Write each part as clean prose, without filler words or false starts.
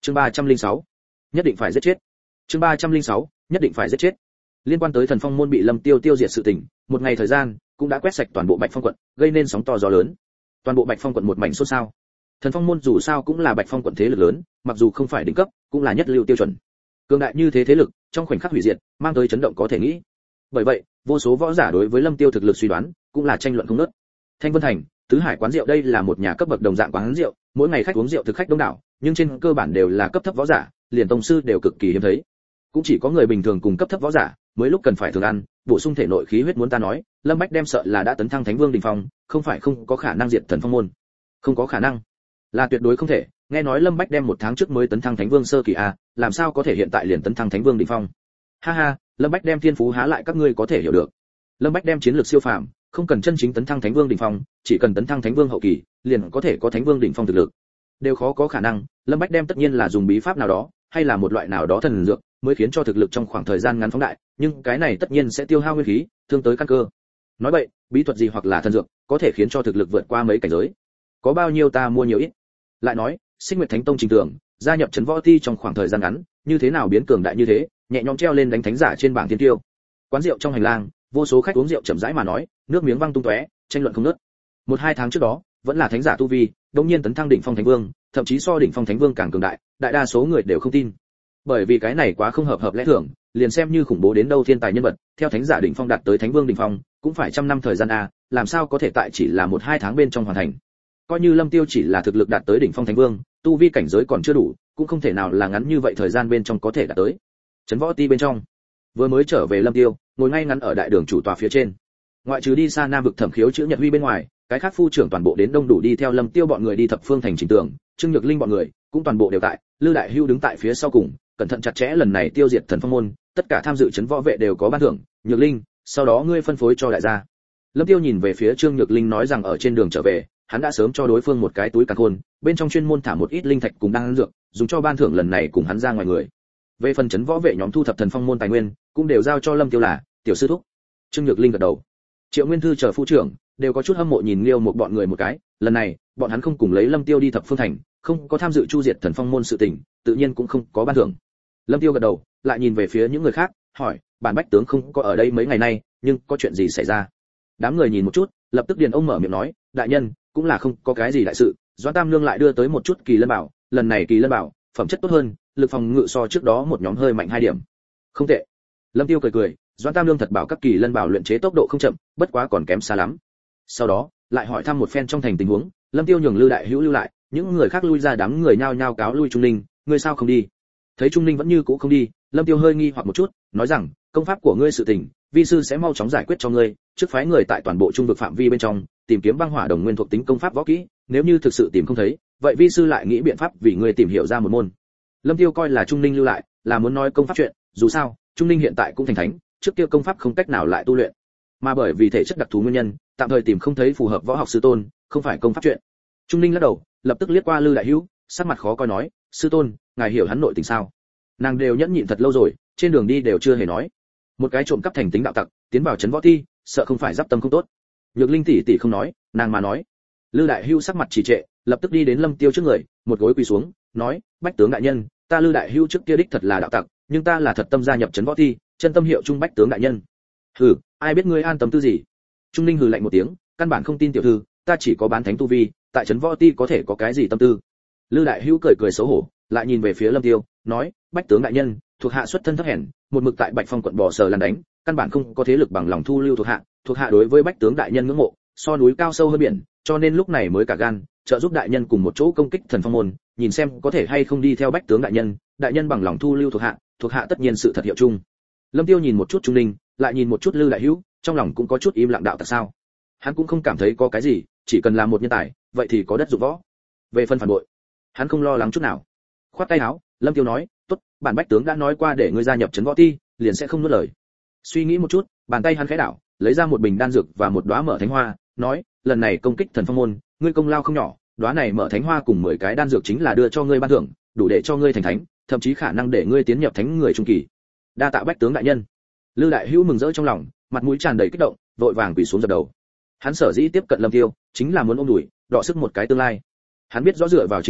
Chương 306, nhất định phải giết chết. Chương 306, nhất định phải giết chết. Liên quan tới Thần Phong môn bị Lâm Tiêu tiêu diệt sự tình, một ngày thời gian cũng đã quét sạch toàn bộ Bạch Phong quận, gây nên sóng to gió lớn. Toàn bộ Bạch Phong quận một mảnh xôn xao. Thần Phong môn dù sao cũng là Bạch Phong quận thế lực lớn, mặc dù không phải đỉnh cấp, cũng là nhất lưu tiêu chuẩn. Cường đại như thế thế lực, trong khoảnh khắc hủy diệt, mang tới chấn động có thể nghĩ. Bởi vậy, vô số võ giả đối với Lâm Tiêu thực lực suy đoán, cũng là tranh luận không ngớt. Thanh Vân Thành, Tứ Hải quán rượu đây là một nhà cấp bậc đồng dạng quán rượu, mỗi ngày khách uống rượu thực khách đông đảo, nhưng trên cơ bản đều là cấp thấp võ giả, liền tông sư đều cực kỳ hiếm thấy. Cũng chỉ có người bình thường cùng cấp thấp võ giả mới lúc cần phải thường ăn, bổ sung thể nội khí huyết muốn ta nói, Lâm Bách đem sợ là đã tấn thăng Thánh Vương đỉnh phong, không phải không có khả năng diệt Thần Phong môn. Không có khả năng, là tuyệt đối không thể. Nghe nói Lâm Bách đem một tháng trước mới tấn thăng Thánh Vương sơ kỳ a, làm sao có thể hiện tại liền tấn thăng Thánh Vương đỉnh phong? Ha ha, Lâm Bách đem thiên phú há lại các ngươi có thể hiểu được. Lâm Bách đem chiến lược siêu phàm, không cần chân chính tấn thăng Thánh Vương đỉnh phong, chỉ cần tấn thăng Thánh Vương hậu kỳ, liền có thể có Thánh Vương đỉnh phong thực lực. Đều khó có khả năng, Lâm Bách đem tất nhiên là dùng bí pháp nào đó, hay là một loại nào đó thần dược, mới khiến cho thực lực trong khoảng thời gian ngắn phóng đại, nhưng cái này tất nhiên sẽ tiêu hao nguyên khí, thương tới căn cơ. Nói vậy, bí thuật gì hoặc là thần dược, có thể khiến cho thực lực vượt qua mấy cảnh giới. Có bao nhiêu ta mua nhiều ít. Lại nói, Xích Nguyệt Thánh Tông Trình Tưởng, gia nhập Trấn Võ Ti trong khoảng thời gian ngắn, như thế nào biến cường đại như thế, nhẹ nhõm treo lên đánh thánh giả trên bảng thiên tiêu. Quán rượu trong hành lang, vô số khách uống rượu chậm rãi mà nói, nước miếng văng tung tóe, tranh luận không ngớt. 1-2 tháng trước đó, vẫn là thánh giả tu vi, đột nhiên tấn thăng đỉnh phong thánh vương, thậm chí so đỉnh phong thánh vương càng cường đại, đại đa số người đều không tin. Bởi vì cái này quá không hợp lẽ thường, liền xem như khủng bố đến đâu thiên tài nhân vật, theo thánh giả đỉnh phong đạt tới thánh vương đỉnh phong, cũng phải trăm năm thời gian a, làm sao có thể tại chỉ là 1-2 tháng bên trong hoàn thành. Coi như Lâm Tiêu chỉ là thực lực đạt tới đỉnh phong thánh vương, tu vi cảnh giới còn chưa đủ, cũng không thể nào là ngắn như vậy thời gian bên trong có thể đạt tới. Trấn Võ Ti bên trong, vừa mới trở về Lâm Tiêu, ngồi ngay ngắn ở đại đường chủ tòa phía trên. Ngoại trừ đi xa Nam vực Thẩm Khiếu chữ Nhật Huy bên ngoài, cái khác phu trưởng toàn bộ đến đông đủ đi theo Lâm Tiêu bọn người đi thập phương thành Trình Tường, Trương Nhược Linh bọn người cũng toàn bộ đều tại, Lư Đại Hưu đứng tại phía sau cùng, cẩn thận chặt chẽ lần này tiêu diệt Thần Phong môn, tất cả tham dự trấn võ vệ đều có ban thưởng. Nhược Linh, sau đó ngươi phân phối cho đại gia. Lâm Tiêu nhìn về phía Trương Nhược Linh nói rằng ở trên đường trở về, hắn đã sớm cho đối phương một cái túi càn khôn, bên trong chuyên môn thả một ít linh thạch cùng đan dược, dùng cho ban thưởng lần này cùng hắn ra ngoài người. Về phần trấn võ vệ nhóm thu thập Thần Phong môn tài nguyên, cũng đều giao cho Lâm Tiêu là tiểu sư thúc. Trương Nhược Linh gật đầu. Triệu Nguyên Thư chờ phu trưởng đều có chút hâm mộ nhìn Liêu một bọn người một cái, lần này bọn hắn không cùng lấy Lâm Tiêu đi thập phương thành, không có tham dự chu diệt Thần Phong môn sự tình, tự nhiên cũng không có ban thưởng. Lâm Tiêu gật đầu, lại nhìn về phía những người khác, hỏi, bản bách tướng không có ở đây mấy ngày nay, nhưng có chuyện gì xảy ra? Đám người nhìn một chút, lập tức điền ông mở miệng nói, đại nhân, cũng là không có cái gì đại sự, Doãn Tam Nương lại đưa tới một chút kỳ lân bảo, lần này kỳ lân bảo phẩm chất tốt hơn, lực phòng ngự so trước đó một nhóm hơi mạnh 2 điểm. Không tệ. Lâm Tiêu cười cười, Doãn Tam Nương thật bảo các kỳ lân bảo luyện chế tốc độ không chậm, bất quá còn kém xa lắm. Sau đó, lại hỏi thăm một phen trong thành tình huống, Lâm Tiêu nhường Lư Đại Hữu lưu lại, những người khác lui ra, đám người nhao nhao cáo lui Trung Ninh, ngươi sao không đi? Thấy Trung Ninh vẫn như cũ không đi, Lâm Tiêu hơi nghi hoặc một chút, nói rằng, công pháp của ngươi sự tình, vi sư sẽ mau chóng giải quyết cho ngươi, trước phái người tại toàn bộ trung vực phạm vi bên trong, tìm kiếm băng hỏa đồng nguyên thuộc tính công pháp võ kỹ, nếu như thực sự tìm không thấy, vậy vi sư lại nghĩ biện pháp vì ngươi tìm hiểu ra một môn. Lâm Tiêu coi là Trung Ninh lưu lại, là muốn nói công pháp chuyện, dù sao, Trung Ninh hiện tại cũng thành thánh, trước kia công pháp không cách nào lại tu luyện, mà bởi vì thể chất đặc thù nguyên nhân, tạm thời tìm không thấy phù hợp võ học sư tôn, không phải công pháp chuyện. Trung Ninh lắc đầu, lập tức liếc qua Lư Đại Hữu, sắc mặt khó coi nói, sư tôn, ngài hiểu hắn nội tình sao? Nàng đều nhẫn nhịn thật lâu rồi, trên đường đi đều chưa hề nói. Một cái trộm cắp thành tính đạo tặc, tiến vào trấn võ thi, sợ không phải giáp tâm không tốt. Nhược Linh tỷ tỷ không nói, nàng mà nói. Lư Đại Hữu sắc mặt trì trệ, lập tức đi đến Lâm Tiêu trước người, một gối quỳ xuống, nói, bách tướng đại nhân, ta Lư Đại Hữu trước kia đích thật là đạo tặc, nhưng ta là thật tâm gia nhập trấn võ thi, chân tâm hiệu trung bách tướng đại nhân. Hừ, ai biết ngươi an tâm tư gì? Trung Ninh hừ lạnh một tiếng, căn bản không tin tiểu thư, ta chỉ có bán thánh tu vi, tại trấn võ ti có thể có cái gì tâm tư? Lư Đại Hữu cười cười xấu hổ, lại nhìn về phía Lâm Tiêu, nói, bách tướng đại nhân, thuộc hạ xuất thân thấp hèn, một mực tại Bạch Phong quận bò sờ lăn đánh, căn bản không có thế lực bằng lòng thu lưu thuộc hạ đối với bách tướng đại nhân ngưỡng mộ, so núi cao sâu hơn biển, cho nên lúc này mới cả gan trợ giúp đại nhân cùng một chỗ công kích Thần Phong môn, nhìn xem có thể hay không đi theo bách tướng đại nhân bằng lòng thu lưu thuộc hạ tất nhiên sự thật hiệu chung. Lâm Tiêu nhìn một chút Trung Ninh, lại nhìn một chút Lư Đại Hữu, trong lòng cũng có chút im lặng đạo tại sao? Hắn cũng không cảm thấy có cái gì, chỉ cần làm một nhân tài, vậy thì có đất dụng võ. Về phần phản bội, hắn không lo lắng chút nào. Khoát tay áo, Lâm Tiêu nói, tốt, bản bách tướng đã nói qua để ngươi gia nhập trấn võ ti, liền sẽ không nuốt lời. Suy nghĩ một chút, bàn tay hắn khẽ đảo, lấy ra một bình đan dược và một đóa mở thánh hoa, nói, lần này công kích Thần Phong môn, ngươi công lao không nhỏ, đóa này mở thánh hoa cùng 10 cái đan dược chính là đưa cho ngươi ban thưởng, đủ để cho ngươi thành thánh, thậm chí khả năng để ngươi tiến nhập thánh người trung kỳ. Đa tạ bách tướng đại nhân. Lư Đại Hữu mừng rỡ trong lòng, mặt mũi tràn đầy kích động, vội vàng quỳ xuống dập đầu. Hắn sở dĩ tiếp cận Lâm Tiêu, chính là muốn ôm đùi, đọ sức một cái tương lai. Hắn biết rõ dựa vào chính mình,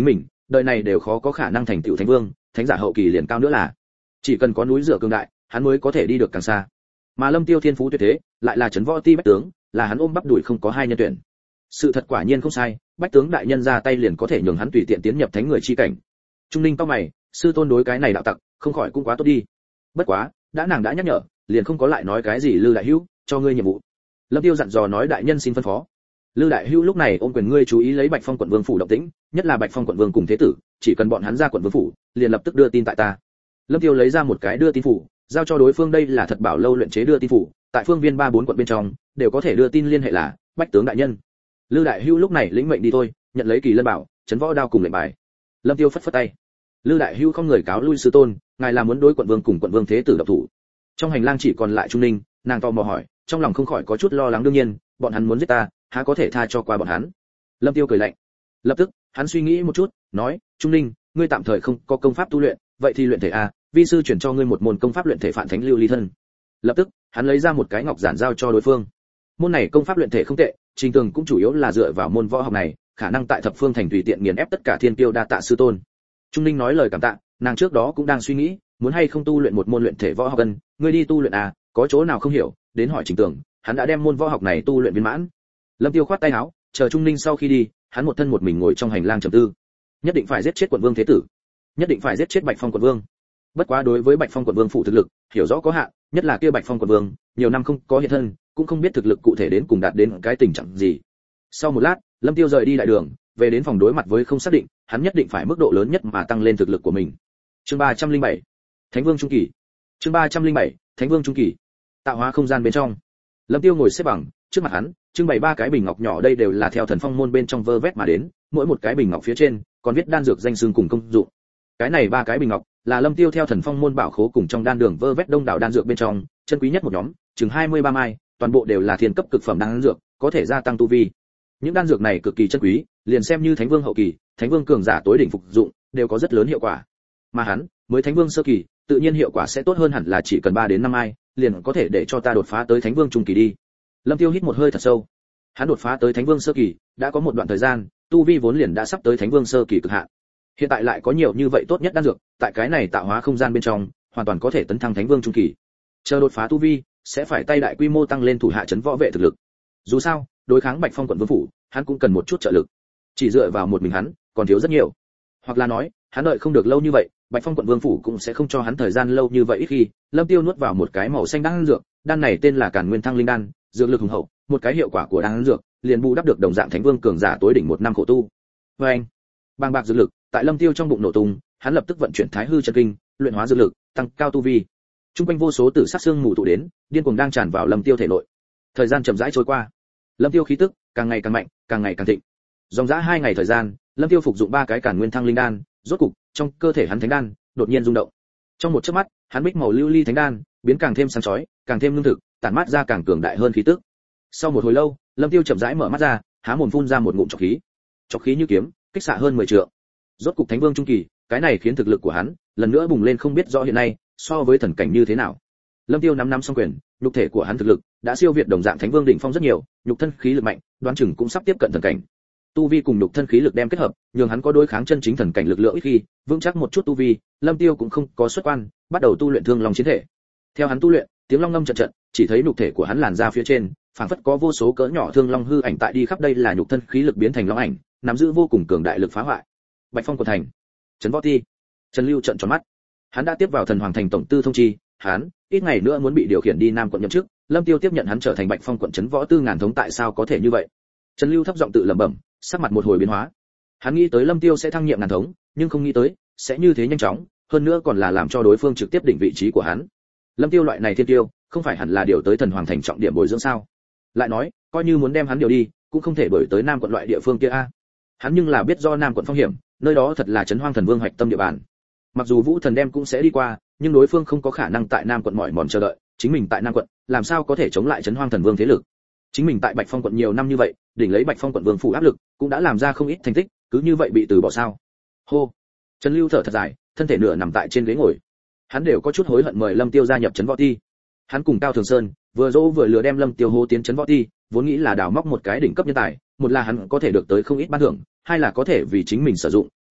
đời này đều khó có khả năng thành tựu thánh vương, thánh giả hậu kỳ liền cao nữa là. Chỉ cần có núi dựa cường đại, hắn mới có thể đi được càng xa. Mà Lâm Tiêu thiên phú tuyệt thế, lại là trấn võ ti bách tướng, là hắn ôm bắp đuổi không có hai nhân tuyển. Sự thật quả nhiên không sai, bách tướng đại nhân ra tay liền có thể nhường hắn tùy tiện tiến nhập thánh người chi cảnh. Trung Ninh cau mày, sư tôn đối cái này đạo tặc, không khỏi cũng quá tốt đi. Bất quá, nàng đã nhắc nhở, liền không có lại nói cái gì. Lư đại hữu, cho ngươi nhiệm vụ. Lâm Tiêu dặn dò nói đại nhân xin phân phó. Lư đại hữu lúc này ôm quyền ngươi chú ý lấy Bạch Phong quận vương phủ động tĩnh, nhất là Bạch Phong quận vương cùng thế tử, chỉ cần bọn hắn ra quận vương phủ, liền lập tức đưa tin tại ta. Lâm Tiêu lấy ra một cái đưa tin phủ, giao cho đối phương. Đây là thật bảo lâu luyện chế đưa tin phủ, tại phương viên 3-4 quận bên trong đều có thể đưa tin liên hệ là bách tướng đại nhân. Lư đại hữu lúc này lĩnh mệnh đi thôi, nhận lấy kỳ lân bảo, trấn võ đao cùng lệnh bài. Lâm Tiêu phất phất tay. Lư đại hữu không người cáo lui sư tôn, ngài là muốn đối quận vương cùng quận vương thế tử độc thủ. Trong hành lang chỉ còn lại Trung Ninh, nàng tò mò hỏi, trong lòng không khỏi có chút lo lắng. đương nhiên, bọn hắn muốn giết ta, há có thể tha cho qua bọn hắn. Lâm Tiêu cười lạnh. Lập tức, hắn suy nghĩ một chút, nói, Trung Ninh, ngươi tạm thời không có công pháp tu luyện, vậy thì luyện thể a, vi sư chuyển cho ngươi một môn công pháp luyện thể Phản Thánh Lưu Ly Thân. Lập tức, hắn lấy ra một cái ngọc giản giao cho đối phương. Môn này công pháp luyện thể không tệ, Trình Tường cũng chủ yếu là dựa vào môn võ học này, khả năng tại thập phương thành tùy tiện nghiền ép tất cả thiên tiêu. Đa tạ sư tôn. Trung Ninh nói lời cảm tạ, nàng trước đó cũng đang suy nghĩ, muốn hay không tu luyện một môn luyện thể võ học cần, ngươi đi tu luyện à, có chỗ nào không hiểu, đến hỏi Trình Tường, hắn đã đem môn võ học này tu luyện viên mãn. Lâm Tiêu khoát tay áo, chờ Trung Ninh sau khi đi, hắn một thân một mình ngồi trong hành lang trầm tư. Nhất định phải giết chết quận vương thế tử, nhất định phải giết chết Bạch Phong quận vương. Bất quá đối với Bạch Phong quận vương phụ thực lực, hiểu rõ có hạn, nhất là kia Bạch Phong quận vương, nhiều năm không có hiện thân, cũng không biết thực lực cụ thể đến cùng đạt đến cái tình trạng gì. Sau một lát, Lâm Tiêu rời đi đại đường, về đến phòng đối mặt với không xác định, hắn nhất định phải mức độ lớn nhất mà tăng lên thực lực của mình. Chương 307, Thánh Vương trung kỳ. Chương 307, Thánh Vương trung kỳ. Tạo hóa không gian bên trong, Lâm Tiêu ngồi xếp bằng, trước mặt hắn trưng bày 3 cái bình ngọc nhỏ, đây đều là theo thần phong môn bên trong vơ vét mà đến, mỗi một cái bình ngọc phía trên còn viết đan dược danh xưng cùng công dụng. Cái này 3 cái bình ngọc là Lâm Tiêu theo thần phong môn bảo khố cùng trong đan đường vơ vét đông đảo đan dược bên trong chân quý nhất một nhóm, chừng 23 mai, toàn bộ đều là thiên cấp cực phẩm đan dược, có thể gia tăng tu vi. Những đan dược này cực kỳ chân quý, liền xem như Thánh Vương hậu kỳ, Thánh Vương cường giả tối đỉnh phục dụng, đều có rất lớn hiệu quả. Mà hắn, mới Thánh Vương sơ kỳ, tự nhiên hiệu quả sẽ tốt hơn hẳn là chỉ cần 3 đến 5 mai, liền có thể để cho ta đột phá tới Thánh Vương trung kỳ đi. Lâm Tiêu hít một hơi thật sâu. Hắn đột phá tới Thánh Vương sơ kỳ, đã có một đoạn thời gian, tu vi vốn liền đã sắp tới Thánh Vương sơ kỳ cực hạn. Hiện tại lại có nhiều như vậy tốt nhất đan dược, tại cái này tạo hóa không gian bên trong, hoàn toàn có thể tấn thăng Thánh Vương trung kỳ. Chờ đột phá tu vi, sẽ phải tay đại quy mô tăng lên thủ hạ trấn võ vệ thực lực. Dù sao, đối kháng Bạch Phong quận vương phủ, hắn cũng cần một chút trợ lực. Chỉ dựa vào một mình hắn, còn thiếu rất nhiều. Hoặc là nói, hắn đợi không được lâu như vậy, Bạch Phong quận vương phủ cũng sẽ không cho hắn thời gian lâu như vậy. Ít khi, Lâm Tiêu nuốt vào một cái màu xanh đan dược, đan này tên là Càn Nguyên Thăng Linh đan, dược lực hùng hậu, một cái hiệu quả của đan dược, liền bù đắp được đồng dạng Thánh Vương cường giả tối đỉnh 1 năm khổ tu. Và anh, bàng bạc dược lực, tại Lâm Tiêu trong bụng nổ tung, hắn lập tức vận chuyển Thái Hư chân kinh, luyện hóa dược lực, tăng cao tu vi. Trung quanh vô số tử sắc xương mù tụ đến, điên cuồng đang tràn vào Lâm Tiêu thể nội. Thời gian chậm rãi trôi qua, Lâm Tiêu khí tức càng ngày càng mạnh, càng ngày càng thịnh. Dòng dã 2 ngày thời gian, Lâm Tiêu phục dụng 3 cái Càn Nguyên Thăng Linh đan, rốt cục, trong cơ thể hắn thánh đan đột nhiên rung động. Trong một chớp mắt, hắn bích màu lưu ly thánh đan biến càng thêm sáng chói, càng thêm lương thực, tản mát ra càng cường đại hơn khí tức. Sau một hồi lâu, Lâm Tiêu chậm rãi mở mắt ra, há mồm phun ra một ngụm trọc khí. Trọc khí như kiếm, kích xạ hơn 10 trượng. Rốt cục Thánh Vương trung kỳ, cái này khiến thực lực của hắn lần nữa bùng lên, không biết rõ hiện nay so với thần cảnh như thế nào. Lâm Tiêu nắm song quyền, nhục thể của hắn thực lực đã siêu việt đồng dạng Thánh Vương đỉnh phong rất nhiều, nhục thân khí lực mạnh, đoán chừng cũng sắp tiếp cận thần cảnh. Tu vi cùng nhục thân khí lực đem kết hợp, nhường hắn có đối kháng chân chính thần cảnh lực lượng ít khi, vững chắc một chút tu vi, Lâm Tiêu cũng không có xuất quan, bắt đầu tu luyện Thương Long chiến thể. Theo hắn tu luyện, tiếng long ngâm trận trận, chỉ thấy nhục thể của hắn làn ra phía trên, phảng phất có vô số cỡ nhỏ thương long hư ảnh tại đi khắp, đây là nhục thân khí lực biến thành long ảnh, nắm giữ vô cùng cường đại lực phá hoại. Bạch Phong quận thành, Trấn Võ Ti. Trần Lưu trợn tròn mắt. Hắn đã tiếp vào Thần Hoàng thành tổng tư thông chi, hắn ít ngày nữa muốn bị điều khiển đi Nam quận nhậm chức, Lâm Tiêu tiếp nhận hắn trở thành Bạch Phong quận Trấn Võ Tư ngàn thống, tại sao có thể như vậy? Trần Lưu thấp giọng tự lẩm bẩm, sắc mặt một hồi biến hóa. Hắn nghĩ tới Lâm Tiêu sẽ thăng nhiệm ngàn thống, nhưng không nghĩ tới sẽ như thế nhanh chóng, hơn nữa còn là làm cho đối phương trực tiếp định vị trí của hắn. Lâm Tiêu loại này thiên tiêu, không phải hẳn là điều tới Thần Hoàng thành trọng điểm bồi dưỡng sao? Lại nói, coi như muốn đem hắn điều đi, cũng không thể đổi tới Nam quận loại địa phương kia a. Hắn nhưng là biết do Nam quận phong hiểm, nơi đó thật là Trấn Hoang Thần Vương hoạch tâm địa bàn. Mặc dù Vũ Thần đem cũng sẽ đi qua, nhưng đối phương không có khả năng tại Nam quận mỏi mòn chờ đợi, chính mình tại Nam quận, làm sao có thể chống lại Trấn Hoang Thần Vương thế lực? Chính mình tại Bạch Phong quận nhiều năm như vậy, đỉnh lấy Bạch Phong quận vương phủ áp lực, cũng đã làm ra không ít thành tích, cứ như vậy bị từ bỏ sao? Hô. Trần Lưu thở thật dài, thân thể nửa nằm tại trên ghế ngồi. Hắn đều có chút hối hận mời Lâm Tiêu gia nhập Trấn Võ Ti. Hắn cùng Cao Thường Sơn, vừa dỗ vừa lừa đem Lâm Tiêu hô tiến Trấn Võ Ti, vốn nghĩ là đào móc một cái đỉnh cấp nhân tài, một là hắn có thể được tới không ít ban thưởng, hai là có thể vì chính mình sử dụng,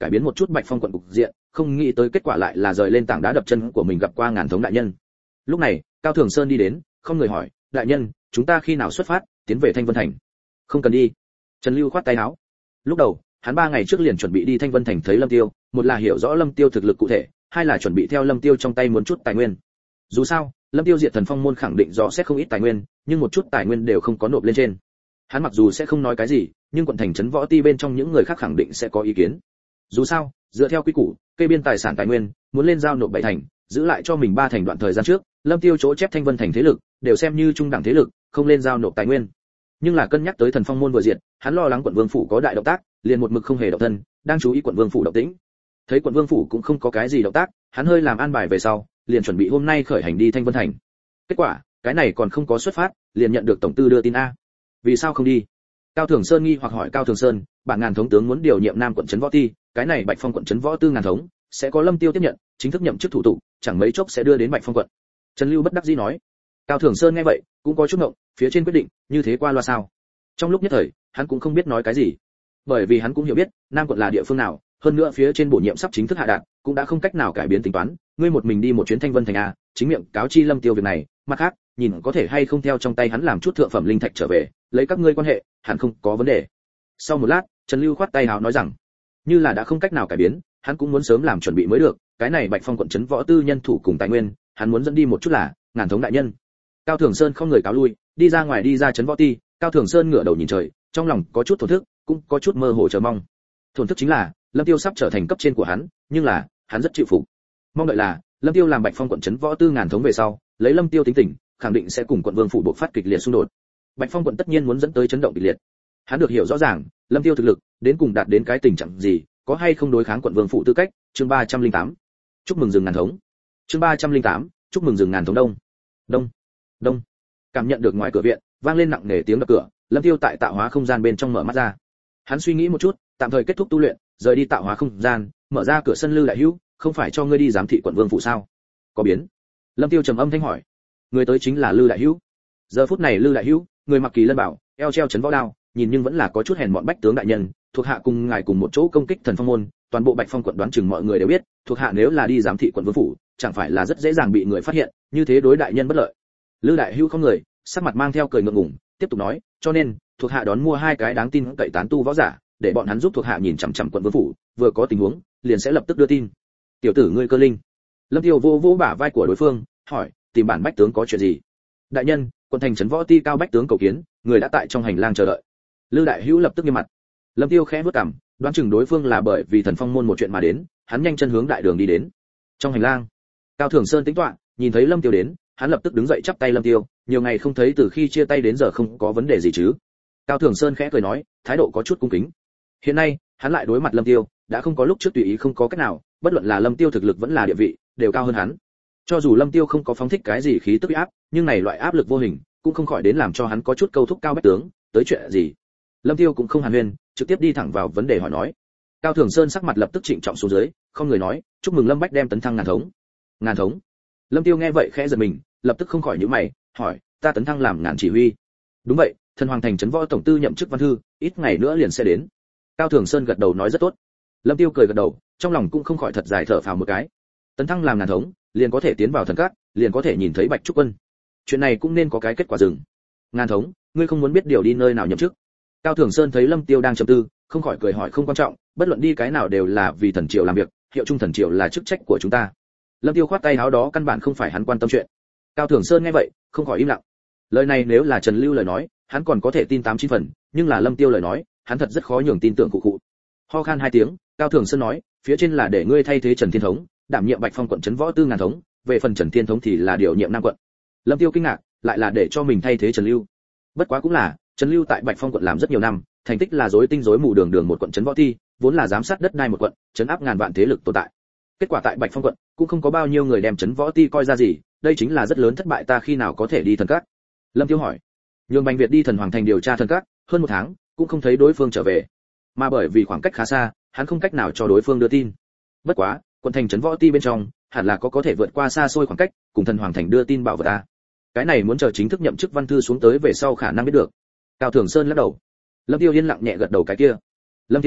cải biến một chút Bạch Phong quận cục diện, không nghĩ tới kết quả lại là rời lên tảng đá đập chân của mình gặp qua Ngàn Thống đại nhân. Lúc này, Cao Thường Sơn đi đến, không người hỏi, đại nhân, chúng ta khi nào xuất phát, tiến về Thanh Vân Thành? Không cần đi. Trần Lưu khoát tay áo. Lúc đầu, hắn 3 ngày trước liền chuẩn bị đi Thanh Vân Thành thấy Lâm Tiêu, một là hiểu rõ Lâm Tiêu thực lực cụ thể, hai là chuẩn bị theo Lâm Tiêu trong tay muốn chút tài nguyên. Dù sao, Lâm Tiêu diệt Thần Phong môn khẳng định rõ sẽ không ít tài nguyên, nhưng một chút tài nguyên đều không có nộp lên trên. Hắn mặc dù sẽ không nói cái gì, nhưng quận thành trấn võ ti bên trong những người khác khẳng định sẽ có ý kiến. Dù sao, dựa theo quy củ, kê biên tài sản tài nguyên, muốn lên giao nộp 7 thành, giữ lại cho mình 3 thành. Đoạn thời gian trước, Lâm Tiêu chỗ chép Thanh Vân Thành thế lực, đều xem như trung đẳng thế lực, không lên giao nộp tài nguyên. Nhưng là cân nhắc tới Thần Phong môn vừa diệt, hắn lo lắng quận vương phủ có đại động tác, liền một mực không hề động thân, đang chú ý quận vương phủ động tĩnh. Thấy quận vương phủ cũng không có cái gì động tác, hắn hơi làm an bài về sau, liền chuẩn bị hôm nay khởi hành đi Thanh Vân Thành. Kết quả, cái này còn không có xuất phát, liền nhận được tổng tư đưa tin a. Vì sao không đi? Cao Thường Sơn nghi hoặc hỏi Cao Thường Sơn, bản Ngàn Thống tướng muốn điều nhiệm Nam quận trấn võ ti, cái này Bạch Phong quận trấn võ tư Ngàn Thống sẽ có Lâm Tiêu tiếp nhận, chính thức nhậm chức thủ tục, chẳng mấy chốc sẽ đưa đến Bạch Phong quận. Trần Lưu bất đắc dĩ nói. Cao Thường Sơn nghe vậy, cũng có chút ngộng, phía trên quyết định, như thế qua loa sao? Trong lúc nhất thời, hắn cũng không biết nói cái gì, bởi vì hắn cũng hiểu biết, Nam quận là địa phương nào, hơn nữa phía trên bổ nhiệm sắp chính thức hạ đạt, cũng đã không cách nào cải biến tính toán, ngươi một mình đi một chuyến Thanh Vân Thành a, chính miệng cáo chi Lâm Tiêu việc này, mặt khác, nhìn có thể hay không theo trong tay hắn làm chút thượng phẩm linh thạch trở về, lấy các ngươi quan hệ, hẳn không có vấn đề. Sau một lát, Trần Lưu khoát tay áo nói rằng, như là đã không cách nào cải biến, hắn cũng muốn sớm làm chuẩn bị mới được, cái này Bạch Phong quận trấn võ tư nhân thủ cùng tài nguyên, hắn muốn dẫn đi một chút là Ngàn Thống đại nhân. Cao Thường Sơn không người cáo lui, đi ra ngoài đi ra trấn võ ti, Cao Thường Sơn ngửa đầu nhìn trời, trong lòng có chút thổn thức, cũng có chút mơ hồ chờ mong. Thổn thức chính là, Lâm Tiêu sắp trở thành cấp trên của hắn, nhưng là, hắn rất chịu phục. Mong đợi là, Lâm Tiêu làm Bạch Phong quận trấn võ tư Ngàn Thống về sau, lấy Lâm Tiêu tính tình, khẳng định sẽ cùng quận vương phủ buộc phát kịch liệt xung đột. Bạch Phong quận tất nhiên muốn dẫn tới chấn động kịch liệt. Hắn được hiểu rõ ràng, Lâm Tiêu thực lực, đến cùng đạt đến cái tình trạng gì, có hay không đối kháng quận vương phủ tư cách. Chương 308. Chúc mừng rừng Ngàn Thống. Chương 308. Chúc mừng rừng Ngàn Thống. Đông, đông, đông. Cảm nhận được ngoài cửa viện vang lên nặng nề tiếng đập cửa, Lâm Tiêu tại tạo hóa không gian bên trong mở mắt ra. Hắn suy nghĩ một chút, tạm thời kết thúc tu luyện, rời đi tạo hóa không gian, mở ra cửa sân. Lư đại hữu, không phải cho ngươi đi giám thị quận vương phủ sao? Có biến? Lâm Tiêu trầm âm thanh hỏi. Người tới chính là Lư đại hữu. Giờ phút này Lư đại hữu, người mặc kỳ lân bảo, eo treo chấn võ đao, nhìn nhưng vẫn là có chút hèn mọn bách tướng đại nhân, thuộc hạ cùng ngài cùng một chỗ công kích Thần Phong môn, toàn bộ Bạch Phong quận đoán chừng mọi người đều biết, thuộc hạ nếu là đi giám thị quận vương phủ, chẳng phải là rất dễ dàng bị người phát hiện, như thế đối đại nhân bất lợi. Lư đại hữu không người, sắc mặt mang theo cười ngượng ngùng, tiếp tục nói, cho nên, thuộc hạ đón mua 2 cái đáng tin cậy tán tu võ giả, để bọn hắn giúp thuộc hạ nhìn chằm chằm quận vương phủ, vừa có tình huống, liền sẽ lập tức đưa tin. Tiểu tử ngươi cơ linh. Lâm Tiêu vô vô bả vai của đối phương, hỏi, tìm bản bách tướng có chuyện gì? Đại nhân, quận thành trấn võ ti Cao bách tướng cầu kiến, người đã tại trong hành lang chờ đợi. Lư đại hữu lập tức nghiêm mặt. Lâm Tiêu khẽ vuốt cằm, đoán chừng đối phương là bởi vì Thần Phong môn một chuyện mà đến, hắn nhanh chân hướng đại đường đi đến. Trong hành lang, Cao Thường Sơn tính toán, nhìn thấy Lâm Tiêu đến, hắn lập tức đứng dậy chắp tay. Lâm Tiêu, nhiều ngày không thấy, từ khi chia tay đến giờ không có vấn đề gì chứ? Cao Thường Sơn khẽ cười nói, thái độ có chút cung kính. Hiện nay, hắn lại đối mặt Lâm Tiêu, đã không có lúc trước tùy ý không có cách nào, bất luận là Lâm Tiêu thực lực vẫn là địa vị, đều cao hơn hắn. Cho dù Lâm Tiêu không có phóng thích cái gì khí tức uy áp, nhưng này loại áp lực vô hình, cũng không khỏi đến làm cho hắn có chút câu thúc Cao bách tướng, tới chuyện gì? Lâm Tiêu cũng không hàn huyên, trực tiếp đi thẳng vào vấn đề hỏi nói. Cao Thường Sơn sắc mặt lập tức trịnh trọng xuống dưới, không người nói, chúc mừng Lâm Bách đem tấn thăng Ngàn Thống. Ngàn Thống? Lâm Tiêu nghe vậy khẽ giật mình, lập tức không khỏi nhíu mày, hỏi, ta tấn thăng làm Ngàn chỉ huy? Đúng vậy, Thần Hoàng thành trấn võ tổng tư nhậm chức văn thư, ít ngày nữa liền sẽ đến. Cao Thường Sơn gật đầu nói rất tốt. Lâm Tiêu cười gật đầu, trong lòng cũng không khỏi thật dài thở phào một cái. Tấn thăng làm Ngàn Thống, liền có thể tiến vào thần cát, liền có thể nhìn thấy Bạch Trúc Quân. Chuyện này cũng nên có cái kết quả dừng. Ngàn Thống, ngươi không muốn biết điều đi nơi nào nhậm chức? Cao Thường Sơn thấy Lâm Tiêu đang trầm tư, không khỏi cười hỏi, không quan trọng, bất luận đi cái nào đều là vì thần triều làm việc, hiệu trung thần triều là chức trách của chúng ta. Lâm Tiêu khoát tay áo, đó căn bản không phải hắn quan tâm chuyện. Cao Thường Sơn nghe vậy, không khỏi im lặng. Lời này nếu là Trần Lưu lời nói, hắn còn có thể tin 8-9 phần, nhưng là Lâm Tiêu lời nói, hắn thật rất khó nhường tin tưởng cụ. Ho khan 2 tiếng, Cao Thường Sơn nói, phía trên là để ngươi thay thế Trần Thiên Thống, đảm nhiệm Bạch Phong quận trấn võ tư Ngàn Thống, về phần Trần Thiên Thống thì là điều nhiệm Nam quận. Lâm Tiêu kinh ngạc, lại là để cho mình thay thế Trần Lưu. Bất quá cũng là, Trần Lưu tại Bạch Phong quận làm rất nhiều năm, thành tích là rối tinh rối mù đường một quận trấn võ thi, vốn là giám sát đất đai một quận, trấn áp ngàn vạn thế lực tồn tại. Kết quả tại Bạch Phong quận, cũng không có bao nhiêu người đem trấn võ ti coi ra gì, đây chính là rất lớn thất bại, ta khi nào có thể đi thần các? Lâm Tiêu hỏi. Nhường Bành Việt đi Thần Hoàng thành điều tra thần các, hơn 1 tháng, cũng không thấy đối phương trở về. Mà bởi vì khoảng cách khá xa, hắn không cách nào cho đối phương đưa tin. Bất quá, quận thành trấn võ ti bên trong, hẳn là có thể vượt qua xa xôi khoảng cách, cùng Thần Hoàng thành đưa tin bảo vật ta. Cái này muốn chờ chính thức nhậm chức văn thư xuống tới về sau khả năng biết được. Cao Thường Sơn lắc đầu. Lâm Tiêu yên lặng nhẹ gật đầu, cái kia. Lâm Thiên Thống,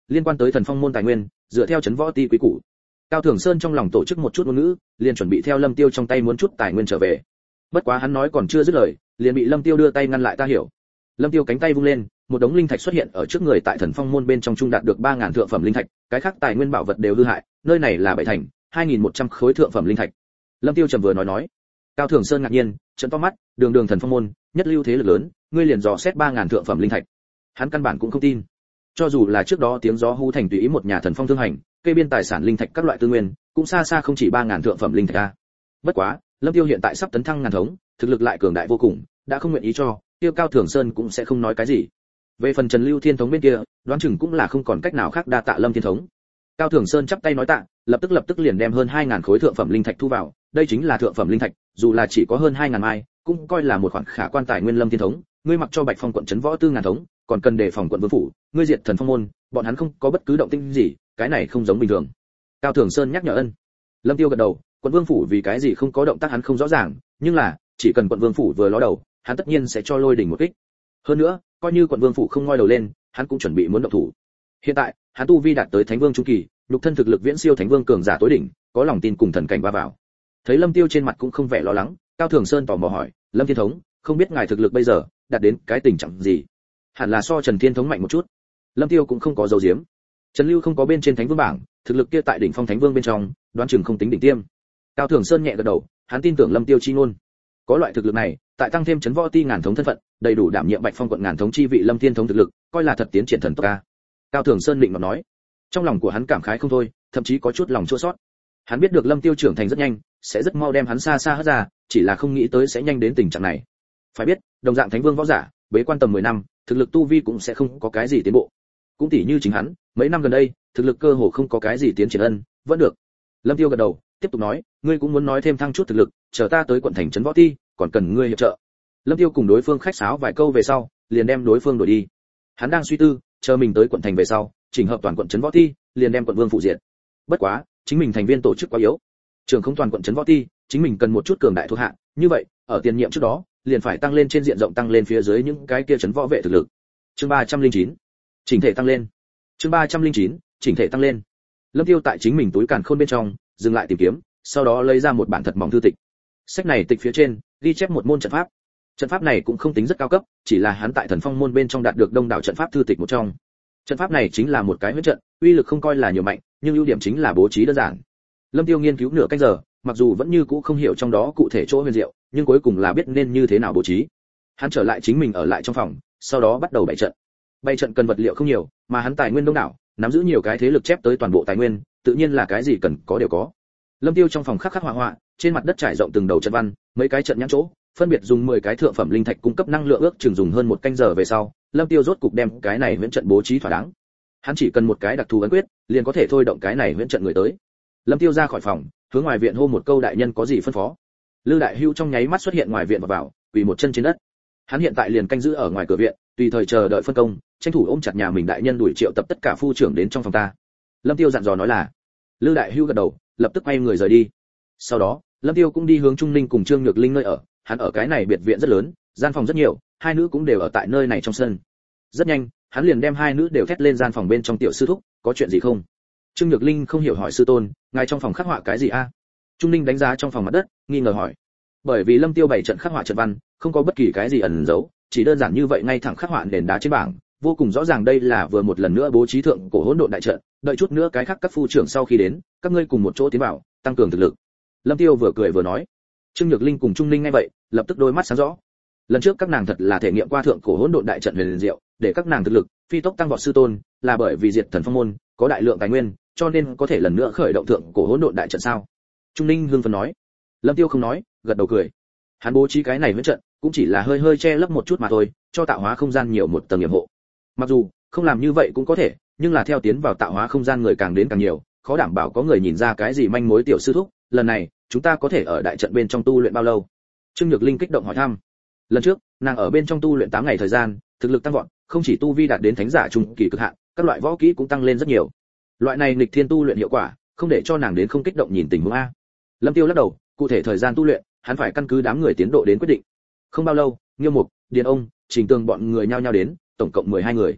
liên quan tới Thần Phong môn tài nguyên, dựa theo trấn võ ti quý củ. Cao Thường Sơn trong lòng tổ chức một chút ngôn ngữ, liền chuẩn bị theo Lâm Tiêu trong tay muốn chút tài nguyên trở về. Bất quá hắn nói còn chưa dứt lời, liền bị Lâm Tiêu đưa tay ngăn lại. Ta hiểu. Lâm Tiêu cánh tay vung lên, một đống linh thạch xuất hiện ở trước người. Tại Thần Phong môn bên trong trung đạt được 3000 thượng phẩm linh thạch, cái khác tài nguyên bảo vật đều hư hại, nơi này là bảy thành, 2100 khối thượng phẩm linh thạch. Lâm Tiêu trầm vừa nói. Cao Thường Sơn ngạc nhiên, trợn to mắt, đường Thần Phong môn, nhất lưu thế lực lớn, ngươi liền dò xét 3000 thượng phẩm linh thạch. Hắn căn bản cũng không tin. Cho dù là trước đó tiếng gió hú thành tùy ý một nhà thần phong thương hành, kê biên tài sản linh thạch các loại tư nguyên, cũng xa xa không chỉ 3000 thượng phẩm linh thạch a. Bất quá, Lâm Tiêu hiện tại sắp tấn thăng ngàn thống, thực lực lại cường đại vô cùng, đã không nguyện ý cho, tiêu Cao Thường Sơn cũng sẽ không nói cái gì. Về phần Trần Lưu Thiên thống bên kia, đoán chừng cũng là không còn cách nào khác đa tạ Lâm Thiên thống. Cao Thường Sơn chắp tay nói tạ, lập tức liền đem hơn 2000 khối thượng phẩm linh thạch thu vào, đây chính là thượng phẩm linh thạch, dù là chỉ có hơn 2000 mai, cũng coi là một khoản khả quan tài nguyên. Lâm Thiên thống, ngươi mặc cho Bạch Phong quận trấn võ tư ngàn thống, còn cần đề phòng quận vương phủ, ngươi diệt Thần Phong môn, bọn hắn không có bất cứ động tĩnh gì, cái này không giống bình thường. Cao Thường Sơn nhắc nhở ân. Lâm Tiêu gật đầu, quận vương phủ vì cái gì không có động tác hắn không rõ ràng, nhưng là chỉ cần quận vương phủ vừa ló đầu, hắn tất nhiên sẽ cho lôi đỉnh một kích. Hơn nữa, coi như quận vương phủ không ngoi đầu lên, hắn cũng chuẩn bị muốn động thủ. Hiện tại, hắn tu vi đạt tới thánh vương trung kỳ, nhục thân thực lực viễn siêu thánh vương cường giả tối đỉnh, có lòng tin cùng thần cảnh va vào. Thấy Lâm Tiêu trên mặt cũng không vẻ lo lắng, Cao Thường Sơn tò mò hỏi, Lâm Thiên thống, không biết ngài thực lực bây giờ đạt đến cái tình trạng gì? Hẳn là so Trần Thiên thống mạnh một chút. Lâm Tiêu cũng không có dấu diếm. Trần Lưu không có bên trên thánh vương bảng, thực lực kia tại đỉnh phong thánh vương bên trong, đoán chừng không tính đỉnh tiêm. Cao Thường Sơn nhẹ gật đầu, hắn tin tưởng Lâm Tiêu chi ngôn. Có loại thực lực này, tại tăng thêm trấn võ ti ngàn thống thân phận, đầy đủ đảm nhiệm Bạch Phong quận ngàn thống chi vị. Lâm Thiên thống thực lực, coi là thật tiến triển thần tốc ca. Cao Thường Sơn định mà nói. Trong lòng của hắn cảm khái không thôi, thậm chí có chút lòng chua xót. Hắn biết được Lâm Tiêu trưởng thành rất nhanh, sẽ rất mau đem hắn xa xa hất ra, chỉ là không nghĩ tới sẽ nhanh đến tình trạng này. Phải biết, đồng dạng thánh vương võ giả, bế quan tầm 10 năm, thực lực tu vi cũng sẽ không có cái gì tiến bộ. Cũng tỉ như chính hắn, mấy năm gần đây, thực lực cơ hồ không có cái gì tiến triển ân, vẫn được. Lâm Tiêu gật đầu, tiếp tục nói, ngươi cũng muốn nói thêm thăng chút thực lực, chờ ta tới quận thành trấn võ ti, còn cần ngươi hiệp trợ. Lâm Tiêu cùng đối phương khách sáo vài câu về sau, liền đem đối phương đuổi đi. Hắn đang suy tư, chờ mình tới quận thành về sau, chỉnh hợp toàn quận trấn võ ti, liền đem quận vương phụ diệt. Bất quá, chính mình thành viên tổ chức quá yếu, trưởng không toàn quận trấn võ ti, chính mình cần một chút cường đại thuộc hạ, như vậy, ở tiền nhiệm trước đó, liền phải tăng lên trên diện rộng, tăng lên phía dưới những cái kia trấn võ vệ thực lực. Chương 309, chỉnh thể tăng lên. Chương 309, chỉnh thể tăng lên. Lâm Tiêu tại chính mình túi càn khôn bên trong, dừng lại tìm kiếm, sau đó lấy ra một bản thật mỏng thư tịch. Sách này tịch phía trên ghi chép một môn trận pháp. Trận pháp này cũng không tính rất cao cấp, chỉ là hắn tại Thần Phong môn bên trong đạt được đông đảo trận pháp thư tịch một trong. Trận pháp này chính là một cái huyễn trận, uy lực không coi là nhiều mạnh, nhưng ưu điểm chính là bố trí đơn giản. Lâm Tiêu nghiên cứu nửa canh giờ, mặc dù vẫn như cũ không hiểu trong đó cụ thể chỗ huyền diệu, nhưng cuối cùng là biết nên như thế nào bố trí. Hắn trở lại chính mình ở lại trong phòng, sau đó bắt đầu bày trận. Bày trận cần vật liệu không nhiều, mà hắn tài nguyên đông đảo, nắm giữ nhiều cái thế lực chép tới toàn bộ tài nguyên, tự nhiên là cái gì cần có đều có. Lâm Tiêu trong phòng khắc khắc họa họa, trên mặt đất trải rộng từng đầu trận văn, mấy cái trận nhãn chỗ, phân biệt dùng 10 cái thượng phẩm linh thạch cung cấp năng lượng, ước chừng dùng hơn một canh giờ về sau, Lâm Tiêu rốt cục đem cái này huyễn trận bố trí thỏa đáng. Hắn chỉ cần một cái đặc thù ấn quyết, liền có thể thôi động cái này huyễn trận người tới. Lâm Tiêu ra khỏi phòng, hướng ngoài viện hô một câu, đại nhân có gì phân phó. Lư Đại Hưu trong nháy mắt xuất hiện ngoài viện và vào, quỳ một chân trên đất. Hắn hiện tại liền canh giữ ở ngoài cửa viện, tùy thời chờ đợi phân công, tranh thủ ôm chặt nhà mình. Đại nhân đuổi triệu tập tất cả phu trưởng đến trong phòng ta. Lâm Tiêu dặn dò nói là. Lư Đại Hưu gật đầu, lập tức quay người rời đi. Sau đó, Lâm Tiêu cũng đi hướng Trung Ninh cùng Trương Nhược Linh nơi ở. Hắn ở cái này biệt viện rất lớn, gian phòng rất nhiều, hai nữ cũng đều ở tại nơi này trong sân. Rất nhanh, hắn liền đem hai nữ đều thét lên gian phòng bên trong. Tiểu sư thúc, có chuyện gì không? Trương Nhược Linh không hiểu hỏi, sư tôn, ngài trong phòng khắc họa cái gì a? Trung Ninh đánh giá trong phòng mặt đất, nghi ngờ hỏi. Bởi vì Lâm Tiêu bày trận khắc họa trận văn, không có bất kỳ cái gì ẩn giấu, chỉ đơn giản như vậy ngay thẳng khắc họa nền đá trên bảng, vô cùng rõ ràng đây là vừa một lần nữa bố trí thượng cổ hỗn độn đại trận, đợi chút nữa cái khác các phu trưởng sau khi đến, các ngươi cùng một chỗ tiến vào, tăng cường thực lực. Lâm Tiêu vừa cười vừa nói. Trương Nhược Linh cùng Trung Ninh nghe vậy, lập tức đôi mắt sáng rõ. Lần trước các nàng thật là thể nghiệm qua thượng cổ hỗn độn đại trận huyền diệu, để các nàng thực lực phi tốc tăng vọt. Sư tôn, là bởi vì diệt Thần Phong môn có đại lượng tài nguyên, cho nên có thể lần nữa khởi động thượng cổ hỗn độn đại trận sao? Trung Ninh hưng phấn nói. Lâm Tiêu không nói, gật đầu cười. Hắn bố trí cái này huyễn trận, cũng chỉ là hơi hơi che lấp một chút mà thôi, cho tạo hóa không gian nhiều một tầng yểm hộ. Mặc dù không làm như vậy cũng có thể, nhưng là theo tiến vào tạo hóa không gian người càng đến càng nhiều, khó đảm bảo có người nhìn ra cái gì manh mối. Tiểu sư thúc, lần này chúng ta có thể ở đại trận bên trong tu luyện bao lâu? Trương Nhược Linh kích động hỏi thăm. Lần trước, nàng ở bên trong tu luyện 8 ngày thời gian, thực lực tăng vọt, không chỉ tu vi đạt đến thánh giả trung kỳ cực hạn, các loại võ kỹ cũng tăng lên rất nhiều. Loại này nghịch thiên tu luyện hiệu quả, không để cho nàng đến không kích động nhìn tình huống a. Lâm Tiêu lắc đầu, cụ thể thời gian tu luyện, hắn phải căn cứ đám người tiến độ đến quyết định. Không bao lâu, Nghiêu Mục, Điền Ông, Trình Tường bọn người nhao nhao đến, tổng cộng 12 người.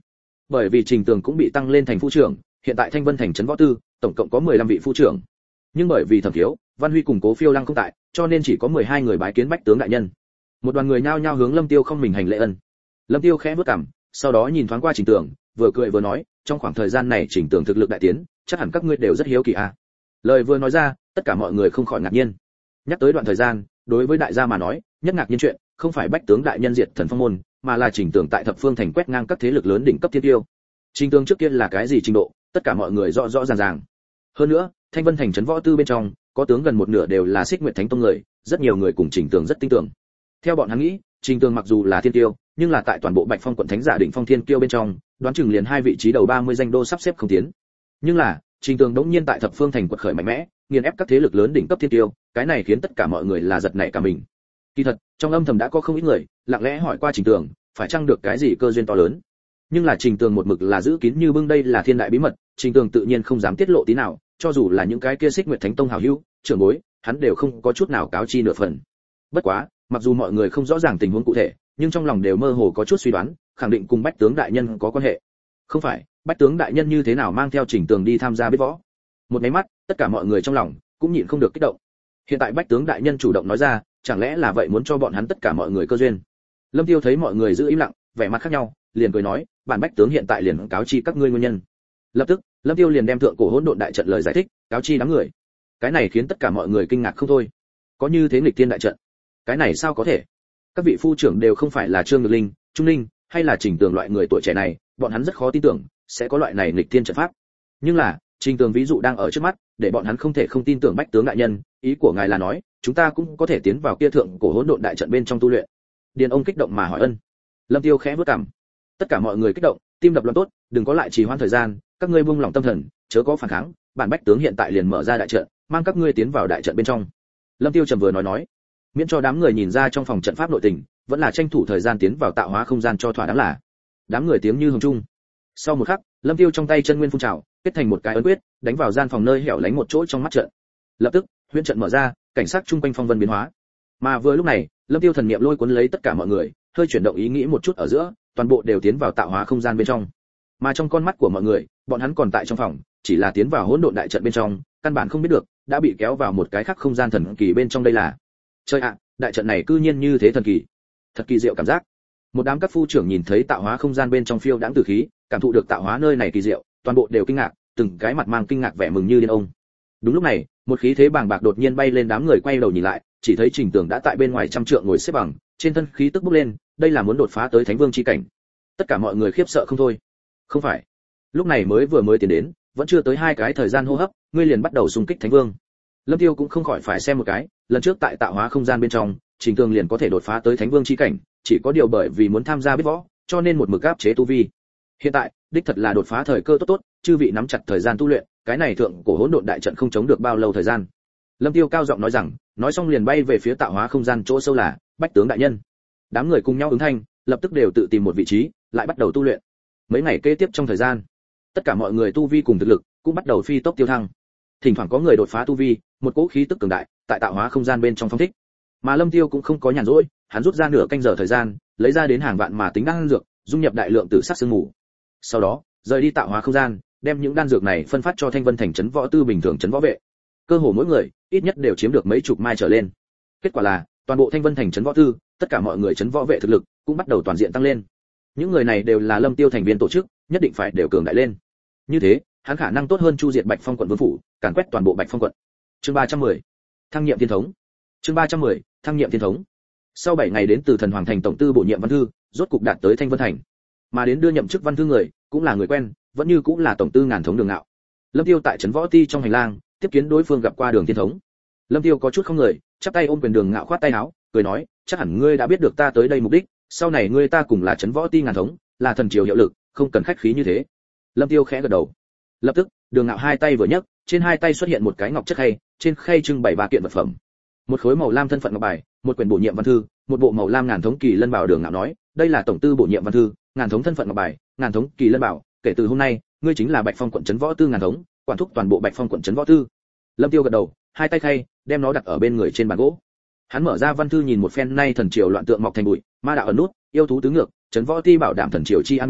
Bởi vì Trình Tường cũng bị tăng lên thành phu trưởng, hiện tại Thanh Vân thành trấn võ tư, tổng cộng có 15 vị phu trưởng. Nhưng bởi vì Thẩm Thiếu, Văn Huy cùng Cố Phiêu Lăng không tại, cho nên chỉ có 12 người bái kiến bách tướng đại nhân. Một đoàn người nhao nhao hướng Lâm Tiêu không mình hành lễ ân. Lâm Tiêu khẽ bước cằm, sau đó nhìn thoáng qua Trình Tường, vừa cười vừa nói, trong khoảng thời gian này Trình Tường thực lực đại tiến, chắc hẳn các ngươi đều rất hiếu kỳ à. Lời vừa nói ra, tất cả mọi người không khỏi ngạc nhiên. Nhắc tới đoạn thời gian, đối với đại gia mà nói, nhất ngạc nhiên chuyện, không phải bách tướng đại nhân diệt Thần Phong môn, mà là Trình Tường tại Thập Phương thành quét ngang các thế lực lớn đỉnh cấp thiên tiêu. Trình Tường trước kia là cái gì trình độ, tất cả mọi người rõ rõ ràng ràng. Hơn nữa, Thanh Vân thành trấn võ tư bên trong, có tướng gần một nửa đều là Xích Nguyệt Thánh Tông người, rất nhiều người cùng Trình Tường rất tin tưởng. Theo bọn hắn nghĩ, Trình Tường mặc dù là thiên tiêu, nhưng là tại toàn bộ Bạch Phong quận thánh giả đỉnh phong thiên kiêu bên trong, đoán chừng liền 2 vị trí đầu 30 danh đô sắp xếp không tiến. Nhưng là, Trình Tường đống nhiên tại Thập Phương thành quật khởi mạnh mẽ, nghiền ép các thế lực lớn đỉnh cấp thiên kiêu, cái này khiến tất cả mọi người là giật nảy cả mình. Kỳ thật, trong âm thầm đã có không ít người lặng lẽ hỏi qua Trình Tường, phải chăng được cái gì cơ duyên to lớn. Nhưng là Trình Tường một mực là giữ kín như bưng, đây là thiên đại bí mật, Trình Tường tự nhiên không dám tiết lộ tí nào, cho dù là những cái kia Xích Nguyệt Thánh Tông hảo hữu, trưởng bối, hắn đều không có chút nào cáo chi nửa phần. Bất quá, mặc dù mọi người không rõ ràng tình huống cụ thể, nhưng trong lòng đều mơ hồ có chút suy đoán, khẳng định cùng bách tướng đại nhân có quan hệ. Không phải, bách tướng đại nhân như thế nào mang theo Trình Tường đi tham gia biết võ? Một cái mắt, tất cả mọi người trong lòng cũng nhịn không được kích động. Hiện tại bách tướng đại nhân chủ động nói ra, chẳng lẽ là vậy muốn cho bọn hắn tất cả mọi người cơ duyên? Lâm Tiêu thấy mọi người giữ im lặng, vẻ mặt khác nhau, liền cười nói, bản bách tướng hiện tại liền cáo chi các ngươi nguyên nhân. Lập tức, Lâm Tiêu liền đem thượng cổ hỗn độn đại trận lời giải thích, cáo chi đám người. Cái này khiến tất cả mọi người kinh ngạc không thôi. Có như thế nghịch thiên đại trận, cái này sao có thể? Các vị phu trưởng đều không phải là Trương Nhược Linh, Trung Ninh, hay là Trình Tường loại người tuổi trẻ này, bọn hắn rất khó tin tưởng sẽ có loại này nghịch thiên trận pháp. Nhưng là, Trình Tường ví dụ đang ở trước mắt, để bọn hắn không thể không tin tưởng bách tướng đại nhân, ý của ngài là nói, chúng ta cũng có thể tiến vào kia thượng cổ hỗn độn đại trận bên trong tu luyện. Điền ông kích động mà hỏi ân. Lâm Tiêu khẽ bước cằm. Tất cả mọi người kích động, tim đập loạn tốt, đừng có lại trì hoãn thời gian, các ngươi buông lòng tâm thần, chớ có phản kháng, bản bách tướng hiện tại liền mở ra đại trận, mang các ngươi tiến vào đại trận bên trong. Lâm Tiêu trầm vừa nói, miễn cho đám người nhìn ra trong phòng trận pháp nội tình, vẫn là tranh thủ thời gian tiến vào tạo hóa không gian cho thỏa đáng là. Đám người tiếng như hồng trung. Sau một khắc, Lâm Tiêu trong tay chân nguyên phun trào, kết thành một cái ấn quyết, đánh vào gian phòng nơi hẻo lánh một chỗ trong mắt trận. Lập tức, huyễn trận mở ra, cảnh sát chung quanh phong vân biến hóa. Mà vừa lúc này, Lâm Tiêu thần niệm lôi cuốn lấy tất cả mọi người, hơi chuyển động ý nghĩ một chút ở giữa, toàn bộ đều tiến vào tạo hóa không gian bên trong. Mà trong con mắt của mọi người, bọn hắn còn tại trong phòng, chỉ là tiến vào hỗn độn đại trận bên trong, căn bản không biết được, đã bị kéo vào một cái khác không gian thần kỳ bên trong đây là. Trời ạ, đại trận này cư nhiên như thế thần kỳ. Thật kỳ diệu cảm giác. Một đám các phu trưởng nhìn thấy tạo hóa không gian bên trong phiêu đãng tử khí, cảm thụ được tạo hóa nơi này kỳ diệu, toàn bộ đều kinh ngạc, từng cái mặt mang kinh ngạc vẻ mừng như điên ông. Đúng lúc này, một khí thế bàng bạc đột nhiên bay lên, đám người quay đầu nhìn lại, chỉ thấy Trình Tường đã tại bên ngoài trăm trượng ngồi xếp bằng, trên thân khí tức bốc lên, đây là muốn đột phá tới Thánh Vương chi cảnh. Tất cả mọi người khiếp sợ không thôi. Không phải, lúc này vừa mới tiến đến, vẫn chưa tới 2 cái thời gian hô hấp, ngươi liền bắt đầu xung kích Thánh Vương. Lâm Tiêu cũng không khỏi phải xem một cái, lần trước tại tạo hóa không gian bên trong, Trình Tường liền có thể đột phá tới Thánh Vương chi cảnh, chỉ có điều bởi vì muốn tham gia biết võ, cho nên một mực áp chế tu vi. Hiện tại, đích thật là đột phá thời cơ tốt, chư vị nắm chặt thời gian tu luyện, cái này thượng cổ hỗn độn đại trận không chống được bao lâu thời gian. Lâm Tiêu cao giọng nói rằng, nói xong liền bay về phía tạo hóa không gian chỗ sâu là bách tướng đại nhân. Đám người cùng nhau ứng thanh, lập tức đều tự tìm một vị trí, lại bắt đầu tu luyện. Mấy ngày kế tiếp trong thời gian, tất cả mọi người tu vi cùng thực lực cũng bắt đầu phi tốc tiêu thăng. Thỉnh thoảng có người đột phá tu vi, một cỗ khí tức cường đại tại tạo hóa không gian bên trong phong thích. Mà Lâm Tiêu cũng không có nhàn rỗi, hắn rút ra nửa canh giờ thời gian, lấy ra đến hàng vạn mà tính đan dược, dung nhập đại lượng tử sắc sương mù. Sau đó, rời đi tạo hóa không gian, đem những đan dược này phân phát cho Thanh Vân thành trấn võ tư bình thường trấn võ vệ. Cơ hồ mỗi người, ít nhất đều chiếm được mấy chục mai trở lên. Kết quả là, toàn bộ Thanh Vân thành trấn võ tư, tất cả mọi người trấn võ vệ thực lực cũng bắt đầu toàn diện tăng lên. Những người này đều là Lâm Tiêu thành viên tổ chức, nhất định phải đều cường đại lên. Như thế, hắn khả năng tốt hơn chu diệt Bạch Phong quận vương phủ, càn quét toàn bộ Bạch Phong quận. Chương 310. Thăng nhiệm thiên thống. Chương 310. Thăng nhiệm thiên thống. Sau 7 ngày đến từ Thần Hoàng thành tổng tư bổ nhiệm văn thư, rốt cục đạt tới Thanh Vân thành. Mà đến đưa nhậm chức văn thư người, cũng là người quen, vẫn như cũng là tổng tư Ngàn Thống Đường Ngạo. Lâm Tiêu tại trấn võ ti trong hành lang, tiếp kiến đối phương gặp qua Đường Thiên thống. Lâm Tiêu có chút không người, chắp tay ôm quyền Đường Ngạo khoát tay áo, cười nói, chắc hẳn ngươi đã biết được ta tới đây mục đích, sau này ngươi ta cùng là trấn võ ti Ngàn Thống, là thần triều hiệu lực, không cần khách khí như thế. Lâm Tiêu khẽ gật đầu. Lập tức, Đường Ngạo hai tay vừa nhấc, trên hai tay xuất hiện một cái ngọc chất khay, trên khay trưng bày 3 kiện vật phẩm. Một khối màu lam thân phận ngọc bài, một quyển bổ nhiệm văn thư, một bộ màu lam Ngàn Thống kỳ lân bảo. Đường Ngạo nói, đây là tổng tư bổ nhiệm văn thư, Ngàn Thống thân phận ngọc bài, Ngàn Thống kỳ lân bảo, kể từ hôm nay, ngươi chính là Bạch Phong quận trấn võ tư Ngàn Thống, quản thúc toàn bộ Bạch Phong quận trấn võ tư. Lâm Tiêu gật đầu, hai tay khay, đem nó đặt ở bên người trên bàn gỗ. Hắn mở ra văn thư nhìn một phen, nay thần triều loạn tượng mọc thành bụi, ma đạo ẩn nút, yêu thú tứ ngược, trấn võ ti bảo đảm thần triều chi an bình,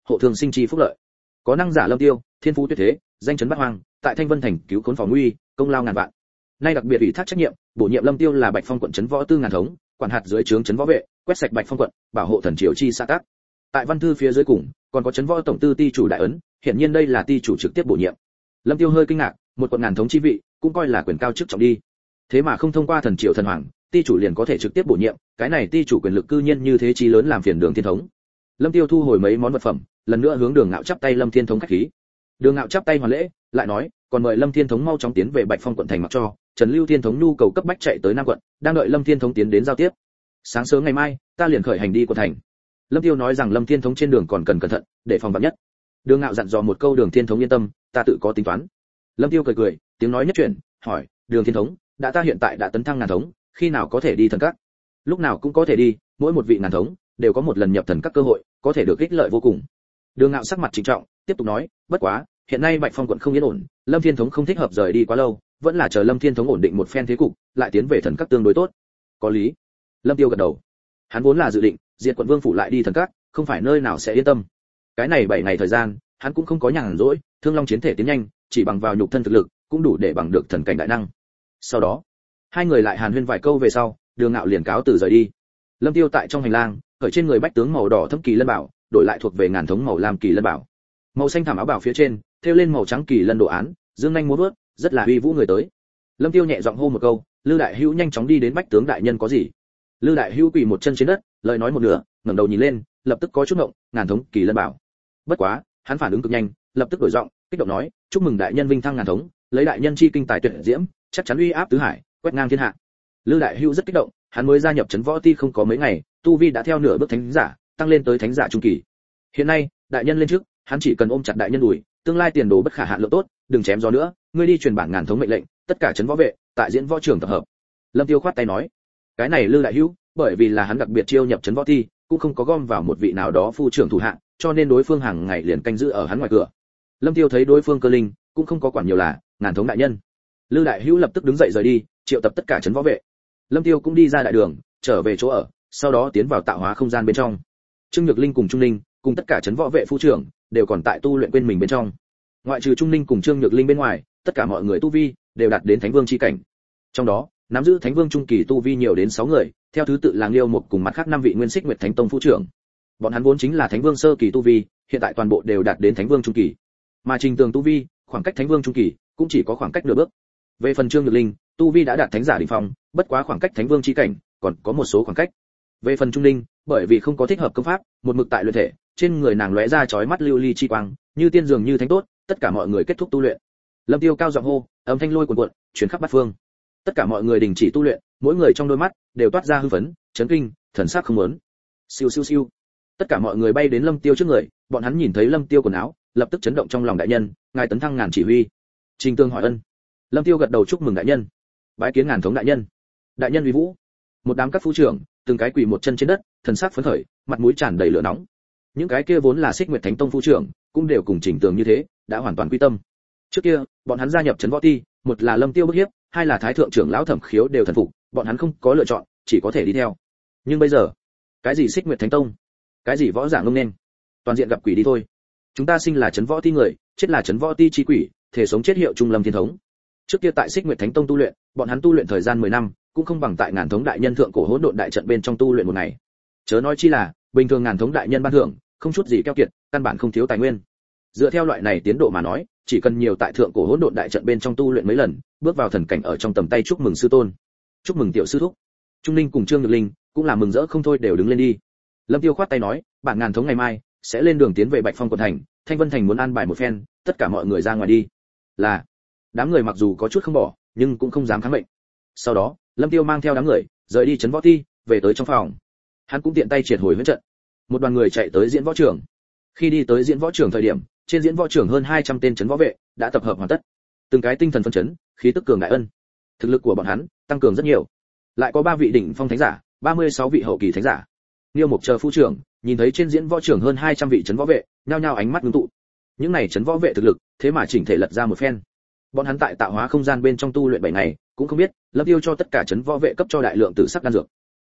hộ thường sinh chi phúc lợi. Có năng giả Lâm Tiêu, thiên phú tuyệt thế, danh chấn bát hoang, tại Thanh Vân thành cứu khốn phò nguy, công lao ngàn vạn. Nay đặc biệt ủy thác trách nhiệm, bổ nhiệm Lâm Tiêu là Bạch Phong quận trấn võ tư ngàn thống, quản hạt dưới trướng trấn võ vệ, quét sạch Bạch Phong quận, bảo hộ thần triều chi xã tắc. Tại văn thư phía dưới cùng, còn có trấn võ tổng tư ty chủ đại ấn, hiển nhiên đây là ty chủ trực tiếp bổ nhiệm. Lâm Tiêu hơi kinh ngạc, một quận ngàn thống chi vị, cũng coi là quyền cao chức trọng đi. Thế mà không thông qua thần triều thần hoàng, ty chủ liền có thể trực tiếp bổ nhiệm, cái này ty chủ quyền lực cư nhiên như thế chí lớn làm phiền Đường Thiên thống. Lâm Tiêu thu hồi mấy món vật phẩm, lần nữa hướng Đường Ngạo chắp tay Lâm Thiên thống khách khí. Đường Ngạo chắp tay hoàn lễ, lại nói, còn mời Lâm Thiên thống mau chóng tiến về Bạch Phong quận thành mặc cho, Trần Lưu Thiên thống nhu cầu cấp bách chạy tới Nam quận, đang đợi Lâm Thiên thống tiến đến giao tiếp. Sáng sớm ngày mai, ta liền khởi hành đi quận thành. Lâm Tiêu nói rằng Lâm Thiên thống trên đường còn cần cẩn thận, để phòng vạn nhất. Đường Ngạo dặn dò một câu Đường Thiên thống yên tâm, ta tự có tính toán. Lâm Tiêu cười cười, tiếng nói nhất chuyển, hỏi, Đường Thiên thống, đã ta hiện tại đã tấn thăng ngàn thống, khi nào có thể đi thần các? Lúc nào cũng có thể đi, mỗi một vị ngàn thống đều có một lần nhập thần các cơ hội, có thể được ích lợi vô cùng. Đường Ngạo sắc mặt trịnh trọng, tiếp tục nói, bất quá, hiện nay Bạch Phong quận không yên ổn, Lâm Thiên thống không thích hợp rời đi quá lâu, vẫn là chờ Lâm Thiên thống ổn định một phen thế cục, lại tiến về thần các tương đối tốt. Có lý. Lâm Tiêu gật đầu. Hắn vốn là dự định diệt quận vương phủ lại đi thần các, không phải nơi nào sẽ yên tâm. Cái này 7 ngày thời gian, hắn cũng không có nhàn rỗi, Thương Long chiến thể tiến nhanh, chỉ bằng vào nhục thân thực lực, cũng đủ để bằng được thần cảnh đại năng. Sau đó, hai người lại hàn huyên vài câu về sau, Đường Ngạo liền cáo từ rời đi. Lâm Tiêu tại trong hành lang, ở trên người bách tướng màu đỏ thâm kỳ lân bảo, đổi lại thuộc về ngàn thống màu lam kỳ lân bảo. Màu xanh thảm áo bảo phía trên, thêu lên màu trắng kỳ lân đồ án, dương nhanh múa vớt, rất là uy vũ người tới. Lâm Tiêu nhẹ giọng hô một câu, Lư đại hữu nhanh chóng đi đến bách tướng đại nhân có gì. Lư đại hữu quỳ một chân trên đất, lời nói một nửa, ngẩng đầu nhìn lên, lập tức có chút ngộng, ngàn thống kỳ lân bảo. Bất quá, hắn phản ứng cực nhanh, lập tức đổi giọng, kích động nói, chúc mừng đại nhân vinh thăng ngàn thống, lấy đại nhân chi kinh tài tuyệt diễm, chắc chắn uy áp tứ hải, quét ngang thiên hạ. Lư đại hữu rất kích động, hắn mới gia nhập trấn võ ti không có mấy ngày, tu vi đã theo nửa bước thánh giả, tăng lên tới thánh giả trung kỳ. Hiện nay, đại nhân lên trước, hắn chỉ cần ôm chặt đại nhân đùi, tương lai tiền đồ bất khả hạn lượng tốt, đừng chém gió nữa, ngươi đi truyền bản ngàn thống mệnh lệnh, tất cả trấn võ vệ, tại diễn võ trường tập hợp. Lâm Tiêu khoát tay nói, cái này Lư đại hữu, bởi vì là hắn đặc biệt chiêu nhập trấn võ ti, cũng không có gom vào một vị nào đó phu trưởng thủ hạ, cho nên đối phương hàng ngày liền canh giữ ở hắn ngoài cửa. Lâm Tiêu thấy đối phương cơ linh, cũng không có quản nhiều là ngàn thống đại nhân. Lư đại hữu lập tức đứng dậy rời đi, triệu tập tất cả trấn võ vệ. Lâm Tiêu cũng đi ra đại đường, trở về chỗ ở, sau đó tiến vào tạo hóa không gian bên trong. Trương Nhược Linh cùng Trung Ninh, cùng tất cả trấn võ vệ phu trưởng, đều còn tại tu luyện quên mình bên trong. Ngoại trừ Trung Ninh cùng Trương Nhược Linh bên ngoài, tất cả mọi người tu vi đều đạt đến Thánh Vương chi cảnh. Trong đó, nắm giữ Thánh Vương trung kỳ tu vi nhiều đến 6 người, theo thứ tự là Liêu Mục cùng mặt khác 5 vị Nguyên Xích Nguyệt Thánh Tông phu trưởng. Bọn hắn vốn chính là Thánh Vương sơ kỳ tu vi, hiện tại toàn bộ đều đạt đến Thánh Vương trung kỳ. Mà Trình Tường tu vi, khoảng cách Thánh Vương trung kỳ cũng chỉ có khoảng cách nửa bước. Về phần Trương Nhược Linh, tu vi đã đạt thánh giả đỉnh phong, bất quá khoảng cách Thánh Vương chi cảnh còn có một số khoảng cách. Về phần Trung Linh, bởi vì không có thích hợp công pháp, một mực tại luyện thể, trên người nàng lóe ra chói mắt lưu ly chi quang, như tiên dường như thánh tốt, tất cả mọi người kết thúc tu luyện. Lâm Tiêu cao giọng hô, âm thanh lôi cuồn cuộn, truyền khắp bát phương. Tất cả mọi người đình chỉ tu luyện, mỗi người trong đôi mắt đều toát ra hưng phấn, chấn kinh, thần sắc không muốn. Siêu siêu siêu. Tất cả mọi người bay đến Lâm Tiêu trước người, bọn hắn nhìn thấy Lâm Tiêu quần áo, lập tức chấn động trong lòng đại nhân, ngài tấn thăng ngàn chỉ huy. Trình Tương hỏi ân. Lâm Tiêu gật đầu chúc mừng đại nhân. Bái kiến ngàn thống đại nhân. Đại nhân uy vũ. Một đám các phu trưởng, từng cái quỳ một chân trên đất, thần sắc phấn khởi, mặt mũi tràn đầy lửa nóng. Những cái kia vốn là Xích Nguyệt Thánh Tông phu trưởng, cũng đều cùng Trình Tường như thế, đã hoàn toàn quy tâm. Trước kia, bọn hắn gia nhập trấn võ ti, một là Lâm Tiêu bức hiếp, hai là Thái thượng trưởng lão Thẩm Khiếu đều thần phục, bọn hắn không có lựa chọn, chỉ có thể đi theo. Nhưng bây giờ, cái gì Xích Nguyệt Thánh Tông, cái gì võ giả ngông nên, toàn diện gặp quỷ đi thôi. Chúng ta sinh là trấn võ ti người, chết là trấn võ ti chi quỷ, thể sống chết hiệu trung Lâm Thiên thống. Trước kia tại Xích Nguyệt Thánh Tông tu luyện, bọn hắn tu luyện thời gian 10 năm, cũng không bằng tại ngàn thống đại nhân thượng cổ hỗn độn đại trận bên trong tu luyện một ngày. Chớ nói chi là, bình thường ngàn thống đại nhân ban thưởng, không chút gì keo kiệt, căn bản không thiếu tài nguyên. Dựa theo loại này tiến độ mà nói, chỉ cần nhiều tại thượng cổ hỗn độn đại trận bên trong tu luyện mấy lần, bước vào thần cảnh ở trong tầm tay chúc mừng sư tôn. Chúc mừng tiểu sư thúc. Trung Linh cùng Trương Nhược Linh cũng là mừng rỡ không thôi đều đứng lên đi. Lâm Tiêu khoát tay nói, bản ngàn thống ngày mai sẽ lên đường tiến về Bạch Phong quận thành, Thanh Vân thành muốn an bài một phen, tất cả mọi người ra ngoài đi. Là. Đám người mặc dù có chút không bỏ, nhưng cũng không dám kháng mệnh. Sau đó, Lâm Tiêu mang theo đám người rời đi trấn võ ti, về tới trong phòng. Hắn cũng tiện tay triệt hồi huyễn trận. Một đoàn người chạy tới diễn võ trường. Khi đi tới diễn võ trường thời điểm, trên diễn võ trường hơn 200 tên trấn võ vệ đã tập hợp hoàn tất. Từng cái tinh thần phấn chấn, khí tức cường đại ân. Thực lực của bọn hắn tăng cường rất nhiều. Lại có 3 vị đỉnh phong thánh giả, 36 vị hậu kỳ thánh giả. Liêu Mục chờ phu trưởng, nhìn thấy trên diễn võ trường hơn 200 vị trấn võ vệ, nhao nhao ánh mắt ngưng tụ. Những này trấn võ vệ thực lực, thế mà chỉnh thể lật ra một phen. Bọn hắn tại tạo hóa không gian bên trong tu luyện 7 ngày, cũng không biết Lâm Tiêu cho tất cả trấn võ vệ cấp cho đại lượng tử sắc đan dược.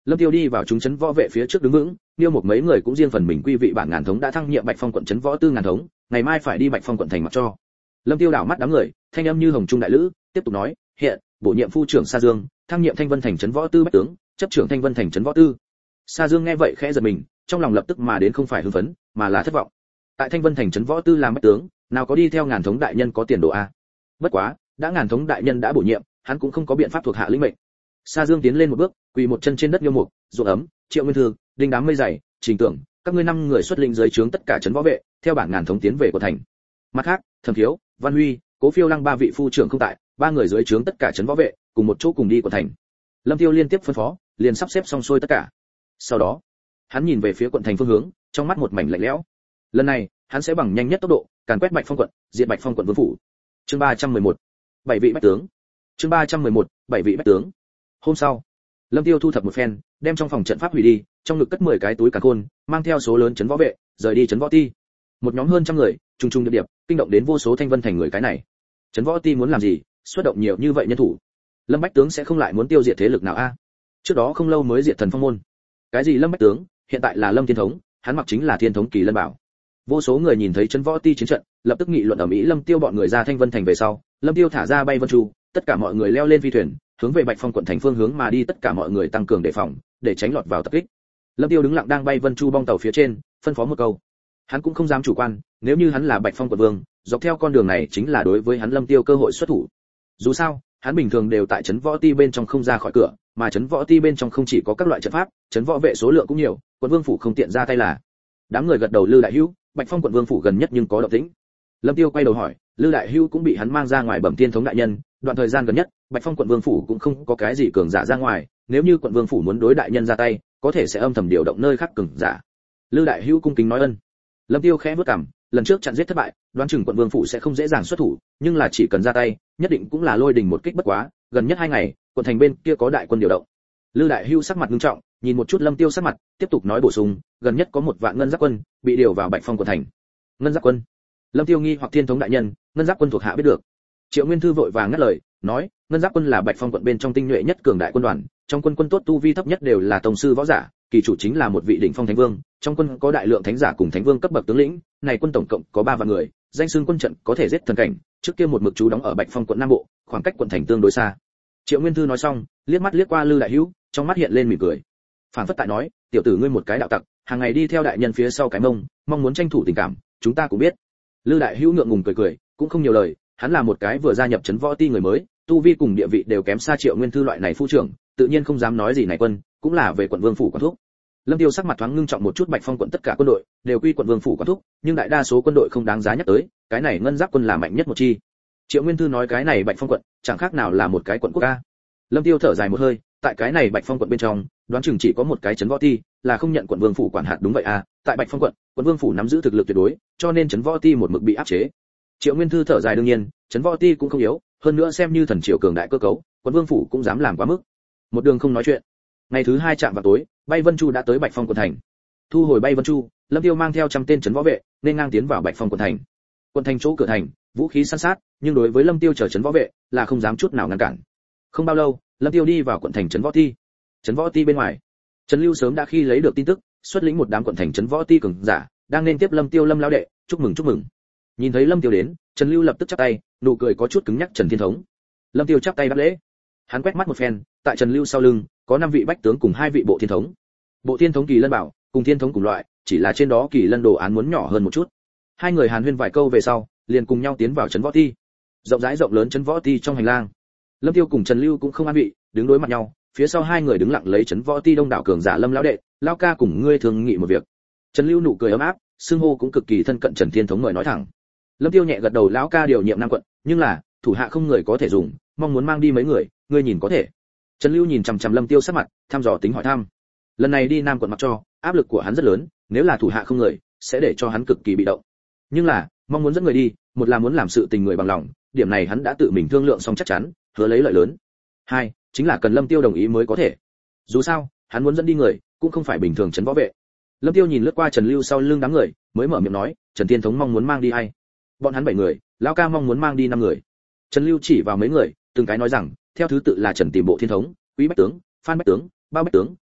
Lâm Tiêu đi vào chúng trấn võ vệ phía trước đứng vững, Niêu một mấy người cũng riêng phần mình quy vị bản ngàn thống đã thăng nhiệm Bạch Phong quận trấn võ tư ngàn thống, ngày mai phải đi Bạch Phong quận thành mặc cho. Lâm Tiêu đảo mắt đám người, thanh âm như hồng trung đại lữ, tiếp tục nói, hiện bổ nhiệm phu trưởng Sa Dương, thăng nhiệm Thanh Vân thành trấn võ tư bách tướng, chấp trưởng Thanh Vân thành trấn võ tư. Sa Dương nghe vậy khẽ giật mình, trong lòng lập tức mà đến không phải hưng phấn, mà là thất vọng. Tại Thanh Vân thành trấn võ tư làm bách tướng, nào có đi theo ngàn thống đại nhân có tiền đồ a. Bất quá, đã ngàn thống đại nhân đã bổ nhiệm, hắn cũng không có biện pháp thuộc hạ lĩnh mệnh. Sa Dương tiến lên một bước, quỳ một chân trên đất Niêu Mục, ruộng ấm, Triệu Nguyên Thư, Đinh Đám Mây Dày, Trình Tưởng, các ngươi 5 người xuất lĩnh dưới trướng tất cả trấn võ vệ, theo bản ngàn thống tiến về của thành. Mặt khác, Thẩm Thiếu, Văn Huy, Cố Phiêu Lăng 3 vị phu trưởng không tại, 3 người dưới trướng tất cả trấn võ vệ, cùng một chỗ cùng đi của thành. Lâm Tiêu liên tiếp phân phó, liền sắp xếp xong xuôi tất cả. Sau đó, hắn nhìn về phía quận thành phương hướng, trong mắt một mảnh lạnh lẽo. Lần này, hắn sẽ bằng nhanh nhất tốc độ, càn quét Bạch Phong quận, diệt Bạch Phong quận vương phủ. Chương 311. 7 vị bách tướng. Chương 311. 7 vị bách tướng. Hôm sau, Lâm Tiêu thu thập một phen, đem trong phòng trận pháp hủy đi, trong ngực cất 10 cái túi càn khôn, mang theo số lớn trấn võ vệ, rời đi trấn võ ti. Một nhóm hơn trăm người, trùng trùng điệp điệp, kinh động đến vô số Thanh Vân thành người cái này. Trấn võ ti muốn làm gì, xuất động nhiều như vậy nhân thủ. Lâm Bách tướng sẽ không lại muốn tiêu diệt thế lực nào a? Trước đó không lâu mới diệt Thần Phong môn. Cái gì Lâm Bách tướng, hiện tại là Lâm Thiên thống, hắn mặc chính là Thiên thống Kỳ Lân bảo. Vô số người nhìn thấy trấn võ ti chiến trận, lập tức nghị luận ầm ĩ. Lâm Tiêu bọn người ra Thanh Vân thành về sau, Lâm Tiêu thả ra bay vân chu, tất cả mọi người leo lên phi thuyền, hướng về Bạch Phong quận thành phương hướng mà đi, tất cả mọi người tăng cường đề phòng, để tránh lọt vào tập kích. Lâm Tiêu đứng lặng đang bay vân chu bong tàu phía trên, phân phó một câu. Hắn cũng không dám chủ quan, nếu như hắn là Bạch Phong quận vương, dọc theo con đường này chính là đối với hắn Lâm Tiêu cơ hội xuất thủ. Dù sao, hắn bình thường đều tại trấn võ ti bên trong không ra khỏi cửa, mà trấn võ ti bên trong không chỉ có các loại trận pháp, trấn võ vệ số lượng cũng nhiều, quận vương phủ không tiện ra tay là. Đám người gật đầu. Lư đại hữu, Bạch Phong quận vương phủ gần nhất nhưng có động tĩnh. Lâm Tiêu quay đầu hỏi, Lư đại hữu cũng bị hắn mang ra ngoài bẩm Thiên thống đại nhân, đoạn thời gian gần nhất, Bạch Phong quận vương phủ cũng không có cái gì cường giả ra ngoài, nếu như quận vương phủ muốn đối đại nhân ra tay, có thể sẽ âm thầm điều động nơi khác cường giả. Lư đại hữu cung kính nói ân. Lâm Tiêu khẽ bước cằm, lần trước chặn giết thất bại, đoán chừng quận vương phủ sẽ không dễ dàng xuất thủ, nhưng là chỉ cần ra tay, nhất định cũng là lôi đình một kích bất quá, gần nhất 2 ngày, quận thành bên kia có đại quân điều động. Lư đại hữu sắc mặt nghiêm trọng, nhìn một chút Lâm Tiêu sắc mặt, tiếp tục nói bổ sung, gần nhất có 1 vạn ngân giáp quân bị điều vào Bạch Phong quận thành. Ngân giáp quân? Lâm Tiêu nghi hoặc Thiên thống đại nhân, ngân giáp quân thuộc hạ biết được. Triệu Nguyên Thư vội vàng ngắt lời, nói, ngân giáp quân là Bạch Phong quận bên trong tinh nhuệ nhất cường đại quân đoàn, trong quân tốt tu vi thấp nhất đều là tông sư võ giả, kỳ chủ chính là một vị đỉnh phong thánh vương, trong quân có đại lượng thánh giả cùng thánh vương cấp bậc tướng lĩnh, này quân tổng cộng có 3 vạn người, danh xưng quân trận có thể giết thần cảnh, trước kia một mực trú đóng ở Bạch Phong quận Nam Bộ, khoảng cách quận thành tương đối xa. Triệu Nguyên Thư nói xong, liếc mắt liếc qua Lư đại hữu, trong mắt hiện lên mỉm cười. Phản phất tại nói, tiểu tử ngươi một cái đạo tặc, hàng ngày đi theo đại nhân phía sau cái mong muốn tranh thủ tình cảm, chúng ta cũng biết. Lư đại hữu ngượng ngùng cười, cũng không nhiều lời, hắn là một cái vừa gia nhập trấn võ ti người mới, tu vi cùng địa vị đều kém xa Triệu Nguyên Thư loại này phu trưởng, tự nhiên không dám nói gì này quân, cũng là về quận vương phủ quản thúc. Lâm Tiêu sắc mặt thoáng ngưng trọng một chút, Bạch Phong quận tất cả quân đội đều quy quận vương phủ quản thúc, nhưng đại đa số quân đội không đáng giá nhắc tới, cái này ngân giáp quân là mạnh nhất một chi. Triệu Nguyên Thư nói cái này Bạch Phong quận chẳng khác nào là một cái quận quốc a. Lâm Tiêu thở dài một hơi, tại cái này Bạch Phong quận bên trong, đoán chừng chỉ có một cái trấn võ ti, là không nhận quận vương phủ quản hạt đúng vậy a. Tại Bạch Phong quận, quận vương phủ nắm giữ thực lực tuyệt đối, cho nên trấn võ ti một mực bị áp chế. Triệu Nguyên Thư thở dài đương nhiên, trấn võ ti cũng không yếu, hơn nữa xem như thần triều cường đại cơ cấu, quận vương phủ cũng dám làm quá mức. Một đường không nói chuyện. Ngày thứ 2 chạm vào tối, bay vân chu đã tới Bạch Phong quận thành. Thu hồi bay vân chu, Lâm Tiêu mang theo 100 tên trấn võ vệ, nên ngang tiến vào Bạch Phong quận thành. Quận thành chỗ cửa thành, vũ khí săn sát, nhưng đối với Lâm Tiêu chờ trấn võ vệ, là không dám chút nào ngăn cản. Không bao lâu, Lâm Tiêu đi vào quận thành trấn võ ti. Trấn võ ti bên ngoài, Trần Lưu sớm đã khi lấy được tin tức, xuất lĩnh một đám quận thành trấn võ ti cường giả, đang nên tiếp Lâm Tiêu Lâm lão đệ, chúc mừng. Nhìn thấy Lâm Tiêu đến, Trần Lưu lập tức chắp tay, nụ cười có chút cứng nhắc. Trần Thiên thống. Lâm Tiêu chắp tay đáp lễ. Hắn quét mắt một phen, tại Trần Lưu sau lưng có 5 vị bách tướng cùng 2 vị bộ thiên thống. Bộ thiên thống Kỳ Lân bảo, cùng thiên thống cùng loại, chỉ là trên đó Kỳ Lân đồ án muốn nhỏ hơn một chút. Hai người hàn huyên vài câu về sau, liền cùng nhau tiến vào trấn võ ti. Rộng rãi rộng lớn trấn võ ti trong hành lang. Lâm Tiêu cùng Trần Lưu cũng không an vị, đứng đối mặt nhau, phía sau hai người đứng lặng lấy trấn võ ti đông đảo cường giả. Lâm lão đệ, lão ca cùng ngươi thường nghị một việc. Trần Lưu nụ cười ấm áp, xưng hô cũng cực kỳ thân cận. Trần Thiên thống mời nói thẳng. Lâm Tiêu nhẹ gật đầu, lão ca điều nhiệm Nam quận, nhưng là thủ hạ không người có thể dùng, mong muốn mang đi mấy người, ngươi nhìn có thể. Trần Lưu nhìn chằm chằm Lâm Tiêu sắc mặt, thăm dò tính hỏi thăm. Lần này đi Nam quận mặc cho, áp lực của hắn rất lớn, nếu là thủ hạ không người, sẽ để cho hắn cực kỳ bị động. Nhưng là, mong muốn dẫn người đi, một là muốn làm sự tình người bằng lòng, điểm này hắn đã tự mình thương lượng xong chắc chắn, hứa lấy lợi lớn. Hai, chính là cần Lâm Tiêu đồng ý mới có thể. Dù sao, hắn muốn dẫn đi người, cũng không phải bình thường trấn võ vệ. Lâm Tiêu nhìn lướt qua Trần Lưu sau lưng đám người, mới mở miệng nói, Trần Thiên thống mong muốn mang đi ai? Bọn hắn 7 người, lão ca mong muốn mang đi 5 người. Trần Lưu chỉ vào mấy người, từng cái nói rằng, theo thứ tự là Trần Tìm bộ thiên thống, Quý bách tướng, Phan bách tướng, Bao bách tướng,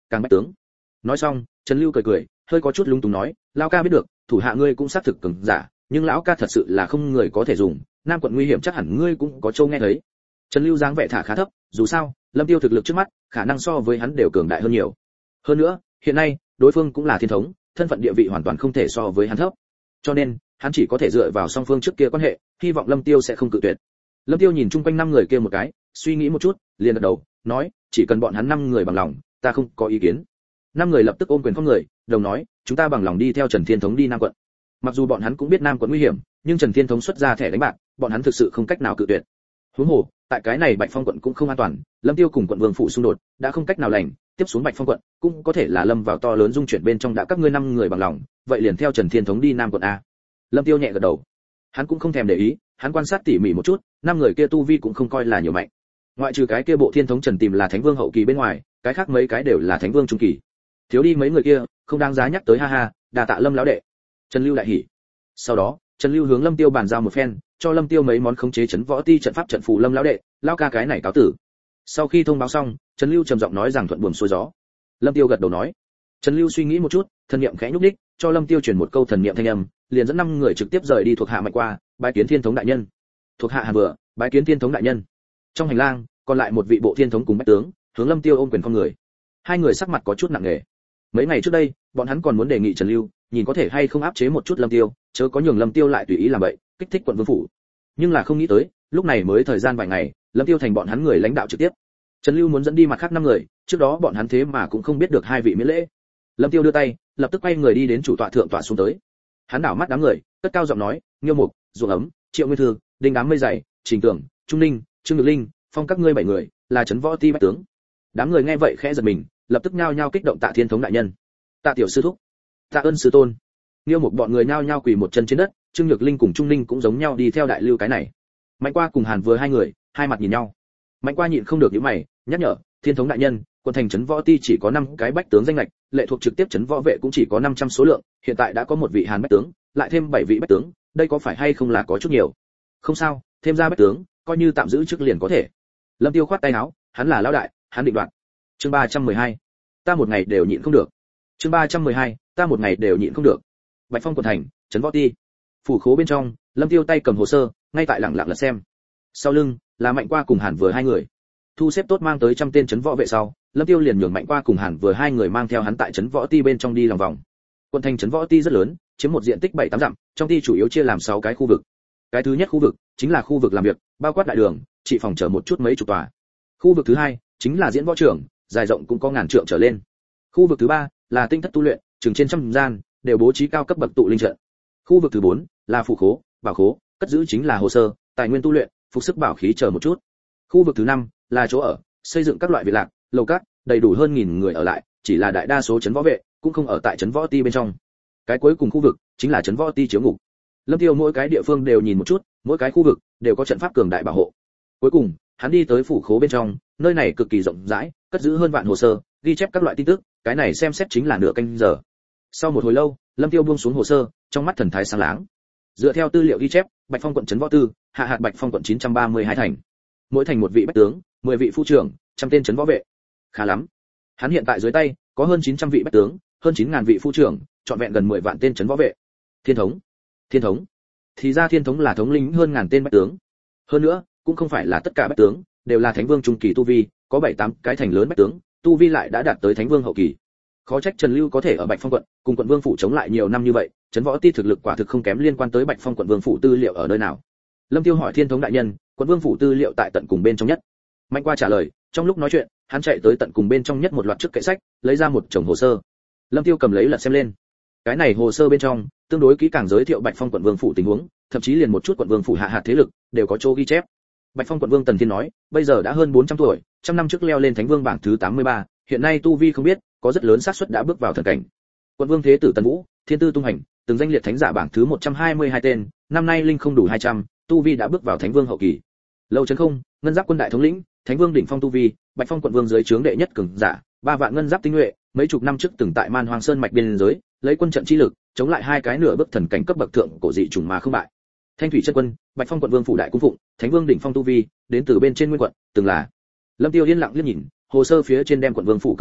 càng bách tướng. Nói xong, Trần Lưu cười cười, hơi có chút lúng túng nói, lão ca biết được, thủ hạ ngươi cũng xác thực cường giả, nhưng lão ca thật sự là không người có thể dùng, Nam quận nguy hiểm chắc hẳn ngươi cũng có châu nghe thấy. Trần Lưu dáng vẻ thả khá thấp, dù sao, Lâm Tiêu thực lực trước mắt, khả năng so với hắn đều cường đại hơn nhiều. Hơn nữa, hiện nay, đối phương cũng là thiên thống, thân phận địa vị hoàn toàn không thể so với hắn thấp. Cho nên, hắn chỉ có thể dựa vào song phương trước kia quan hệ, hy vọng Lâm Tiêu sẽ không cự tuyệt. Lâm Tiêu nhìn chung quanh 5 người kia một cái, suy nghĩ một chút, liền gật đầu, nói, chỉ cần bọn hắn 5 người bằng lòng, ta không có ý kiến. 5 người lập tức ôm quyền không người, đồng nói, chúng ta bằng lòng đi theo Trần Thiên thống đi Nam quận. Mặc dù bọn hắn cũng biết Nam quận nguy hiểm, nhưng Trần Thiên thống xuất ra thẻ đánh bạc, bọn hắn thực sự không cách nào cự tuyệt. Huống hồ, tại cái này Bạch Phong quận cũng không an toàn, Lâm Tiêu cùng quận vương phủ xung đột, đã không cách nào lành, tiếp xuống Bạch Phong quận cũng có thể là lâm vào to lớn dung chuyển bên trong. Đã các ngươi 5 người bằng lòng, vậy liền theo Trần Thiên thống đi Nam quận a. Lâm Tiêu nhẹ gật đầu. Hắn cũng không thèm để ý, hắn quan sát tỉ mỉ một chút, 5 người kia tu vi cũng không coi là nhiều mạnh. Ngoại trừ cái kia bộ Thiên thống Trần tìm là Thánh Vương hậu kỳ bên ngoài, cái khác mấy cái đều là Thánh Vương trung kỳ. Thiếu đi mấy người kia, không đáng giá nhắc tới, ha ha, đa tạ Lâm lão đệ. Trần Lưu đại hỉ. Sau đó, Trần Lưu hướng Lâm Tiêu bàn giao một phen, cho Lâm Tiêu mấy món khống chế trấn võ ti trận pháp trận phù. Lâm lão đệ, lão ca cái này cáo tử. Sau khi thông báo xong, Trần Lưu trầm giọng nói rằng thuận buồm xuôi gió. Lâm Tiêu gật đầu nói. Trần Lưu suy nghĩ một chút, thần niệm khẽ nhúc nhích, cho Lâm Tiêu truyền một câu thần niệm thanh âm, liền dẫn 5 người trực tiếp rời đi. Thuộc hạ Mạnh Qua, bái kiến Thiên thống đại nhân. Thuộc hạ Hàn Vừa, bái kiến Thiên thống đại nhân. Trong hành lang, còn lại một vị bộ Thiên thống cùng bách tướng, hướng Lâm Tiêu ôm quyền không người. Hai người sắc mặt có chút nặng nề. Mấy ngày trước đây, bọn hắn còn muốn đề nghị Trần Lưu, nhìn có thể hay không áp chế một chút Lâm Tiêu, chớ có nhường Lâm Tiêu lại tùy ý làm vậy, kích thích quận vương phủ. Nhưng là không nghĩ tới, lúc này mới thời gian vài ngày, Lâm Tiêu thành bọn hắn người lãnh đạo trực tiếp. Trần Lưu muốn dẫn đi mặt khác 5 người, trước đó bọn hắn thế mà cũng không biết được 2 vị miễn lễ. Lâm Tiêu đưa tay, lập tức quay người đi đến chủ tọa thượng tọa xuống tới. Hắn đảo mắt đám người, cất cao giọng nói, Nghiêu Mục, Ruộng Ấm, Triệu Nguyên Thư, Đinh Đám Mây Dày, Trình Tưởng, Trung Ninh, Trương Nhược Linh, phong các ngươi 7 người, là trấn võ ti bách tướng. Đám người nghe vậy khẽ giật mình, lập tức nhao nhao kích động tạ Thiên thống đại nhân, tạ tiểu sư thúc, tạ ơn sư tôn. Nghiêu Mục bọn người nhao nhao quỳ một chân trên đất, Trương Nhược Linh cùng Trung Ninh cũng giống nhau đi theo đại lưu cái này. Mạnh Qua cùng Hàn Vừa 2 người, hai mặt nhìn nhau. Mạnh Qua nhịn không được nhíu mày, nhắc nhở, Thiên thống đại nhân, quận thành trấn võ ti chỉ có 5 cái bách tướng danh lệch, lệ thuộc trực tiếp trấn võ vệ cũng chỉ có 500 số lượng, hiện tại đã có một vị Hàn bách tướng, lại thêm 7 vị bách tướng, đây có phải hay không là có chút nhiều? Không sao, thêm ra bách tướng, coi như tạm giữ chức liền có thể. Lâm Tiêu khoát tay áo, hắn là lão đại, hắn định đoạt. Chương 312. Ta một ngày đều nhịn không được. Chương 312. Ta một ngày đều nhịn không được. Bạch Phong quận thành, trấn võ ti. Phủ khố bên trong, Lâm Tiêu tay cầm hồ sơ, ngay tại lẳng lặng lật xem. Sau lưng là Mạnh Qua cùng Hàn Vừa 2 người. Thu xếp tốt mang tới 100 tên trấn võ vệ sau, Lâm Tiêu liền nhường Mạnh Qua cùng Hàn Vừa 2 người mang theo hắn tại trấn võ ti bên trong đi lòng vòng. Quận thành trấn võ ti rất lớn, chiếm một diện tích 7-8 dặm, trong ti chủ yếu chia làm 6 cái khu vực. Cái thứ nhất khu vực chính là khu vực làm việc, bao quát đại đường, trị phòng chờ một chút mấy chục tòa. Khu vực thứ hai chính là diễn võ trường, dài rộng cũng có ngàn trượng trở lên. Khu vực thứ ba là tinh thất tu luyện, chừng trên trăm gian, đều bố trí cao cấp bậc tụ linh trận. Khu vực thứ 4 là phủ khố, bảo khố, cất giữ chính là hồ sơ, tài nguyên tu luyện, phục sức bảo khí chờ một chút. Khu vực thứ 5 là chỗ ở, xây dựng các loại viện lạc, lầu cát, đầy đủ hơn 1000 người ở lại, chỉ là đại đa số trấn võ vệ cũng không ở tại trấn võ ti bên trong. Cái cuối cùng khu vực chính là trấn võ ti chiếu ngục. Lâm Tiêu mỗi cái địa phương đều nhìn một chút, mỗi cái khu vực đều có trận pháp cường đại bảo hộ. Cuối cùng, hắn đi tới phủ khố bên trong, nơi này cực kỳ rộng rãi, cất giữ hơn vạn hồ sơ, ghi chép các loại tin tức, cái này xem xét chính là nửa canh giờ. Sau một hồi lâu, Lâm Tiêu buông xuống hồ sơ, trong mắt thần thái sáng láng. Dựa theo tư liệu ghi chép, Bạch Phong quận trấn võ tư, hạ hạt Bạch Phong quận 932 thành. Mỗi thành một vị bách tướng, 10 vị phu trưởng, 100 tên trấn võ vệ. Khá lắm. Hắn hiện tại dưới tay có hơn 900 vị bách tướng, hơn 9000 vị phu trưởng, trọn vẹn gần 10 vạn tên trấn võ vệ. Thiên thống. Thì ra Thiên thống là thống lĩnh hơn ngàn tên bách tướng. Hơn nữa, cũng không phải là tất cả bách tướng đều là Thánh Vương trung kỳ tu vi, có 7-8 cái thành lớn bách tướng, tu vi lại đã đạt tới Thánh Vương hậu kỳ. Khó trách Trần Lưu có thể ở Bạch Phong quận cùng quận Vương phủ chống lại nhiều năm như vậy, trấn võ ti thực lực quả thực không kém. Liên quan tới Bạch Phong quận Vương phủ tư liệu ở nơi nào? Lâm Tiêu hỏi Thiên thống đại nhân, quận Vương phủ tư liệu tại tận cùng bên trong nhất. Mạnh Qua trả lời, trong lúc nói chuyện, hắn chạy tới tận cùng bên trong nhất một loạt trước kệ sách, lấy ra một chồng hồ sơ. Lâm Tiêu cầm lấy lật xem lên. Cái này hồ sơ bên trong tương đối kỹ càng giới thiệu Bạch Phong quận Vương phủ tình huống, thậm chí liền một chút quận Vương phủ hạ hạt thế lực đều có chỗ ghi chép. Bạch Phong quận Vương Tần Thiên nói, bây giờ đã hơn 400 tuổi, trăm năm trước leo lên Thánh Vương bảng thứ 83, hiện nay tu vi không biết, có rất lớn xác suất đã bước vào thần cảnh. Quận Vương Thế tử Tần Vũ, thiên tư tung hành, từng danh liệt thánh giả bảng thứ 122 tên, năm nay linh không đủ 200, tu vi đã bước vào Thánh Vương hậu kỳ. Lâu Trấn Không, ngân giáp quân đại thống lĩnh, Thánh Vương đỉnh phong tu vi, Bạch Phong quận Vương dưới trướng đệ nhất cường giả, 3 vạn ngân giáp tinh nhuệ, mấy chục năm trước từng tại Man Hoang Sơn mạch biên giới, lấy quân trận chi lực, chống lại 2 cái nửa bước thần cảnh cấp bậc thượng cổ dị trùng mà không bại. Thanh Thủy chân quân, Bạch Phong quận Vương phủ đại cung phụng, Thánh Vương đỉnh phong tu vi, đến từ bên trên Nguyên quận, từng là. Lâm Tiêu yên lặng liếc nhìn, hồ sơ phía trên đem quận Vương phủ cường giả,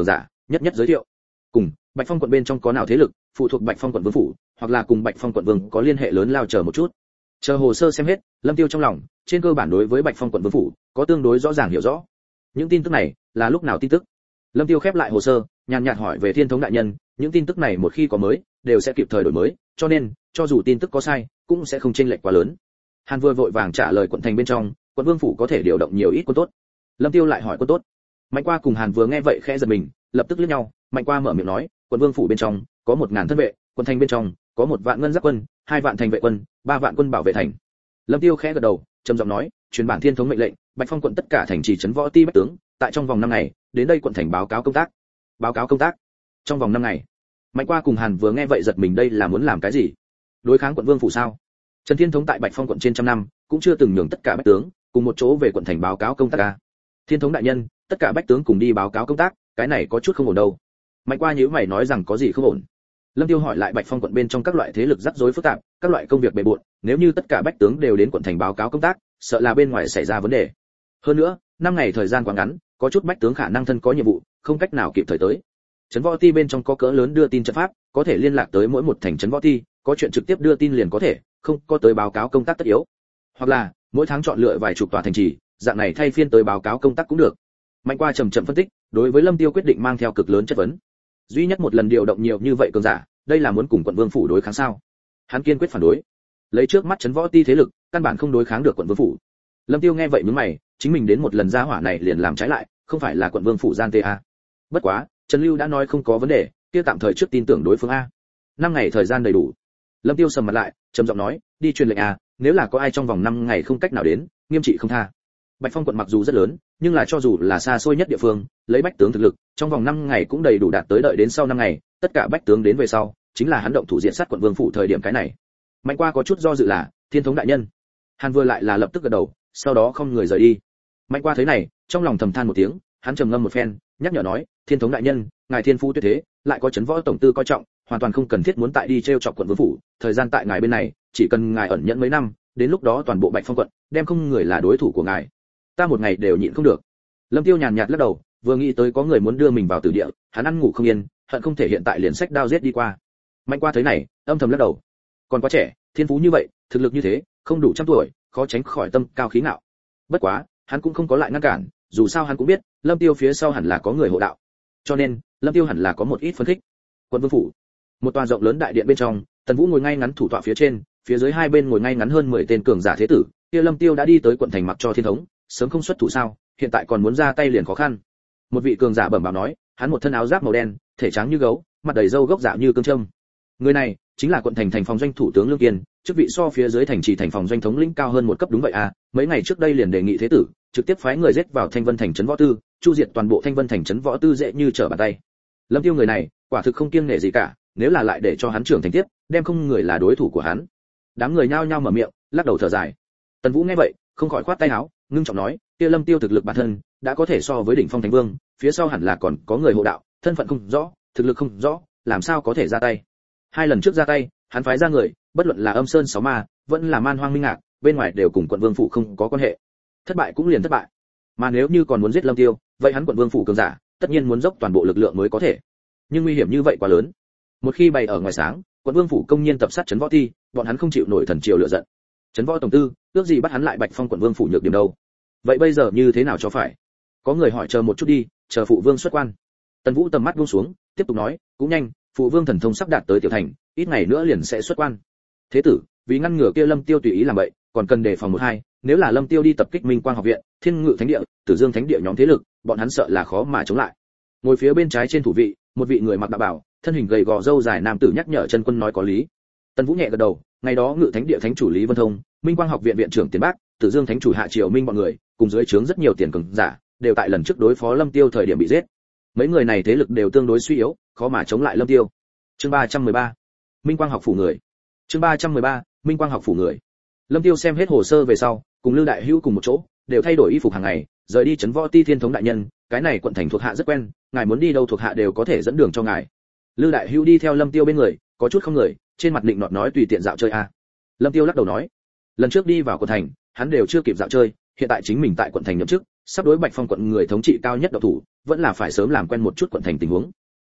nhất nhất giới thiệu. Cùng Bạch Phong quận bên trong có nào thế lực phụ thuộc Bạch Phong quận vương phủ, hoặc là cùng Bạch Phong quận vương có liên hệ lớn lao chờ một chút. Chờ hồ sơ xem hết, Lâm Tiêu trong lòng trên cơ bản đối với Bạch Phong quận vương phủ có tương đối rõ ràng hiểu rõ. Những tin tức này là lúc nào tin tức? Lâm Tiêu khép lại hồ sơ, nhàn nhạt hỏi về Thiên thống đại nhân, những tin tức này một khi có mới, đều sẽ kịp thời đổi mới, cho nên, cho dù tin tức có sai, cũng sẽ không chênh lệch quá lớn. Hàn Vừa vội vàng trả lời quận thành bên trong, quận vương phủ có thể điều động nhiều ít quân tốt. Lâm Tiêu lại hỏi quân tốt. Mạnh Qua cùng Hàn Vừa nghe vậy khẽ giật mình, lập tức liếc nhau. Mạnh Qua mở miệng nói, quận vương phủ bên trong có 1000 thân vệ, quận thành bên trong có 1 vạn ngân giáp quân, 2 vạn thành vệ quân, 3 vạn quân bảo vệ thành. Lâm Tiêu khẽ gật đầu, trầm giọng nói, truyền bản Thiên thống mệnh lệnh, Bạch Phong quận tất cả thành trì trấn võ ti bách tướng, tại trong vòng 5 ngày, đến đây quận thành báo cáo công tác. Báo cáo công tác? Trong vòng 5 ngày? Mạnh Qua cùng Hàn Vừa nghe vậy giật mình, đây là muốn làm cái gì? Đối kháng quận vương phủ sao? Trần Thiên thống tại Bạch Phong quận trên trăm năm, cũng chưa từng nhường tất cả bách tướng cùng một chỗ về quận thành báo cáo công tác a. Thiên thống đại nhân, tất cả bách tướng cùng đi báo cáo công tác, cái này có chút không ổn đâu. Mạnh Qua nhíu mày nói rằng có gì không ổn? Lâm Tiêu hỏi lại Bạch Phong quận bên trong các loại thế lực rắc rối phức tạp, các loại công việc bề bộn, nếu như tất cả bách tướng đều đến quận thành báo cáo công tác, sợ là bên ngoài xảy ra vấn đề. Hơn nữa, 5 ngày thời gian quá ngắn, có chút bách tướng khả năng thân có nhiệm vụ, không cách nào kịp thời tới. Trấn võ ti bên trong có cỡ lớn đưa tin trận pháp, có thể liên lạc tới mỗi một thành trấn võ ti, có chuyện trực tiếp đưa tin liền có thể, không có tới báo cáo công tác tất yếu. Hoặc là, mỗi tháng chọn lựa vài chục tòa thành trì, dạng này thay phiên tới báo cáo công tác cũng được. Mạnh Qua chậm chậm phân tích, đối với Lâm Tiêu quyết định mang theo cực lớn chất vấn. Duy nhất một lần điều động nhiều như vậy cường giả, đây là muốn cùng quận vương phủ đối kháng sao? Hắn kiên quyết phản đối. Lấy trước mắt trấn võ ti thế lực, căn bản không đối kháng được quận vương phủ. Lâm Tiêu nghe vậy nhướng mày, chính mình đến một lần ra hỏa này liền làm trái lại, không phải là quận vương phủ gian tê a. Bất quá, Trần Lưu đã nói không có vấn đề, kia tạm thời trước tin tưởng đối phương a. 5 ngày thời gian đầy đủ. Lâm Tiêu sầm mặt lại, trầm giọng nói, đi truyền lệnh a, nếu là có ai trong vòng 5 ngày không cách nào đến, nghiêm trị không tha. Bạch Phong quận mặc dù rất lớn, nhưng là cho dù là xa xôi nhất địa phương, lấy bách tướng thực lực, trong vòng 5 ngày cũng đầy đủ đạt tới, đợi đến sau 5 ngày, tất cả bách tướng đến về sau, chính là hắn động thủ diện sát quận vương phủ thời điểm cái này. Mạnh Qua có chút do dự là, Thiên thống đại nhân. Hàn Vừa lại là lập tức gật đầu, sau đó không người rời đi. Mạnh Qua thấy này, trong lòng thầm than một tiếng, hắn trầm ngâm một phen, nhắc nhở nói, Thiên thống đại nhân, ngài thiên phú tuyệt thế, lại có trấn võ tổng tư coi trọng, hoàn toàn không cần thiết muốn tại đi treo chọc quận vương phủ, thời gian tại ngài bên này, chỉ cần ngài ẩn nhẫn mấy năm, đến lúc đó toàn bộ Bạch Phong quận, đem không người là đối thủ của ngài. Ta một ngày đều nhịn không được. Lâm Tiêu nhàn nhạt lắc đầu, vừa nghĩ tới có người muốn đưa mình vào tử địa, hắn ăn ngủ không yên, hận không thể hiện tại liền sách đao giết đi qua. Mạnh Qua thấy này, âm thầm lắc đầu. Còn quá trẻ, thiên phú như vậy, thực lực như thế, không đủ trăm tuổi, khó tránh khỏi tâm cao khí ngạo. Bất quá, hắn cũng không có lại ngăn cản, dù sao hắn cũng biết, Lâm Tiêu phía sau hẳn là có người hộ đạo. Cho nên, Lâm Tiêu hẳn là có một ít phân tích. Quận vương phủ, một tòa rộng lớn đại điện bên trong, Tần Vũ ngồi ngay ngắn thủ tọa phía trên, phía dưới hai bên ngồi ngay ngắn hơn 10 tên cường giả thế tử. Kia Lâm Tiêu đã đi tới quận thành mặc cho Thiên thống, sớm không xuất thủ sao, hiện tại còn muốn ra tay liền khó khăn. Một vị cường giả bẩm báo nói, hắn một thân áo giáp màu đen, thể trắng như gấu, mặt đầy râu gốc dạ như cương trâm. Người này chính là quận thành thành phòng doanh thủ tướng Lương Kiên, chức vị so phía dưới thành trì thành phòng doanh thống lĩnh cao hơn một cấp. Đúng vậy à, mấy ngày trước đây liền đề nghị thế tử trực tiếp phái người giết vào Thanh Vân thành trấn võ tư, chu diệt toàn bộ Thanh Vân thành trấn võ tư dễ như trở bàn tay. Lâm Tiêu người này, quả thực không kiêng nể gì cả, nếu là lại để cho hắn trưởng thành tiếp, đem không người là đối thủ của hắn. Đám người nhao nhao mở miệng, lắc đầu thở dài. Tần Vũ nghe vậy, không khỏi khoát tay áo, ngưng trọng nói, kia Lâm Tiêu thực lực bản thân đã có thể so với đỉnh phong thánh vương, phía sau hẳn là còn có người hộ đạo, thân phận không rõ, thực lực không rõ, làm sao có thể ra tay. 2 lần trước ra tay, hắn phái ra người, bất luận là Âm Sơn Sáu Ma, vẫn là Man Hoang Minh Ngạc, bên ngoài đều cùng quận vương phủ không có quan hệ. Thất bại cũng liền thất bại. Mà nếu như còn muốn giết Lâm Tiêu, vậy hắn quận vương phủ cường giả, tất nhiên muốn dốc toàn bộ lực lượng mới có thể. Nhưng nguy hiểm như vậy quá lớn. Một khi bày ở ngoài sáng, quận vương phủ công nhiên tập sát trấn võ ti, bọn hắn không chịu nổi thần triều lựa giận. Trấn võ tổng tư, ước gì bắt hắn lại Bạch Phong quận vương phủ nhược điểm đâu. Vậy bây giờ như thế nào cho phải? Có người hỏi chờ một chút đi, chờ phụ vương xuất quan. Tần Vũ tầm mắt buông xuống, tiếp tục nói, cũng nhanh, phụ vương thần thông sắp đạt tới tiểu thành, ít ngày nữa liền sẽ xuất quan. Thế tử, vì ngăn ngừa kia Lâm Tiêu tùy ý làm vậy, còn cần đề phòng 1-2, nếu là Lâm Tiêu đi tập kích Minh Quang học viện, Thiên Ngự thánh địa, Tử Dương thánh địa nhóm thế lực, bọn hắn sợ là khó mà chống lại. Ngồi phía bên trái trên thủ vị, một vị người mặc đạo bào, thân hình gầy gò râu dài nam tử nhắc nhở chân quân nói có lý. Tần Vũ nhẹ gật đầu, ngày đó Ngự thánh địa thánh chủ Lý Vân Thông, Minh Quang học viện viện trưởng Tiền Bác, Tử Dương thánh chủ Hạ Triều Minh bọn người, cùng dưới trướng rất nhiều tiền cường giả, đều tại lần trước đối phó Lâm Tiêu thời điểm bị giết. Mấy người này thế lực đều tương đối suy yếu, khó mà chống lại Lâm Tiêu. Chương 313. Minh Quang học phủ người. Chương 313. Minh Quang học phủ người. Lâm Tiêu xem hết hồ sơ về sau, cùng Lư Đại Hữu cùng một chỗ, đều thay đổi y phục hàng ngày, rời đi trấn võ ti. Thiên thống đại nhân, cái này quận thành thuộc hạ rất quen, ngài muốn đi đâu thuộc hạ đều có thể dẫn đường cho ngài. Lư Đại Hữu đi theo Lâm Tiêu bên người, có chút không người, trên mặt định nọt nói tùy tiện dạo chơi a. Lâm Tiêu lắc đầu nói, lần trước đi vào quận thành, hắn đều chưa kịp dạo chơi, hiện tại chính mình tại quận thành nhậm chức, sắp đối Bạch Phong quận người thống trị cao nhất độc thủ, vẫn là phải sớm làm quen một chút quận thành tình huống.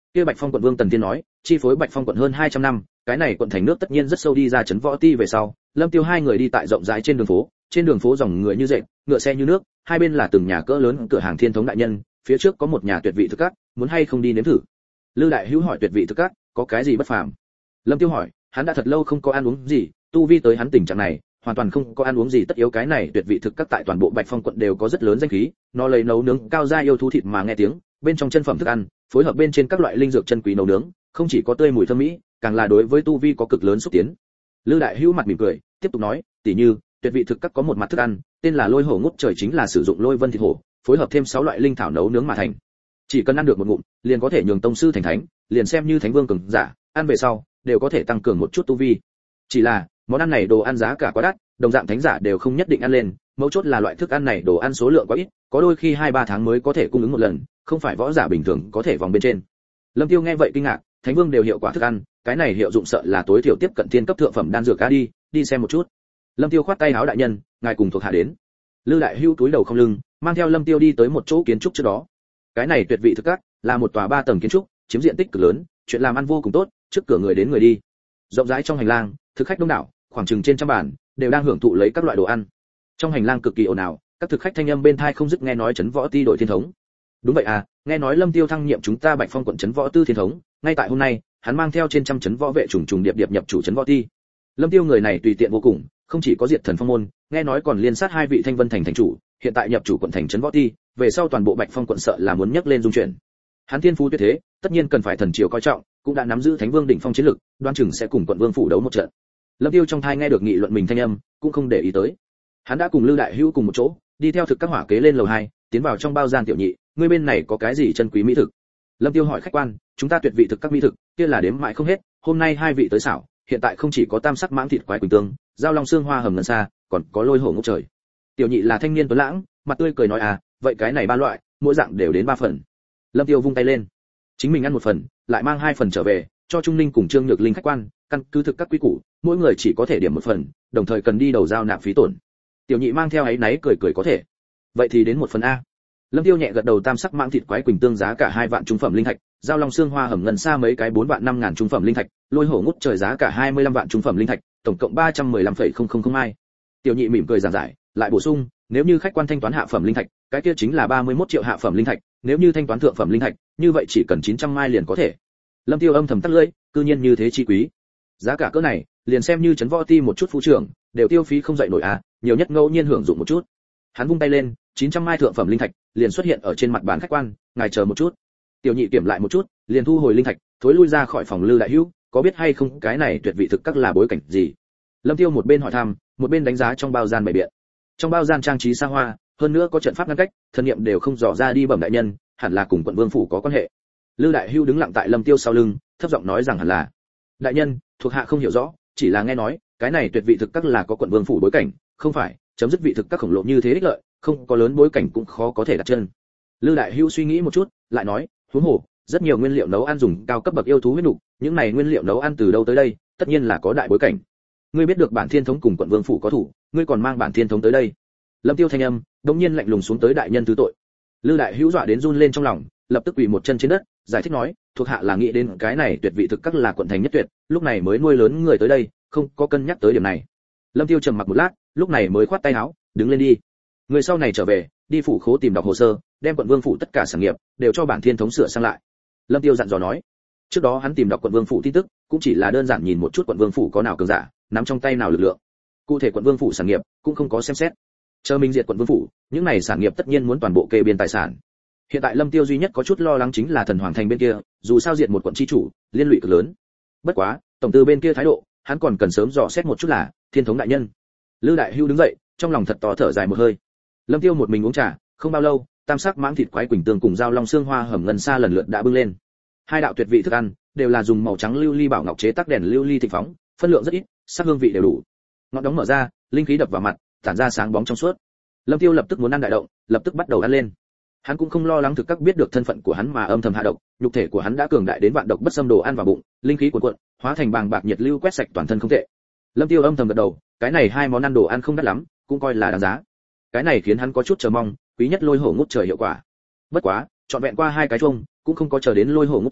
Kia Bạch Phong quận vương Tần Tiên nói, chi phối Bạch Phong quận hơn 200 năm, cái này quận thành nước tất nhiên rất sâu đi ra trấn Võ Ti về sau, Lâm Tiêu hai người đi tại rộng rãi trên đường phố dòng người như dệt, ngựa xe như nước, hai bên là từng nhà cỡ lớn cửa hàng Thiên thống đại nhân, phía trước có một nhà tuyệt vị thực các, muốn hay không đi nếm thử. Lư Đại Hữu hỏi tuyệt vị thực các, có cái gì bất phàm? Lâm Tiêu hỏi, hắn đã thật lâu không có ăn uống gì, tu vi tới hắn tình trạng này, hoàn toàn không có ăn uống gì tất yếu, cái này tuyệt vị thực các tại toàn bộ Bạch Phong quận đều có rất lớn danh khí, nó lấy nấu nướng cao gia yêu thú thịt mà nghe tiếng, bên trong chân phẩm thức ăn, phối hợp bên trên các loại linh dược chân quý nấu nướng, không chỉ có tươi mùi thơm mỹ, càng là đối với tu vi có cực lớn xúc tiến. Lư Đại Hữu mặt mỉm cười, tiếp tục nói, tỷ như, tuyệt vị thực các có một mặt thức ăn, tên là Lôi Hổ ngút trời, chính là sử dụng lôi vân thịt hổ, phối hợp thêm 6 loại linh thảo nấu nướng mà thành. Chỉ cần ăn được một ngụm, liền có thể nhường tông sư thành thánh, liền xem như thánh vương cường giả, ăn về sau đều có thể tăng cường một chút tu vi. Chỉ là, món ăn này đồ ăn giá cả quá đắt, đồng dạng thánh giả đều không nhất định ăn lên, mấu chốt là loại thức ăn này đồ ăn số lượng quá ít, có đôi khi 2-3 tháng mới có thể cung ứng một lần, không phải võ giả bình thường có thể vòng bên trên. Lâm Tiêu nghe vậy kinh ngạc, thánh vương đều hiệu quả thức ăn, cái này hiệu dụng sợ là tối thiểu tiếp cận thiên cấp thượng phẩm đan dược, ca đi xem một chút. Lâm Tiêu khoát tay áo, đại nhân, ngài cùng thuộc hạ đến. Lư Đại Hữu túi đầu không lưng, mang theo Lâm Tiêu đi tới một chỗ kiến trúc trước đó. Cái này tuyệt vị thực các là một tòa 3 tầng kiến trúc, chiếm diện tích cực lớn, chuyện làm ăn vô cùng tốt, trước cửa người đến người đi. Rộng rãi trong hành lang, thực khách đông đảo, khoảng chừng trên trăm bàn, đều đang hưởng thụ lấy các loại đồ ăn. Trong hành lang cực kỳ ồn ào, các thực khách thanh âm bên tai không dứt, nghe nói trấn Võ Ti đội Thiên thống. Đúng vậy à, nghe nói Lâm Tiêu thăng nhiệm chúng ta Bạch Phong quận trấn Võ Tư Thiên thống, ngay tại hôm nay, hắn mang theo trên trăm trấn võ vệ trùng trùng điệp điệp nhập chủ trấn Võ Ti. Lâm Tiêu người này tùy tiện vô cùng, không chỉ có diệt thần phong môn, nghe nói còn liên sát 2 vị Thanh Vân thành thành chủ, hiện tại nhập chủ quận thành trấn Võ Ti, về sau toàn bộ Bạch Phong quận sợ là muốn nhấc lên dung chuyển. Hắn thiên phú tuyệt thế, tất nhiên cần phải thần triều coi trọng, cũng đã nắm giữ Thánh Vương đỉnh phong chiến lực, đoan chừng sẽ cùng quận vương phủ đấu một trận. Lâm Tiêu trong thai nghe được nghị luận mình thanh âm, cũng không để ý tới. Hắn đã cùng Lư Đại Hữu cùng một chỗ, đi theo thực các hỏa kế lên lầu 2, tiến vào trong bao gian. Tiểu nhị, ngươi bên này có cái gì chân quý mỹ thực? Lâm Tiêu hỏi khách quan, chúng ta tuyệt vị thực các mỹ thực, kia là đếm mãi không hết, hôm nay 2 vị tới xảo, hiện tại không chỉ có tam sắc mãng thịt quái quỳnh tương, giao long xương hoa hầm ngân xa, còn có Lôi Hổ ngút trời. Tiểu nhị là thanh niên tuấn lãng, mặt tươi cười nói, à, vậy cái này 3 loại, mỗi dạng đều đến 3 phần. Lâm Tiêu vung tay lên, chính mình ăn 1 phần, lại mang 2 phần trở về, cho Trung Ninh cùng Trương Nhược Linh khách quan, căn cứ thực các quy củ, mỗi người chỉ có thể điểm 1 phần, đồng thời cần đi đầu giao nạp phí tổn. Tiểu nhị mang theo áy náy cười cười, có thể. Vậy thì đến 1 phần a. Lâm Tiêu nhẹ gật đầu. Tam sắc mãng thịt quái quỳnh tương giá cả 2 vạn trung phẩm linh thạch, giao long xương hoa hầm ngân xa mấy cái 4 vạn 5 ngàn trung phẩm linh thạch, Lôi Hổ ngút trời giá cả 25 vạn trung phẩm linh thạch, tổng cộng 315,0002. Tiểu nhị mỉm cười giảng giải, lại bổ sung, nếu như khách quan thanh toán hạ phẩm linh thạch, cái kia chính là 31 triệu hạ phẩm linh thạch, nếu như thanh toán thượng phẩm linh thạch, như vậy chỉ cần 900 mai liền có thể. Lâm Tiêu âm thầm tắt lưỡi, cư nhiên như thế chi quý. Giá cả cỡ này, liền xem như trấn Võ Ti một chút phu trưởng, đều tiêu phí không dậy nổi à, nhiều nhất ngẫu nhiên hưởng dụng một chút. Hắn vung tay lên, 900 mai thượng phẩm linh thạch liền xuất hiện ở trên mặt bàn khách quan, ngài chờ một chút. Tiểu nhị kiểm lại một chút, liền thu hồi linh thạch, thối lui ra khỏi phòng. Lư Đại Hữu, có biết hay không cái này tuyệt vị thực các là bối cảnh gì? Lâm Tiêu một bên hỏi thăm, một bên đánh giá trong bao gian bày biện. Trong bao gian trang trí xa hoa, hơn nữa có trận pháp ngăn cách, thân niệm đều không dò ra đi. Bẩm đại nhân, hẳn là cùng quận vương phủ có quan hệ. Lư Đại Hữu đứng lặng tại Lâm Tiêu sau lưng, thấp giọng nói rằng hẳn là. Đại nhân, thuộc hạ không hiểu rõ, chỉ là nghe nói, cái này tuyệt vị thực các là có quận vương phủ bối cảnh, không phải, chấm dứt vị thực các khổng lồ như thế ích lợi, không có lớn bối cảnh cũng khó có thể đặt chân. Lư Đại Hữu suy nghĩ một chút, lại nói, huống hồ, rất nhiều nguyên liệu nấu ăn dùng cao cấp bậc yêu thú huyết nục, những này nguyên liệu nấu ăn từ đâu tới đây, tất nhiên là có đại bối cảnh. Ngươi biết được bản thiên thống cùng quận vương phủ có thủ, ngươi còn mang bản thiên thống tới đây. Lâm Tiêu thanh âm đống nhiên lạnh lùng xuống tới, đại nhân thứ tội. Lư Đại Hữu dọa đến run lên trong lòng, lập tức quỳ một chân trên đất, giải thích nói, thuộc hạ là nghĩ đến cái này tuyệt vị thực các là quận thành nhất tuyệt, lúc này mới nuôi lớn người tới đây, không có cân nhắc tới điểm này. Lâm Tiêu trầm mặc một lát, lúc này mới khoát tay áo, đứng lên đi. Người sau này trở về, đi phủ khố tìm đọc hồ sơ, đem quận vương phủ tất cả sản nghiệp đều cho bản thiên thống sửa sang lại. Lâm Tiêu dặn dò nói. Trước đó hắn tìm đọc quận vương phủ tin tức, cũng chỉ là đơn giản nhìn một chút quận vương phủ có nào cường giả, nắm trong tay nào lực lượng. Cụ thể quận vương phủ sản nghiệp cũng không có xem xét. Chờ mình diệt quận vương phủ, những này sản nghiệp tất nhiên muốn toàn bộ kê biên tài sản. Hiện tại Lâm Tiêu duy nhất có chút lo lắng chính là Thần Hoàng thành bên kia, dù sao diệt một quận chi chủ, liên lụy cực lớn. Bất quá, tổng tư bên kia thái độ, hắn còn cần sớm dò xét một chút là, thiên thống đại nhân. Lư Đại Hữu đứng dậy, trong lòng thật to thở dài một hơi. Lâm Tiêu một mình uống trà, không bao lâu, tam sắc mãng thịt quái quỳnh tương cùng giao long xương hoa hầm ngân xa lần lượt đã bưng lên. 2 đạo tuyệt vị thức ăn, đều là dùng màu trắng lưu ly bảo ngọc chế tác đèn lưu ly thịnh phóng, phân lượng rất ít, sắc hương vị đều đủ. Ngọn đóng mở ra, linh khí đập vào mặt, tản ra sáng bóng trong suốt. Lâm Tiêu lập tức muốn ăn đại động, lập tức bắt đầu ăn lên. Hắn cũng không lo lắng thực các biết được thân phận của hắn mà âm thầm hạ độc, nhục thể của hắn đã cường đại đến vạn độc bất xâm, đồ ăn vào bụng, linh khí cuồn cuộn, hóa thành bàng bạc nhiệt lưu quét sạch toàn thân không tệ. Lâm Tiêu âm thầm gật đầu, cái này 2 món ăn đồ ăn không đắt lắm, cũng coi là đáng giá. Cái này khiến hắn có chút chờ mong, quý nhất Lôi Hổ ngút trời hiệu quả. Bất quá, trọn vẹn qua 2 cái chung, cũng không có chờ đến Lôi Hổ ngút trời,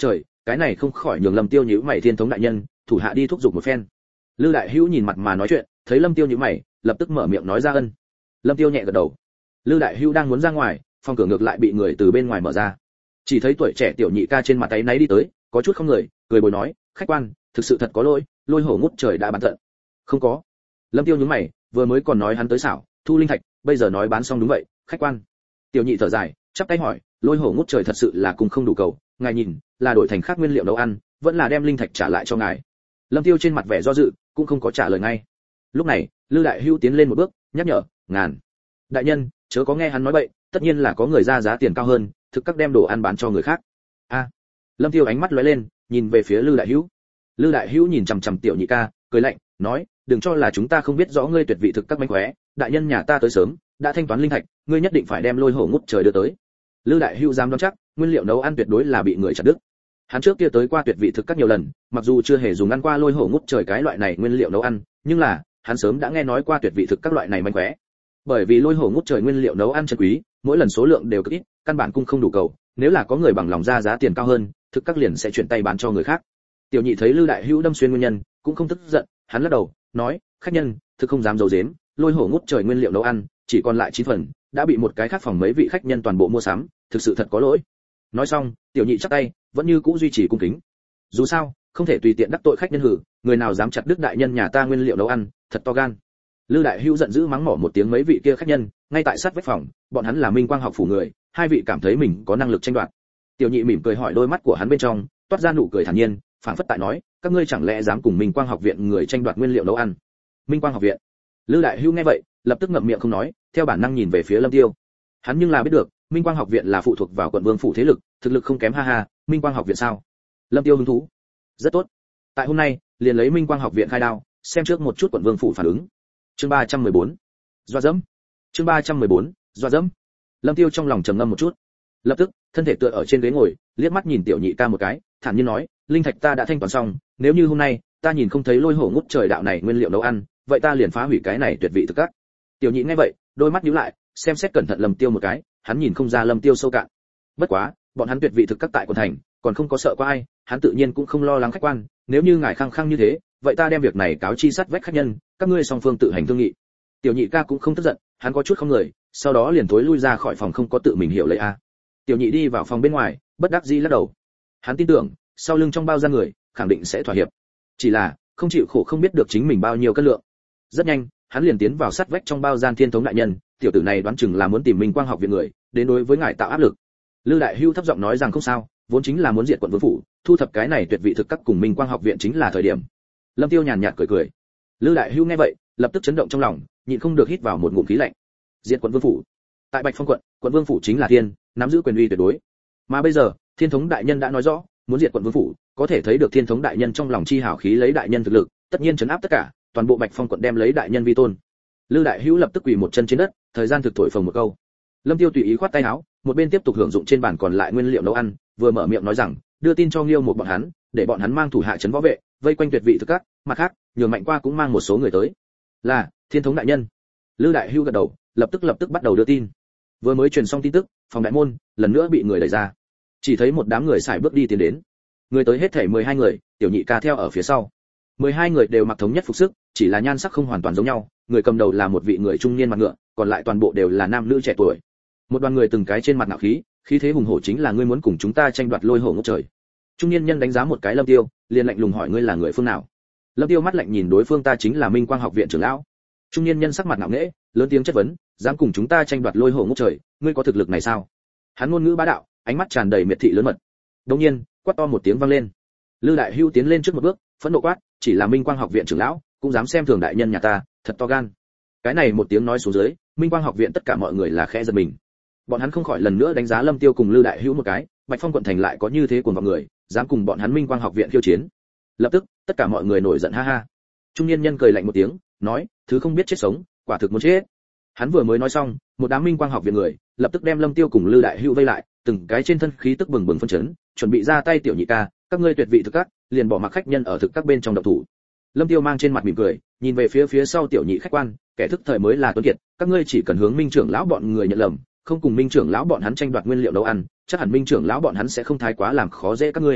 cái này không khỏi nhường Lâm Tiêu nhíu mày. Thiên thống đại nhân, thủ hạ đi thúc giục một phen. Lư Đại Hữu nhìn mặt mà nói chuyện, thấy Lâm Tiêu nhíu mày, lập tức mở miệng nói ra ân. Lâm Tiêu nhẹ gật đầu. Lư Đại Hữu đang muốn ra ngoài, phòng cửa ngược lại bị người từ bên ngoài mở ra. Chỉ thấy tuổi trẻ tiểu nhị ca trên mặt áy náy đi tới, có chút không người, cười bồi nói, khách quan, thực sự thật có lỗi, lôi hổ ngút trời đã bán tận. Không có. Lâm Tiêu nhướng mày, vừa mới còn nói hắn tới xảo, thu linh thạch, bây giờ nói bán xong đúng vậy, khách quan. Tiểu nhị thở dài, chắp tay hỏi, lôi hổ ngút trời thật sự là cùng không đủ cầu, ngài nhìn, là đổi thành khác nguyên liệu nấu ăn, vẫn là đem linh thạch trả lại cho ngài. Lâm Tiêu trên mặt vẻ do dự, cũng không có trả lời ngay. Lúc này, Lư Đại Hữu tiến lên một bước, nhắc nhở, ngàn. Đại nhân, chớ có nghe hắn nói bậy, tất nhiên là có người ra giá tiền cao hơn, thực các đem đồ ăn bán cho người khác. A. Lâm Tiêu ánh mắt lóe lên, nhìn về phía Lư Đại Hữu. Lư Đại Hữu nhìn chằm chằm tiểu nhị ca, cười lạnh, nói, đừng cho là chúng ta không biết rõ ngươi tuyệt vị thực các mánh khóe, đại nhân nhà ta tới sớm, đã thanh toán linh thạch, ngươi nhất định phải đem lôi hổ ngút trời đưa tới. Lư Đại Hữu dám đoán chắc, nguyên liệu nấu ăn tuyệt đối là bị người chặt đứt. Hắn trước kia tới qua tuyệt vị thực các nhiều lần, mặc dù chưa hề dùng ăn qua lôi hổ ngút trời cái loại này nguyên liệu nấu ăn, nhưng là hắn sớm đã nghe nói qua tuyệt vị thực các loại này mánh khóe. Bởi vì lôi hổ ngút trời nguyên liệu nấu ăn chân quý, mỗi lần số lượng đều cực ít, căn bản cung không đủ cầu, nếu là có người bằng lòng ra giá tiền cao hơn, thực các liền sẽ chuyển tay bán cho người khác. Tiểu nhị thấy Lư Đại Hữu đâm xuyên nguyên nhân, cũng không tức giận, hắn lắc đầu, nói, khách nhân, thực không dám giấu giếm, lôi hổ ngút trời nguyên liệu nấu ăn, chỉ còn lại 9 phần, đã bị một cái khác phòng mấy vị khách nhân toàn bộ mua sắm, thực sự thật có lỗi. Nói xong, tiểu nhị chắp tay, vẫn như cũ duy trì cung kính. Dù sao, không thể tùy tiện đắc tội khách nhân hử, người nào dám chặt đứt đại nhân nhà ta nguyên liệu nấu ăn, thật to gan. Lư Đại Hữu giận dữ mắng mỏ một tiếng mấy vị kia khách nhân, ngay tại sát vách phòng, bọn hắn là Minh Quang học phủ người, hai vị cảm thấy mình có năng lực tranh đoạt. Tiểu nhị mỉm cười hỏi, đôi mắt của hắn bên trong toát ra nụ cười thản nhiên, phảng phất tại nói, các ngươi chẳng lẽ dám cùng Minh Quang học viện người tranh đoạt nguyên liệu nấu ăn? Minh Quang học viện? Lư Đại Hữu nghe vậy, lập tức ngậm miệng không nói, theo bản năng nhìn về phía Lâm Tiêu. Hắn nhưng là biết được, Minh Quang học viện là phụ thuộc vào quận vương phủ thế lực, thực lực không kém ha ha, Minh Quang học viện sao? Lâm Tiêu hứng thú. Rất tốt. Tại hôm nay, liền lấy Minh Quang học viện khai đao, xem trước một chút quận vương phủ phản ứng. Chương 314. Doa dẫm. Chương 314. Doa dẫm. Lâm Tiêu trong lòng trầm ngâm một chút, lập tức thân thể tựa ở trên ghế ngồi, liếc mắt nhìn tiểu nhị ca một cái, thản nhiên nói, linh thạch ta đã thanh toán xong, nếu như hôm nay ta nhìn không thấy lôi hổ ngút trời đạo này nguyên liệu nấu ăn, vậy ta liền phá hủy cái này tuyệt vị thực các. Tiểu nhị nghe vậy, đôi mắt nhíu lại, xem xét cẩn thận Lâm Tiêu một cái, hắn nhìn không ra Lâm Tiêu sâu cạn. Bất quá, bọn hắn tuyệt vị thực các tại quận thành, còn không có sợ qua ai, hắn tự nhiên cũng không lo lắng khách quan, nếu như ngài khăng khăng như thế, vậy ta đem việc này cáo chi sát vách khách nhân, các ngươi song phương tự hành thương nghị. Tiểu nhị ca cũng không tức giận, hắn có chút không người, sau đó liền thối lui ra khỏi phòng, không có tự mình hiểu lấy a. Tiểu nhị đi vào phòng bên ngoài, bất đắc dĩ lắc đầu. Hắn tin tưởng, sau lưng trong bao gian người, khẳng định sẽ thỏa hiệp. Chỉ là, không chịu khổ không biết được chính mình bao nhiêu cân lượng. Rất nhanh, hắn liền tiến vào sát vách trong bao gian Thiên thống đại nhân, tiểu tử này đoán chừng là muốn tìm Minh Quang học viện người, đến đối với ngài tạo áp lực. Lư Đại Hữu thấp giọng nói rằng không sao, vốn chính là muốn diệt quận vương phủ, thu thập cái này tuyệt vị thực các cùng Minh Quang học viện chính là thời điểm. Lâm Tiêu nhàn nhạt cười cười. Lư Đại Hữu nghe vậy, lập tức chấn động trong lòng, nhịn không được hít vào một ngụm khí lạnh. Diệt quận vương phủ. Tại Bạch Phong quận, quận vương phủ chính là thiên, nắm giữ quyền uy tuyệt đối. Mà bây giờ, Thiên thống đại nhân đã nói rõ, muốn diệt quận vương phủ, có thể thấy được Thiên thống đại nhân trong lòng chi hào khí lấy đại nhân thực lực, tất nhiên trấn áp tất cả, toàn bộ Bạch Phong quận đem lấy đại nhân vi tôn. Lư Đại Hữu lập tức quỳ một chân trên đất, thời gian thực thổi phồng một câu. Lâm Tiêu tùy ý khoát tay áo, một bên tiếp tục hưởng dụng trên bàn còn lại nguyên liệu nấu ăn, vừa mở miệng nói rằng, đưa tin cho Nghiêu một bọn hắn, để bọn hắn mang thủ hạ trấn võ vệ, vây quanh tuyệt vị thực các, mặt khác, nhường Mạnh Qua cũng mang một số người tới. Là, Thiên thống đại nhân. Lư Đại Hữu gật đầu, lập tức bắt đầu đưa tin. Vừa mới truyền xong tin tức, phòng đại môn lần nữa bị người đẩy ra. Chỉ thấy một đám người xài bước đi tiến đến. Người tới hết thảy 12 người, tiểu nhị ca theo ở phía sau. 12 người đều mặc thống nhất phục sức, chỉ là nhan sắc không hoàn toàn giống nhau, người cầm đầu là một vị người trung niên mặt ngựa, còn lại toàn bộ đều là nam nữ trẻ tuổi. Một đoàn người từng cái trên mặt ngạo khí, khí thế hùng hổ, chính là ngươi muốn cùng chúng ta tranh đoạt lôi hổ ngút trời. Trung niên nhân đánh giá một cái Lâm Tiêu, liền lạnh lùng hỏi ngươi là người phương nào. Lâm Tiêu mắt lạnh nhìn đối phương, ta chính là Minh Quang học viện trưởng lão. Trung niên nhân sắc mặt ngạo nghễ, lớn tiếng chất vấn, dám cùng chúng ta tranh đoạt lôi hổ ngút trời, ngươi có thực lực này sao? Hắn ngôn ngữ bá đạo, ánh mắt tràn đầy miệt thị lớn mật. Đột nhiên, quát to một tiếng vang lên. Lư Đại Hữu tiến lên trước một bước, phẫn nộ quát, chỉ là Minh Quang học viện trưởng lão, cũng dám xem thường đại nhân nhà ta, thật to gan. Cái này một tiếng nói xuống dưới, Minh Quang học viện tất cả mọi người là khẽ giật mình. Bọn hắn không khỏi lần nữa đánh giá Lâm Tiêu cùng Lư Đại Hữu một cái, Bạch Phong quận thành lại có như thế cuồng vọng người, dám cùng bọn hắn Minh Quang học viện khiêu chiến. Lập tức, tất cả mọi người nổi giận ha ha. Trung niên nhân cười lạnh một tiếng, nói, thứ không biết chết sống, quả thực muốn chết. Hắn vừa mới nói xong, một đám Minh Quang học viện người lập tức đem Lâm Tiêu cùng Lư Đại Hữu vây lại, từng cái trên thân khí tức bừng bừng phân chấn, chuẩn bị ra tay. Tiểu nhị ca, các ngươi tuyệt vị thực các, liền bỏ mặc khách nhân ở thực các bên trong động thủ. Lâm Tiêu mang trên mặt mỉm cười, nhìn về phía sau tiểu nhị khách quan, kẻ thức thời mới là tuấn kiệt, các ngươi chỉ cần hướng Minh trưởng lão bọn người nhận lầm, không cùng Minh trưởng lão bọn hắn tranh đoạt nguyên liệu nấu ăn, chắc hẳn Minh trưởng lão bọn hắn sẽ không thái quá làm khó dễ các ngươi.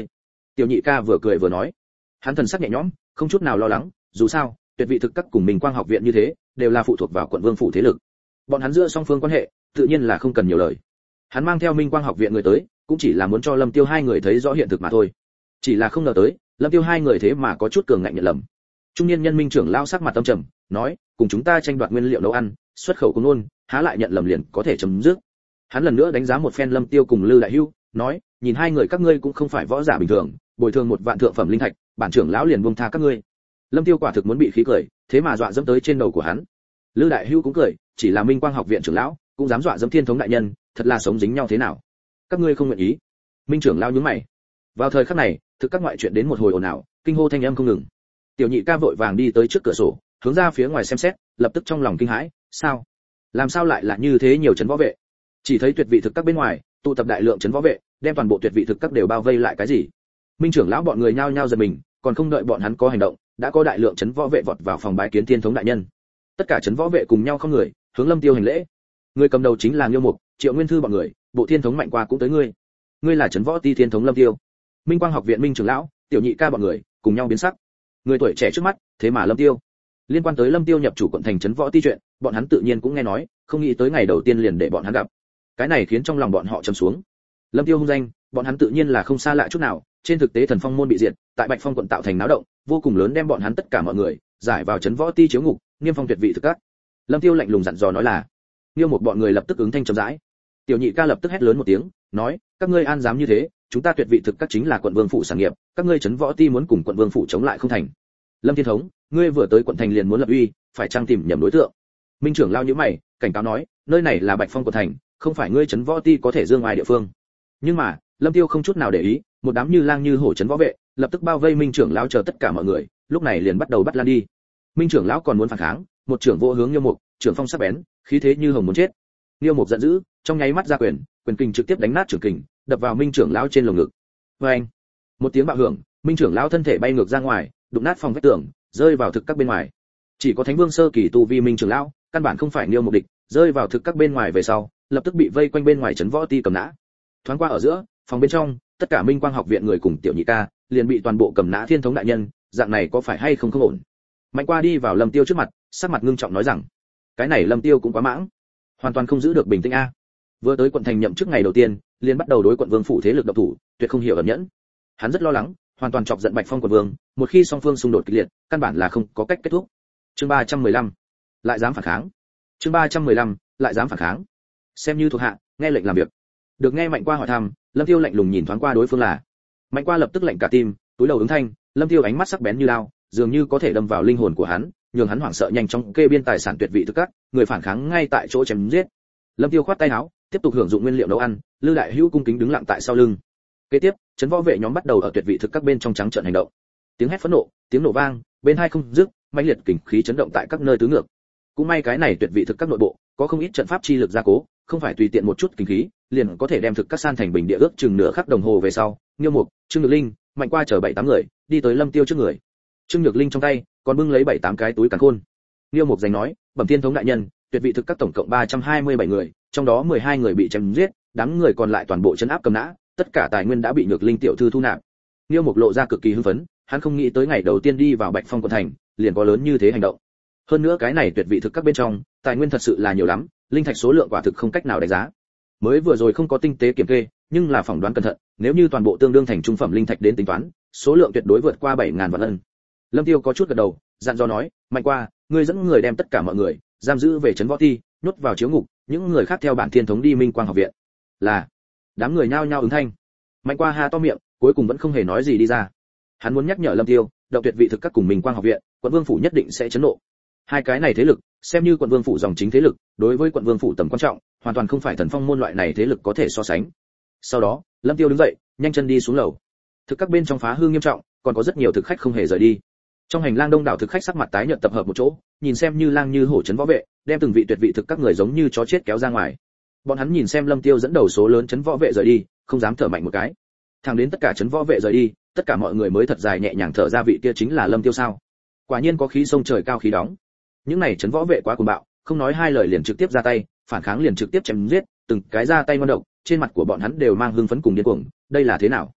Tiểu nhị ca vừa cười vừa nói, hắn thần sắc nhẹ nhõm, không chút nào lo lắng, dù sao tuyệt vị thực các cùng Minh Quang học viện như thế đều là phụ thuộc vào quận vương phủ thế lực, bọn hắn giữa song phương quan hệ tự nhiên là không cần nhiều lời. Hắn mang theo Minh Quang học viện người tới cũng chỉ là muốn cho Lâm Tiêu hai người thấy rõ hiện thực mà thôi, chỉ là không ngờ tới Lâm Tiêu hai người thế mà có chút cường ngạnh nhận lầm. Trung niên nhân Minh trưởng lao sắc mặt tâm trầm, nói, cùng chúng ta tranh đoạt nguyên liệu nấu ăn, xuất khẩu cùng nôn, há lại nhận lầm liền có thể chấm dứt. Hắn lần nữa đánh giá một phen Lâm Tiêu cùng Lư Đại Hưu, nói, nhìn hai người các ngươi cũng không phải võ giả bình thường, bồi thường 1 vạn thượng phẩm linh thạch, bản trưởng lão liền buông tha các ngươi. Lâm Tiêu quả thực muốn bị khí cười, thế mà dọa dẫm tới trên đầu của hắn. Lư Đại Hưu cũng cười, chỉ là Minh Quang học viện trưởng lão, cũng dám dọa dẫm Thiên thống đại nhân, thật là sống dính nhau thế nào? Các ngươi không nguyện ý? Minh trưởng lão nhướng mày. Vào thời khắc này, thực các ngoại chuyện đến một hồi ồn ào, kinh hô thanh âm không ngừng. Tiểu nhị ca vội vàng đi tới trước cửa sổ, hướng ra phía ngoài xem xét, lập tức trong lòng kinh hãi, sao? Làm sao lại là như thế nhiều trấn võ vệ? Chỉ thấy tuyệt vị thực các bên ngoài, tụ tập đại lượng trấn võ vệ, đem toàn bộ tuyệt vị thực các đều bao vây lại cái gì? Minh trưởng lão bọn người nhao nhao giật mình, còn không đợi bọn hắn có hành động, đã có đại lượng trấn võ vệ vọt vào phòng bái kiến Thiên thống đại nhân. Tất cả trấn võ vệ cùng nhau không người, hướng Lâm Tiêu hành lễ. Người cầm đầu chính là Nghiêu Mục, Triệu Nguyên Thư bọn người, bộ Thiên thống Mạnh Qua cũng tới ngươi. Ngươi là trấn võ ti Thiên thống Lâm Tiêu. Minh Quang học viện Minh trưởng lão, tiểu nhị ca bọn người cùng nhau biến sắc. Người tuổi trẻ trước mắt, thế mà Lâm Tiêu. Liên quan tới Lâm Tiêu nhập chủ quận thành trấn võ ti chuyện, bọn hắn tự nhiên cũng nghe nói, không nghĩ tới ngày đầu tiên liền để bọn hắn gặp. Cái này khiến trong lòng bọn họ trầm xuống. Lâm Tiêu hung danh, bọn hắn tự nhiên là không xa lạ chút nào, trên thực tế Thần Phong môn bị diệt, tại Bạch Phong quận tạo thành náo động, vô cùng lớn đem bọn hắn tất cả mọi người giải vào trấn võ ti chiếu ngục, niêm phong tuyệt vị thực các. Lâm Tiêu lạnh lùng dặn dò nói là, Niêu một bọn người lập tức ứng thanh chậm rãi. Tiểu nhị ca lập tức hét lớn một tiếng, nói, các ngươi an dám như thế, chúng ta tuyệt vị thực các chính là quận vương phủ sản nghiệp, các ngươi trấn võ ti muốn cùng quận vương phủ chống lại không thành. Lâm Thiên thống, ngươi vừa tới quận thành liền muốn lập uy, phải trang tìm nhầm đối tượng. Minh trưởng lao nhíu mày, cảnh cáo nói, nơi này là Bạch Phong quận thành, không phải ngươi trấn võ ti có thể dương ai địa phương. Nhưng mà Lâm Tiêu không chút nào để ý, một đám như lang như hổ trấn võ vệ lập tức bao vây Minh trưởng lão chờ tất cả mọi người, lúc này liền bắt đầu bắt lan đi. Minh trưởng lão còn muốn phản kháng, một trưởng vô hướng Niêu Mục, trưởng phong sắc bén, khí thế như hồng muốn chết. Niêu Mục giận dữ, trong nháy mắt ra quyền, quyền kình trực tiếp đánh nát trưởng kình, đập vào Minh trưởng lão trên lồng ngực. Oeng! Một tiếng bạo hưởng, Minh trưởng lão thân thể bay ngược ra ngoài, đụng nát phòng vách tường, rơi vào thực các bên ngoài. Chỉ có Thánh Vương sơ kỳ tu vi Minh trưởng lão, căn bản không phải Niêu Mục địch, rơi vào thực các bên ngoài về sau, lập tức bị vây quanh bên ngoài trấn võ ti cầm nã. Thoáng qua ở giữa, phòng bên trong, tất cả Minh Quang học viện người cùng tiểu nhị ca liền bị toàn bộ cầm nã Thiên thống đại nhân, dạng này có phải hay không không ổn. Mạnh Qua đi vào Lâm Tiêu trước mặt, sắc mặt ngưng trọng nói rằng, cái này Lâm Tiêu cũng quá mãng, hoàn toàn không giữ được bình tĩnh a. Vừa tới quận thành nhậm chức ngày đầu tiên, liền bắt đầu đối quận vương phủ thế lực độc thủ, tuyệt không hiểu ẩn nhẫn. Hắn rất lo lắng, hoàn toàn chọc giận Bạch Phong quận vương, một khi song phương xung đột kịch liệt, căn bản là không có cách kết thúc. Chương 315, lại dám phản kháng. Chương 315, lại dám phản kháng. Xem như thuộc hạ, nghe lệnh làm việc. Được nghe Mạnh Qua hỏi thăm, Lâm Tiêu lạnh lùng nhìn thoáng qua đối phương là. Mạnh Qua lập tức lạnh cả tim, túi đầu ứng thanh, Lâm Tiêu ánh mắt sắc bén như lao, dường như có thể đâm vào linh hồn của hắn, nhường hắn hoảng sợ nhanh chóng kê biên tài sản tuyệt vị thực các, người phản kháng ngay tại chỗ chém giết. Lâm Tiêu khoát tay áo, tiếp tục hưởng dụng nguyên liệu nấu ăn, Lư Đại Hữu cung kính đứng lặng tại sau lưng. Kế tiếp, trấn võ vệ nhóm bắt đầu ở tuyệt vị thực các bên trong trắng trợn hành động. Tiếng hét phẫn nộ, tiếng nổ vang, bên hai không dứt, mãnh liệt kình khí chấn động tại các nơi tứ ngược. Cũng may cái này tuyệt vị thực các nội bộ có không ít trận pháp chi lực gia cố, không phải tùy tiện một chút kình khí liền có thể đem thực các san thành bình địa. Ước chừng nửa khắc đồng hồ về sau, Nghiêu Mục, Trương Nhược Linh, Mạnh Qua chở 7-8 người đi tới Lâm Tiêu trước người. Trương Nhược Linh trong tay còn bưng lấy 7-8 cái túi càn khôn. Nghiêu Mục giành nói, bẩm Thiên thống đại nhân, tuyệt vị thực các tổng cộng 327 người, trong đó 12 người bị chém giết, đám người còn lại toàn bộ trấn áp cầm nã, tất cả tài nguyên đã bị Nhược Linh tiểu thư thu nạp. Nghiêu Mục lộ ra cực kỳ hưng phấn, hắn không nghĩ tới ngày đầu tiên đi vào Bạch Phong quận thành, liền có lớn như thế hành động. Hơn nữa cái này tuyệt vị thực các bên trong, tài nguyên thật sự là nhiều lắm, linh thạch số lượng quả thực không cách nào đánh giá. Mới vừa rồi không có tinh tế kiểm kê, nhưng là phỏng đoán cẩn thận, nếu như toàn bộ tương đương thành trung phẩm linh thạch đến tính toán, số lượng tuyệt đối vượt qua 7000 vạn ân. Lâm Tiêu có chút gật đầu, dặn dò nói, Mạnh Qua, ngươi dẫn người đem tất cả mọi người giam giữ về trấn võ ti, nhốt vào chiếu ngục, những người khác theo bản Thiên thống đi Minh Quang học viện. Là. Đám người nhao nhao ứng thanh. Mạnh Qua ha to miệng, cuối cùng vẫn không hề nói gì đi ra. Hắn muốn nhắc nhở Lâm Tiêu, động tuyệt vị thực các cùng Minh Quang học viện, quận vương phủ nhất định sẽ chấn nộ. Hai cái này thế lực, xem như quận vương phủ dòng chính thế lực, đối với quận vương phủ tầm quan trọng, hoàn toàn không phải Thần Phong môn loại này thế lực có thể so sánh. Sau đó, Lâm Tiêu đứng dậy, nhanh chân đi xuống lầu. Thực các bên trong phá hư nghiêm trọng, còn có rất nhiều thực khách không hề rời đi. Trong hành lang đông đảo thực khách sắc mặt tái nhợt tập hợp một chỗ, nhìn xem như lang như hổ trấn võ vệ, đem từng vị tuyệt vị thực các người giống như chó chết kéo ra ngoài. Bọn hắn nhìn xem Lâm Tiêu dẫn đầu số lớn trấn võ vệ rời đi, không dám thở mạnh một cái. Thẳng đến tất cả trấn võ vệ rời đi, tất cả mọi người mới thật dài nhẹ nhàng thở ra, vị kia chính là Lâm Tiêu sao? Quả nhiên có khí sông trời cao khí đóng. Những này trấn võ vệ quá cuồng bạo, không nói hai lời liền trực tiếp ra tay, phản kháng liền trực tiếp chém giết, từng cái ra tay ngoan độc, trên mặt của bọn hắn đều mang hưng phấn cùng điên cuồng, đây là thế nào?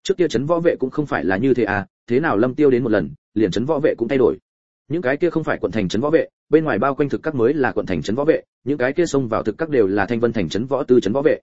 Trước kia trấn võ vệ cũng không phải là như thế à, thế nào Lâm Tiêu đến một lần, liền trấn võ vệ cũng thay đổi. Những cái kia không phải quận thành trấn võ vệ, bên ngoài bao quanh thực các mới là quận thành trấn võ vệ, những cái kia xông vào thực các đều là Thanh Vân thành trấn võ tư trấn võ vệ.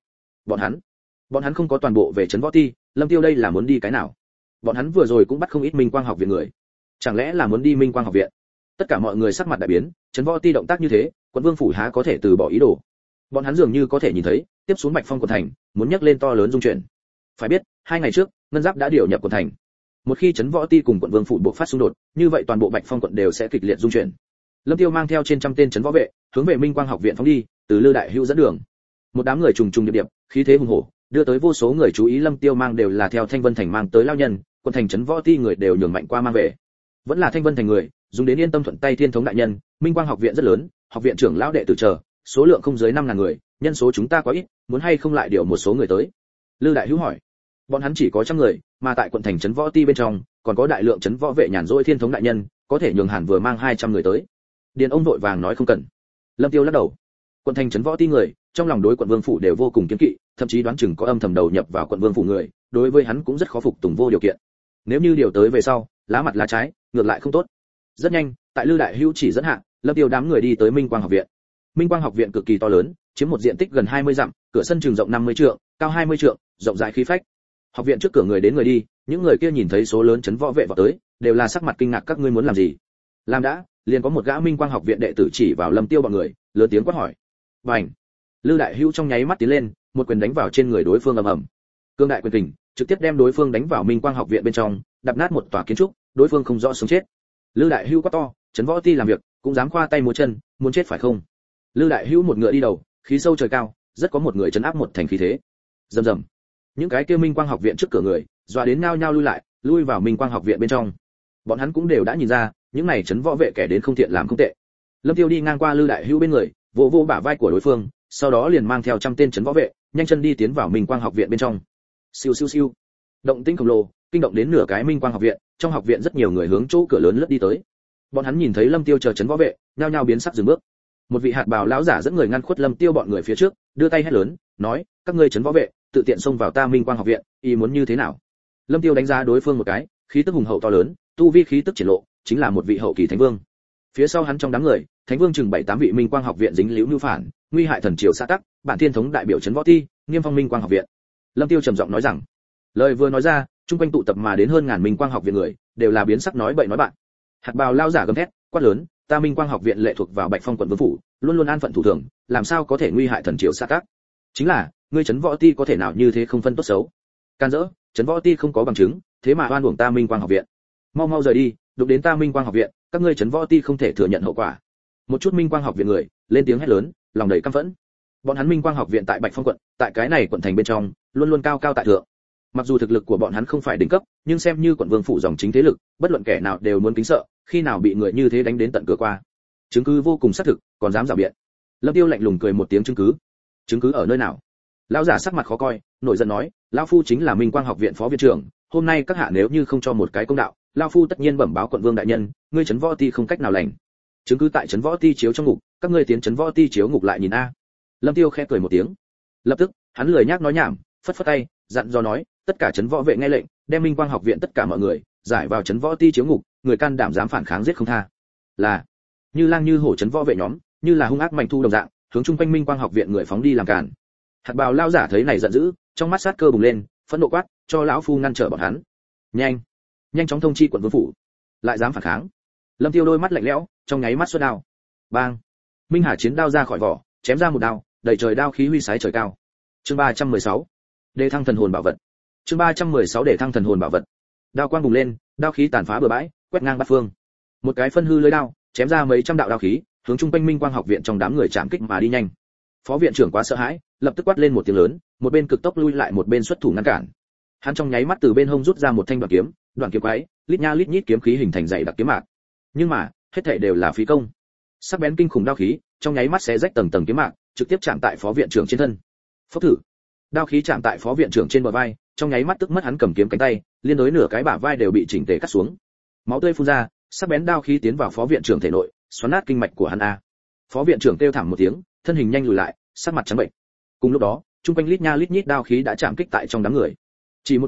Bọn hắn không có toàn bộ về trấn võ ti, Lâm Tiêu đây là muốn đi cái nào? Bọn hắn vừa rồi cũng bắt không ít Minh Quang học viện người. Chẳng lẽ là muốn đi Minh Quang học viện? Tất cả mọi người sắc mặt đại biến, trấn võ ti động tác như thế, quận vương phủ há có thể từ bỏ ý đồ. Bọn hắn dường như có thể nhìn thấy, tiếp xuống Bạch Phong quận thành, muốn nhấc lên to lớn dung chuyển. Phải biết, 2 ngày trước, Ngân Giáp đã điều nhập quận thành. Một khi trấn võ ti cùng quận vương phủ buộc phát xung đột, như vậy toàn bộ Bạch Phong quận đều sẽ kịch liệt dung chuyển. Lâm Tiêu mang theo trên trăm tên trấn võ vệ, hướng về Minh Quang học viện phóng đi, từ Lư Đại Hữu dẫn đường. Một đám người trùng trùng điệp điệp, khí thế hùng hổ, đưa tới vô số người chú ý. Lâm Tiêu mang đều là theo Thanh Vân thành mang tới lao nhân, quận thành trấn võ ti người đều nhường mạnh qua mang về. Vẫn là Thanh Vân thành người, dùng đến yên tâm thuận tay thiên thống đại nhân. Minh Quang học viện rất lớn, học viện trưởng lão đệ tử chờ, số lượng không dưới 5.000 người, nhân số chúng ta quá ít, muốn hay không lại điều một số người tới? Lư Đại Hữu hỏi. Bọn hắn chỉ có 100 người, mà tại quận thành trấn võ ti bên trong, còn có đại lượng trấn võ vệ nhàn rỗi thiên thống đại nhân, có thể nhường Hàn vừa mang 200 người tới. Điền ông vội vàng nói không cần. Lâm Tiêu lắc đầu. Quận thành trấn võ ti người, trong lòng đối quận vương phủ đều vô cùng kiêng kỵ, thậm chí đoán chừng có âm thầm đầu nhập vào quận vương phủ người, đối với hắn cũng rất khó phục tùng vô điều kiện. Nếu như điều tới về sau, lá mặt lá trái, ngược lại không tốt. Rất nhanh, tại Lư Đại Hữu chỉ dẫn hạ, Lâm Tiêu đám người đi tới Minh Quang học viện. Minh Quang học viện cực kỳ to lớn, chiếm một diện tích gần 20 dặm, cửa sân trường rộng 50 trượng, cao 20 trượng, rộng rãi khí phách. Học viện trước cửa người đến người đi, những người kia nhìn thấy số lớn trấn võ vệ vào tới, đều là sắc mặt kinh ngạc. Các ngươi muốn làm gì? Làm đã, liền có một gã Minh Quang học viện đệ tử chỉ vào Lâm Tiêu bọn người, lớn tiếng quát hỏi. Bành! Lư Đại Hữu trong nháy mắt tiến lên, một quyền đánh vào trên người đối phương ầm ầm. Cương đại quyền kình, trực tiếp đem đối phương đánh vào Minh Quang học viện bên trong, đập nát một tòa kiến trúc, đối phương không rõ sống chết. Lư Đại Hữu quát to, trấn võ ti làm việc, cũng dám khoa tay múa chân, muốn chết phải không? Lư Đại Hữu một ngựa đi đầu, khí sâu trời cao, rất có một người trấn áp một thành khí thế. Rầm rầm. Những cái kia Minh Quang học viện trước cửa người, dọa đến nhao nhao lui lại, lui vào Minh Quang học viện bên trong. Bọn hắn cũng đều đã nhìn ra, những này trấn võ vệ kẻ đến không thiện làm không tệ. Lâm Tiêu đi ngang qua Lư Đại Hữu bên người, vỗ vỗ bả vai của đối phương, sau đó liền mang theo 100 tên trấn võ vệ, nhanh chân đi tiến vào Minh Quang học viện bên trong. Siêu siêu siêu. Động tĩnh khổng lồ, kinh động đến nửa cái Minh Quang học viện, trong học viện rất nhiều người hướng chỗ cửa lớn lướt đi tới. Bọn hắn nhìn thấy Lâm Tiêu chờ trấn võ vệ, nhao nhao biến sắc dừng bước. Một vị hạt bào lão giả dẫn người ngăn khuất Lâm Tiêu bọn người phía trước, đưa tay hét lớn, nói: "Các ngươi trấn võ vệ, tự tiện xông vào ta Minh Quang học viện, ý muốn như thế nào?" Lâm Tiêu đánh giá đối phương một cái, khí tức hùng hậu to lớn, tu vi khí tức triển lộ, chính là một vị hậu kỳ thánh vương. Phía sau hắn trong đám người, thánh vương chừng 7-8 vị Minh Quang học viện dính liễu nhu phản, nguy hại thần triều xã tắc, bản thiên thống đại biểu trấn võ ti, nghiêm phong Minh Quang học viện. Lâm Tiêu trầm giọng nói rằng, lời vừa nói ra, chung quanh tụ tập mà đến hơn ngàn Minh Quang học viện người, đều là biến sắc nói bậy nói bạn. Hạt bào lao giả gầm thét, quát lớn, ta Minh Quang học viện lệ thuộc vào Bạch Phong quận vương phủ, luôn luôn an phận thủ thường, làm sao có thể nguy hại thần triều xã tắc? Chính là, ngươi trấn võ ti có thể nào như thế không phân tốt xấu? Can dỡ, trấn võ ti không có bằng chứng, thế mà oan uổng ta Minh Quang học viện. Mau mau rời đi, đụng đến ta Minh Quang học viện, các ngươi trấn võ ti không thể thừa nhận hậu quả. Một chút Minh Quang học viện người lên tiếng hét lớn, lòng đầy căm phẫn. Bọn hắn Minh Quang học viện tại Bạch Phong quận, tại cái này quận thành bên trong, luôn luôn cao cao tại thượng. Mặc dù thực lực của bọn hắn không phải đỉnh cấp, nhưng xem như quận vương phủ dòng chính thế lực, bất luận kẻ nào đều muốn kính sợ, khi nào bị người như thế đánh đến tận cửa qua. Chứng cứ vô cùng xác thực, còn dám rảo biện. Lâm Tiêu lạnh lùng cười một tiếng, chứng cứ ở nơi nào? Lão giả sắc mặt khó coi, nổi giận nói, lão phu chính là Minh Quang học viện phó viện trưởng, hôm nay các hạ nếu như không cho một cái công đạo, lão phu tất nhiên bẩm báo quận vương đại nhân, ngươi trấn võ ti không cách nào lành. Chứng cứ tại trấn võ ti chiếu trong ngục, các ngươi tiến trấn võ ti chiếu ngục lại nhìn a. Lâm Tiêu khẽ cười một tiếng. Lập tức, hắn lười nhác nói nhảm, phất phất tay, dặn dò nói, tất cả trấn võ vệ nghe lệnh, đem Minh Quang học viện tất cả mọi người giải vào trấn võ ti chiếu ngục, người can đảm dám phản kháng giết không tha. Là như lang như hổ trấn võ vệ nhóm, như là hung ác mạnh thu đồng dạng, hướng chung quanh Minh Quang học viện người phóng đi làm cản. Hạt bào lao giả thấy này giận dữ, trong mắt sát cơ bùng lên, phẫn nộ quát, cho lão phu ngăn trở bọn hắn. Nhanh chóng thông chi quận vương phủ, lại dám phản kháng. Lâm Tiêu đôi mắt lạnh lẽo, trong nháy mắt xuất đao. Bang! Minh Hà chiến đao ra khỏi vỏ, chém ra một đao, đầy trời đao khí huy sái trời cao. Chương 316. Đề thăng thần hồn bảo vật. Chương 316 để thăng thần hồn bảo vật. Đao quang bùng lên, đao khí tàn phá bừa bãi, quét ngang bát phương. Một cái phân hư lưỡi đao, chém ra mấy trăm đạo đao khí, hướng trung quanh Minh Quang học viện trong đám người chạm kích mà đi nhanh. Phó viện trưởng quá sợ hãi, lập tức quát lên một tiếng lớn, một bên cực tốc lui lại một bên xuất thủ ngăn cản. Hắn trong nháy mắt từ bên hông rút ra một thanh đoạn kiếm quái, lít nha lít nhít kiếm khí hình thành dày đặc kiếm mạc. Nhưng mà, hết thảy đều là phí công. Sắc bén kinh khủng đao khí, trong nháy mắt xé rách tầng tầng kiếm mạc, trực tiếp chạm tại phó viện trưởng trên thân. Phốc thử. Đao khí chạm tại phó viện trưởng trên bờ vai, trong nháy mắt tức mất hắn cầm kiếm cánh tay, liên đối nửa cái bả vai đều bị chỉnh tề cắt xuống. Máu tươi phun ra, sắc bén đao khí tiến vào phó viện trưởng thể nội, xoắn nát kinh mạch của hắn a. Phó viện trưởng kêu thảm một tiếng, thân hình nhanh lùi lại, sắc mặt trắng bệnh. Cùng lúc đó, trung quanh lít nha lít nhít đao khí đã chạm kích tại trong đám người. Chỉ một thoáng,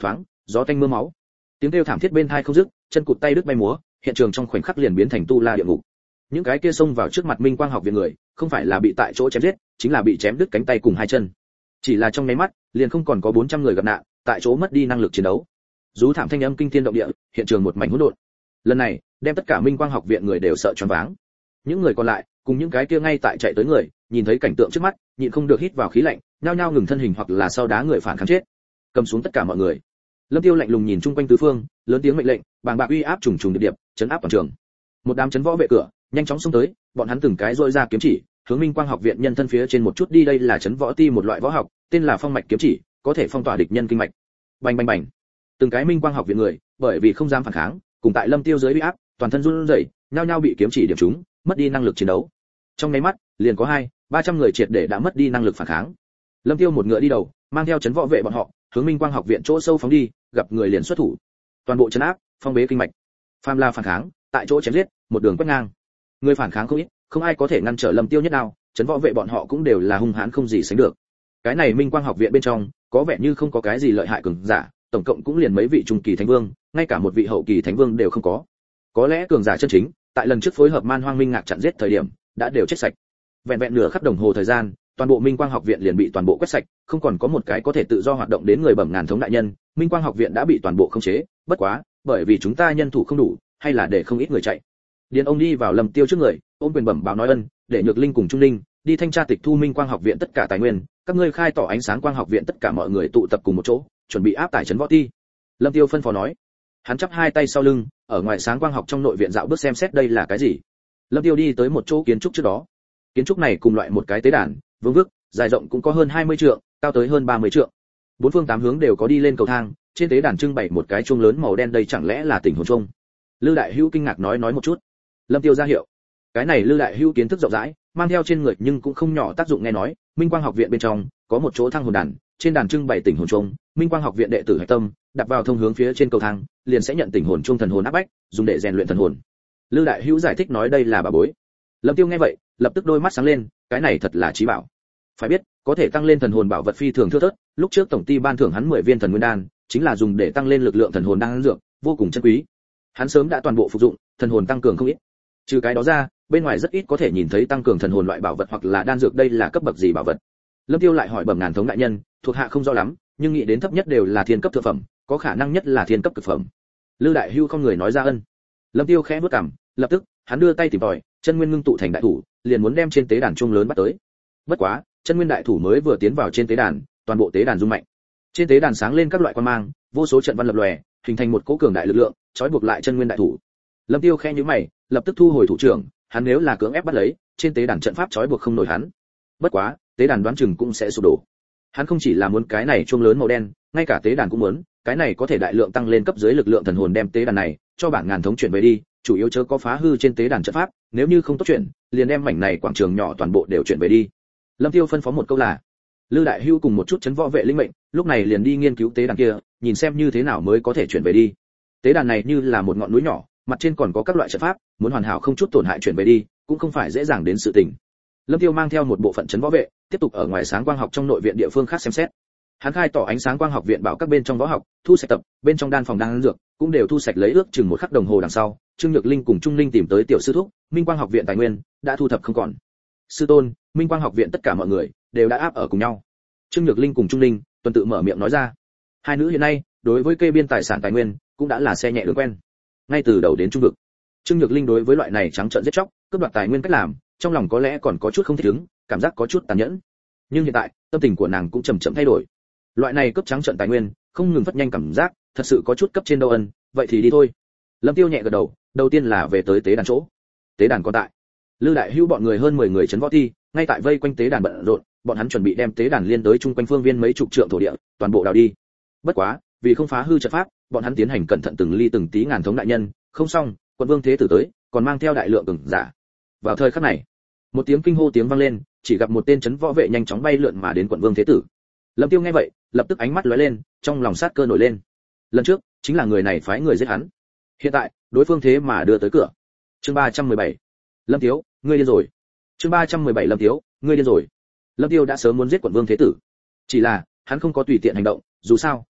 gió tanh mưa máu. Tiếng kêu thảm thiết bên tai không dứt, chân cụt tay đứt bay múa, hiện trường trong khoảnh khắc liền biến thành tu la địa ngục. Những cái kia xông vào trước mặt Minh Quang học viện người, không phải là bị tại chỗ chém giết, chính là bị chém đứt cánh tay cùng hai chân. Chỉ là trong nháy mắt, liền không còn có 400 người gặp nạn, tại chỗ mất đi năng lực chiến đấu. Rú thảm thanh âm kinh thiên động địa, hiện trường một mảnh hỗn độn. Lần này, đem tất cả Minh Quang học viện người đều sợ choáng váng. Những người còn lại, cùng những cái kia ngay tại chạy tới người, nhìn thấy cảnh tượng trước mắt, nhịn không được hít vào khí lạnh, nhao nhao ngừng thân hình hoặc là sau đá người phản kháng chết. Cầm xuống tất cả mọi người. Lâm Tiêu lạnh lùng nhìn chung quanh tứ phương, lớn tiếng mệnh lệnh, bàng bạc uy áp trùng trùng điệp điệp, chấn áp toàn trường. Một đám chấn võ vệ cửa, nhanh chóng xông tới, bọn hắn từng cái rọi ra kiếm chỉ, hướng Minh Quang học viện nhân thân phía trên một chút đi. Đây là chấn võ ti một loại võ học, tên là phong mạch kiếm chỉ, có thể phong tỏa địch nhân kinh mạch. Bành bành bành. Từng cái Minh Quang học viện người, bởi vì không dám phản kháng, cùng tại Lâm Tiêu dưới uy áp, toàn thân run rẩy, nhao nhao bị kiếm chỉ điểm trúng, mất đi năng lực chiến đấu. Trong nháy mắt, liền có 200-300 người triệt để đã mất đi năng lực phản kháng. Lâm Tiêu một ngựa đi đầu, mang theo chấn võ vệ bọn họ, hướng Minh Quang học viện chỗ sâu phóng đi, gặp người liền xuất thủ. Toàn bộ trấn áp, phong bế kinh mạch. Phàm là phản kháng, tại chỗ chém giết, một đường quét ngang. Người phản kháng không ít, không ai có thể ngăn trở Lâm Tiêu nhất nào, chấn võ vệ bọn họ cũng đều là hung hãn không gì sánh được. Cái này Minh Quang học viện bên trong, có vẻ như không có cái gì lợi hại cường giả, tổng cộng cũng liền mấy vị trung kỳ thánh vương, ngay cả một vị hậu kỳ thánh vương đều không có. Có lẽ cường giả chân chính, tại lần trước phối hợp Man Hoang Minh Ngạc chặn giết thời điểm, đã đều chết sạch. Vẹn vẹn nửa khắc đồng hồ thời gian, toàn bộ Minh Quang học viện liền bị toàn bộ quét sạch, không còn có một cái có thể tự do hoạt động đến người bẩm ngàn thống đại nhân, Minh Quang học viện đã bị toàn bộ khống chế, bất quá, bởi vì chúng ta nhân thủ không đủ, hay là để không ít người chạy. Điền ông đi vào Lâm Tiêu trước người, ôm quyền bẩm báo nói ân, để Nhược Linh cùng Trung Linh đi thanh tra tịch thu Minh Quang học viện tất cả tài nguyên, các ngươi khai tỏ ánh sáng quang học viện tất cả mọi người tụ tập cùng một chỗ, chuẩn bị áp tải trấn võ ti. Lâm Tiêu phân phó nói. Hắn chắp hai tay sau lưng, ở ngoài sáng quang học trong nội viện dạo bước xem xét đây là cái gì. Lâm Tiêu đi tới một chỗ kiến trúc trước đó. Kiến trúc này cùng loại một cái tế đàn, vương vức, dài rộng cũng có hơn 20 trượng, cao tới hơn 30 trượng. Bốn phương tám hướng đều có đi lên cầu thang, trên tế đàn trưng bày một cái chuông lớn màu đen, đây chẳng lẽ là tỉnh hồn chuông. Lư Đại Hữu kinh ngạc nói một chút. Lâm Tiêu ra hiệu. Cái này Lư Đại Hữu kiến thức rộng rãi, mang theo trên người nhưng cũng không nhỏ tác dụng. Nghe nói, Minh Quang học viện bên trong có một chỗ thăng hồn đàn, trên đàn trưng bày tỉnh hồn chuông, Minh Quang học viện đệ tử hạch tâm, đặt vào thông hướng phía trên cầu thang, liền sẽ nhận tỉnh hồn chuông thần hồn áp bách, dùng để rèn luyện thần hồn. Lư Đại Hữu giải thích nói đây là bảo bối. Lâm Tiêu nghe vậy, lập tức đôi mắt sáng lên, cái này thật là chí bảo. Phải biết, có thể tăng lên thần hồn bảo vật phi thường thưa thớt, lúc trước tổng ty ban thưởng hắn 10 viên thần nguyên đan, chính là dùng để tăng lên lực lượng thần hồn đan dược, vô cùng chân quý. Hắn sớm đã toàn bộ phục dụng, thần hồn tăng cường không ít. Trừ cái đó ra, bên ngoài rất ít có thể nhìn thấy tăng cường thần hồn loại bảo vật hoặc là đan dược, đây là cấp bậc gì bảo vật? Lâm Tiêu lại hỏi bẩm ngàn thống đại nhân, thuộc hạ không rõ lắm, nhưng nghĩ đến thấp nhất đều là thiên cấp thượng phẩm, có khả năng nhất là thiên cấp cực phẩm. Lư Đại Hưu không người nói ra ân. Lâm Tiêu khẽ bước cằm, lập tức, hắn đưa tay tìm tòi, chân nguyên ngưng tụ thành đại thủ, liền muốn đem trên tế đàn chuông lớn bắt tới. Bất quá, chân nguyên đại thủ mới vừa tiến vào trên tế đàn, toàn bộ tế đàn rung mạnh. Trên tế đàn sáng lên các loại quang mang, vô số trận văn lập lòe, hình thành một cỗ cường đại lực lượng, trói buộc lại chân nguyên đại thủ. Lâm Tiêu khẽ nhíu mày, lập tức thu hồi thủ trưởng, hắn nếu là cưỡng ép bắt lấy, trên tế đàn trận pháp trói buộc không nổi hắn. Bất quá, tế đàn đoán chừng cũng sẽ sụp đổ. Hắn không chỉ là muốn cái này chuông lớn màu đen, ngay cả tế đàn cũng muốn, cái này có thể đại lượng tăng lên cấp dưới lực lượng thần hồn, đem tế đàn này cho bản ngàn thống chuyển về đi, chủ yếu chớ có phá hư trên tế đàn trận pháp, nếu như không tốt chuyện, liền đem mảnh này quảng trường nhỏ toàn bộ đều chuyển về đi. Lâm Tiêu phân phó một câu là, Lư Đại Hưu cùng một chút chấn võ vệ linh mệnh, lúc này liền đi nghiên cứu tế đàn kia, nhìn xem như thế nào mới có thể chuyển về đi. Tế đàn này như là một ngọn núi nhỏ, mặt trên còn có các loại trận pháp, muốn hoàn hảo không chút tổn hại chuyển về đi, cũng không phải dễ dàng đến sự tình. Lâm Tiêu mang theo một bộ phận chấn võ vệ, tiếp tục ở ngoài sáng quang học trong nội viện địa phương khác xem xét. Hắn khai tỏ ánh sáng quang học viện bảo các bên trong võ học, thu sạch tập, bên trong đan phòng đan dược, cũng đều thu sạch lấy ước chừng một khắc đồng hồ đằng sau, Trương Nhược Linh cùng Trung Linh tìm tới tiểu sư thúc, Minh Quang học viện tài nguyên đã thu thập không còn. Sư tôn, Minh Quang học viện tất cả mọi người đều đã áp ở cùng nhau. Trương Nhược Linh cùng Trung Linh tuần tự mở miệng nói ra. Hai nữ hiện nay, đối với kê biên tài sản tài nguyên, cũng đã là xe nhẹ đường quen. Ngay từ đầu đến trung vực, Trương Nhược Linh đối với loại này trắng trợn giết chóc, cướp đoạt tài nguyên cách làm, trong lòng có lẽ còn có chút không thích ứng, cảm giác có chút tàn nhẫn. Nhưng hiện tại, tâm tình của nàng cũng chậm chậm thay đổi. Loại này cướp trắng trợn tài nguyên, không ngừng vất nhanh cảm giác, thật sự có chút cấp trên đâu ân, vậy thì đi thôi. Lâm Tiêu nhẹ gật đầu, đầu tiên là về tới tế đàn chỗ. Tế đàn còn tại. Lư Đại Hưu bọn người hơn 10 người trấn võ thi, ngay tại vây quanh tế đàn bận rộn, bọn hắn chuẩn bị đem tế đàn liên tới chung quanh phương viên mấy chục trượng thổ địa, toàn bộ đào đi. Bất quá, vì không phá hư trận pháp, bọn hắn tiến hành cẩn thận từng ly từng tí. Ngàn thống đại nhân, không xong, quận vương thế tử tới, còn mang theo đại lượng cường giả. Vào thời khắc này, một tiếng kinh hô tiếng vang lên, chỉ gặp một tên trấn võ vệ nhanh chóng bay lượn mà đến quận vương thế tử. Lâm Tiêu nghe vậy, lập tức ánh mắt lóe lên, trong lòng sát cơ nổi lên. Lần trước, chính là người này phái người giết hắn. Hiện tại, đối phương thế mà đưa tới cửa. Chương 317. Lâm Tiếu, ngươi điên rồi. Chương 317 Lâm Tiếu, ngươi điên rồi. Lâm Tiêu đã sớm muốn giết quận vương thế tử. Chỉ là, hắn không có tùy tiện hành động, dù sao,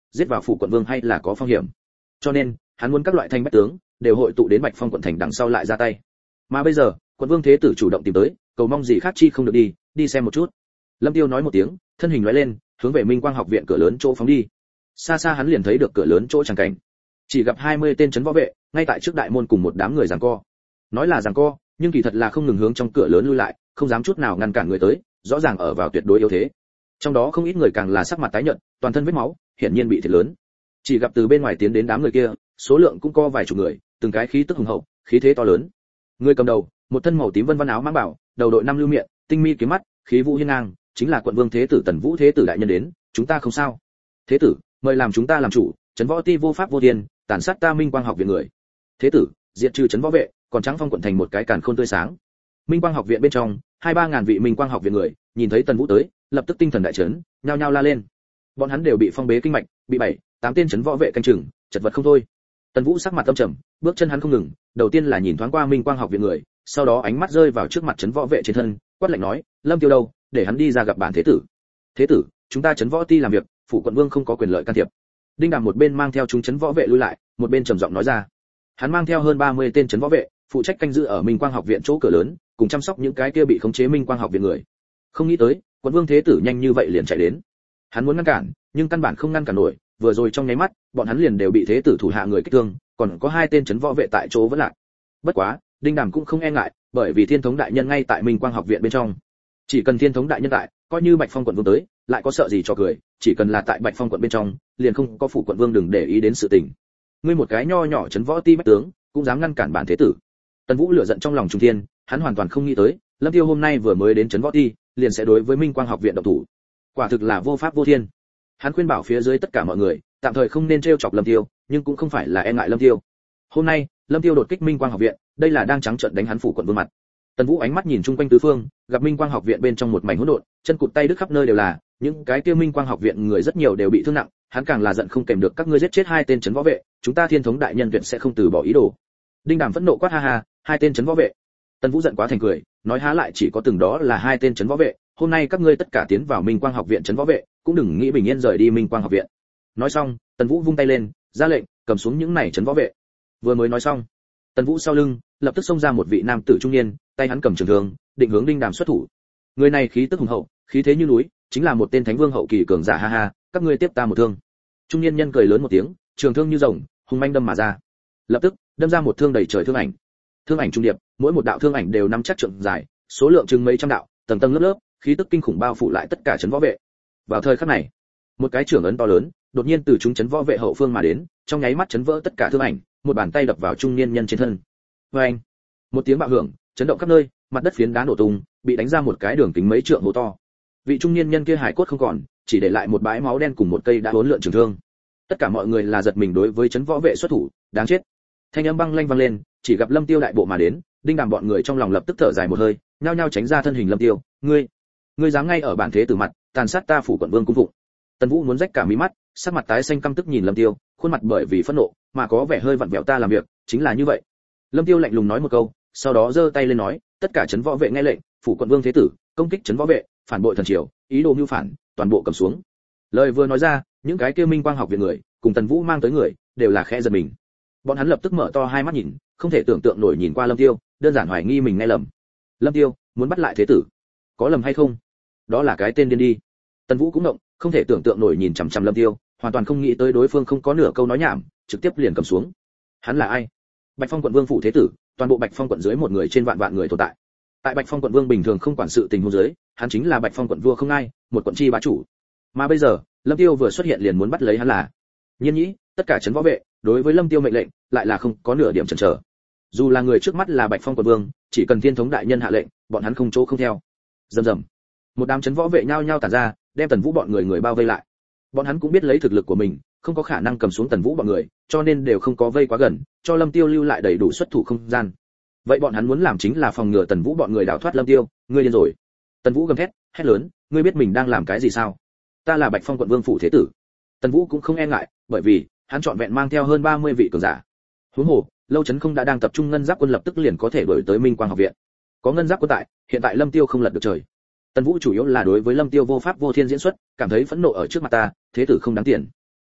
giết vào phủ quận vương hay là có phong hiểm. Cho nên, hắn muốn các loại thanh bách tướng đều hội tụ đến Bạch Phong quận thành đằng sau lại ra tay. Mà bây giờ, quận vương thế tử chủ động tìm tới, cầu mong gì khác chi không được đi xem một chút. Lâm Tiêu nói một tiếng, thân hình lóe lên, hướng về Minh Quang học viện cửa lớn chỗ phóng đi. Xa xa hắn liền thấy được cửa lớn chỗ chẳng cảnh, chỉ gặp 20 tên trấn võ vệ ngay tại trước đại môn cùng một đám người giằng co. Nói là giằng co, nhưng kỳ thật là không ngừng hướng trong cửa lớn lui lại, không dám chút nào ngăn cản người tới, rõ ràng ở vào tuyệt đối yếu thế. Trong đó không ít người càng là sắc mặt tái nhợt, toàn thân vết máu, hiển nhiên bị thiệt lớn. Chỉ gặp từ bên ngoài tiến đến đám người kia, số lượng cũng có vài chục người, từng cái khí tức hùng hậu, khí thế to lớn. Người cầm đầu, một thân màu tím vân vân áo mãng bảo, đầu đội năm lưu miệng, tinh mi kiếm mắt, khí vũ hiên ngang, chính là quận vương thế tử Tần Vũ thế tử đại nhân đến, chúng ta không sao. Thế tử, mời làm chúng ta làm chủ, trấn võ ti vô pháp vô thiên, tàn sát ta Minh Quang học viện người. Thế tử, diệt trừ trấn võ vệ, còn trắng phong quận thành một cái càn khôn tươi sáng. Minh Quang học viện bên trong, 2-3 ngàn vị Minh Quang học viện người, nhìn thấy Tần Vũ tới, lập tức tinh thần đại chấn, nhao nhao la lên. Bọn hắn đều bị phong bế kinh mạch, bị 7-8 tên trấn võ vệ canh chừng, chật vật không thôi. Tần Vũ sắc mặt âm trầm, bước chân hắn không ngừng, đầu tiên là nhìn thoáng qua Minh Quang học viện người, sau đó ánh mắt rơi vào trước mặt trấn võ vệ trên thân, quát lạnh nói, Lâm Tiêu đâu, để hắn đi ra gặp bản thế tử. Thế tử, chúng ta trấn võ ti làm việc, phủ quận vương không có quyền lợi can thiệp. Đinh Đàm một bên mang theo chúng trấn võ vệ lui lại, một bên trầm giọng nói ra. Hắn mang theo hơn 30 tên trấn võ vệ, phụ trách canh giữ ở Minh Quang học viện chỗ cửa lớn, cùng chăm sóc những cái kia bị khống chế Minh Quang học viện người. Không nghĩ tới, quận vương thế tử nhanh như vậy liền chạy đến. Hắn muốn ngăn cản, nhưng căn bản không ngăn cản nổi, vừa rồi trong nháy mắt, bọn hắn liền đều bị thế tử thủ hạ người kích thương, còn có 2 tên trấn võ vệ tại chỗ vẫn lạc. Bất quá, Đinh Đàm cũng không e ngại, bởi vì Thiên thống đại nhân ngay tại Minh Quang học viện bên trong. Chỉ cần Thiên thống đại nhân tại, coi như Bạch Phong quận vương tới, lại có sợ gì cho cười, chỉ cần là tại Bạch Phong quận bên trong, liền không có phủ quận vương đừng để ý đến sự tình. Ngươi một cái nho nhỏ trấn võ ti bách tướng, cũng dám ngăn cản bản thế tử. Tần Vũ lửa giận trong lòng trung thiên, hắn hoàn toàn không nghĩ tới, Lâm Tiêu hôm nay vừa mới đến trấn võ ti, liền sẽ đối với Minh Quang học viện động thủ. Quả thực là vô pháp vô thiên. Hắn khuyên bảo phía dưới tất cả mọi người, tạm thời không nên trêu chọc Lâm Tiêu, nhưng cũng không phải là e ngại Lâm Tiêu. Hôm nay, Lâm Tiêu đột kích Minh Quang học viện, đây là đang trắng trợn đánh hắn phủ quận vương mặt. Tần Vũ ánh mắt nhìn chung quanh tứ phương, gặp Minh Quang học viện bên trong một mảnh hỗn độn, chân cụt tay đứt khắp nơi đều là, những cái kia Minh Quang học viện người rất nhiều đều bị thương nặng, hắn càng là giận không kèm được, các ngươi giết chết 2 tên trấn võ vệ, chúng ta Thiên thống đại nhân tuyệt sẽ không từ bỏ ý đồ. Đinh Đàm phẫn nộ quát ha ha, 2 tên trấn võ vệ. Tần Vũ giận quá thành cười, nói há lại chỉ có từng đó là 2 tên trấn võ vệ, hôm nay các ngươi tất cả tiến vào Minh Quang học viện trấn võ vệ, cũng đừng nghĩ bình yên rời đi Minh Quang học viện. Nói xong, Tần Vũ vung tay lên, ra lệnh, cầm xuống những này trấn võ vệ. Vừa mới nói xong, Tần Vũ sau lưng lập tức xông ra một vị nam tử trung niên, tay hắn cầm trường thương, định hướng Đinh Đàm xuất thủ. Người này khí tức hùng hậu, khí thế như núi, chính là một tên thánh vương hậu kỳ cường giả, ha ha, các ngươi tiếp ta một thương. Trung niên nhân cười lớn một tiếng, trường thương như rồng, hung manh đâm mà ra. Lập tức, đâm ra một thương đầy trời thương ảnh. Thương ảnh trung điệp, mỗi một đạo thương ảnh đều nắm chắc trượng dài, số lượng chừng mấy trăm đạo, tầng tầng lớp lớp, khí tức kinh khủng bao phủ lại tất cả trấn võ vệ. Vào thời khắc này, một cái trưởng ấn to lớn, đột nhiên từ chúng trấn võ vệ hậu phương mà đến, trong nháy mắt chấn vỡ tất cả thương ảnh, một bàn tay đập vào trung niên nhân trên thân. Oeng! Một tiếng bạo hưởng, chấn động khắp nơi, mặt đất phiến đá nổ tung, bị đánh ra một cái đường kính mấy trượng hố to. Vị trung niên nhân kia hải cốt không còn, chỉ để lại một bãi máu đen cùng một cây đã uốn lượn trường thương. Tất cả mọi người là giật mình đối với trấn võ vệ xuất thủ, đáng chết. Thanh âm băng lanh vang lên, chỉ gặp Lâm Tiêu đại bộ mà đến, Đinh Đàm bọn người trong lòng lập tức thở dài một hơi, nhao nhao tránh ra thân hình Lâm Tiêu, ngươi dám ngay ở bản thế tử mặt, tàn sát ta phủ quận vương cung phụng. Tần Vũ muốn rách cả mí mắt, sắc mặt tái xanh căm tức nhìn Lâm Tiêu, khuôn mặt bởi vì phẫn nộ mà có vẻ hơi vặn vẹo, ta làm việc chính là như vậy. Lâm Tiêu lạnh lùng nói một câu, sau đó giơ tay lên nói, tất cả trấn võ vệ nghe lệnh, phủ quận vương thế tử công kích trấn võ vệ, phản bội thần triều, ý đồ mưu phản, toàn bộ cầm xuống. Lời vừa nói ra, những cái kia Minh Quang học viện người, cùng Tần Vũ mang tới người, đều là khẽ giật mình. Bọn hắn lập tức mở to hai mắt nhìn, không thể tưởng tượng nổi nhìn qua Lâm Tiêu, đơn giản hoài nghi mình nghe lầm. Lâm Tiêu muốn bắt lại thế tử, có lầm hay không? Đó là cái tên điên đi. Tần Vũ cũng động, không thể tưởng tượng nổi nhìn chằm chằm Lâm Tiêu, hoàn toàn không nghĩ tới đối phương không có nửa câu nói nhảm, trực tiếp liền cầm xuống. Hắn là ai? Bạch Phong quận vương phủ thế tử, toàn bộ Bạch Phong quận dưới một người trên vạn vạn người tồn tại. Tại Bạch Phong quận vương bình thường không quản sự tình huống dưới, hắn chính là Bạch Phong quận vua không ai, một quận chi bá chủ. Mà bây giờ, Lâm Tiêu vừa xuất hiện liền muốn bắt lấy hắn là. Nhiên nhĩ, tất cả trấn võ vệ, đối với Lâm Tiêu mệnh lệnh, lại là không có nửa điểm chần chờ. Dù là người trước mắt là Bạch Phong quận vương, chỉ cần Thiên thống đại nhân hạ lệnh, bọn hắn không chỗ không theo. Rầm rầm. Một đám trấn võ vệ nhao nhao tản ra, đem Tần Vũ bọn người bao vây lại. Bọn hắn cũng biết lấy thực lực của mình, không có khả năng cầm xuống Tần Vũ bọn người, cho nên đều không có vây quá gần, cho Lâm Tiêu lưu lại đầy đủ xuất thủ không gian. Vậy bọn hắn muốn làm chính là phòng ngừa Tần Vũ bọn người đào thoát Lâm Tiêu, ngươi điên rồi. Tần Vũ gầm thét, hét lớn, ngươi biết mình đang làm cái gì sao? Ta là Bạch Phong quận vương phủ thế tử. Tần Vũ cũng không e ngại, bởi vì hắn chọn vẹn mang theo hơn 30 vị cường giả. Huống hồ, Lâu Chấn Không đã đang tập trung ngân giáp quân lập tức liền có thể đuổi tới Minh Quang học viện. Có ngân giáp quân tại, hiện tại Lâm Tiêu không lật được trời. Tần Vũ chủ yếu là đối với Lâm Tiêu vô pháp vô thiên diễn xuất, cảm thấy phẫn nộ ở trước mặt ta, thế tử không đáng tiền.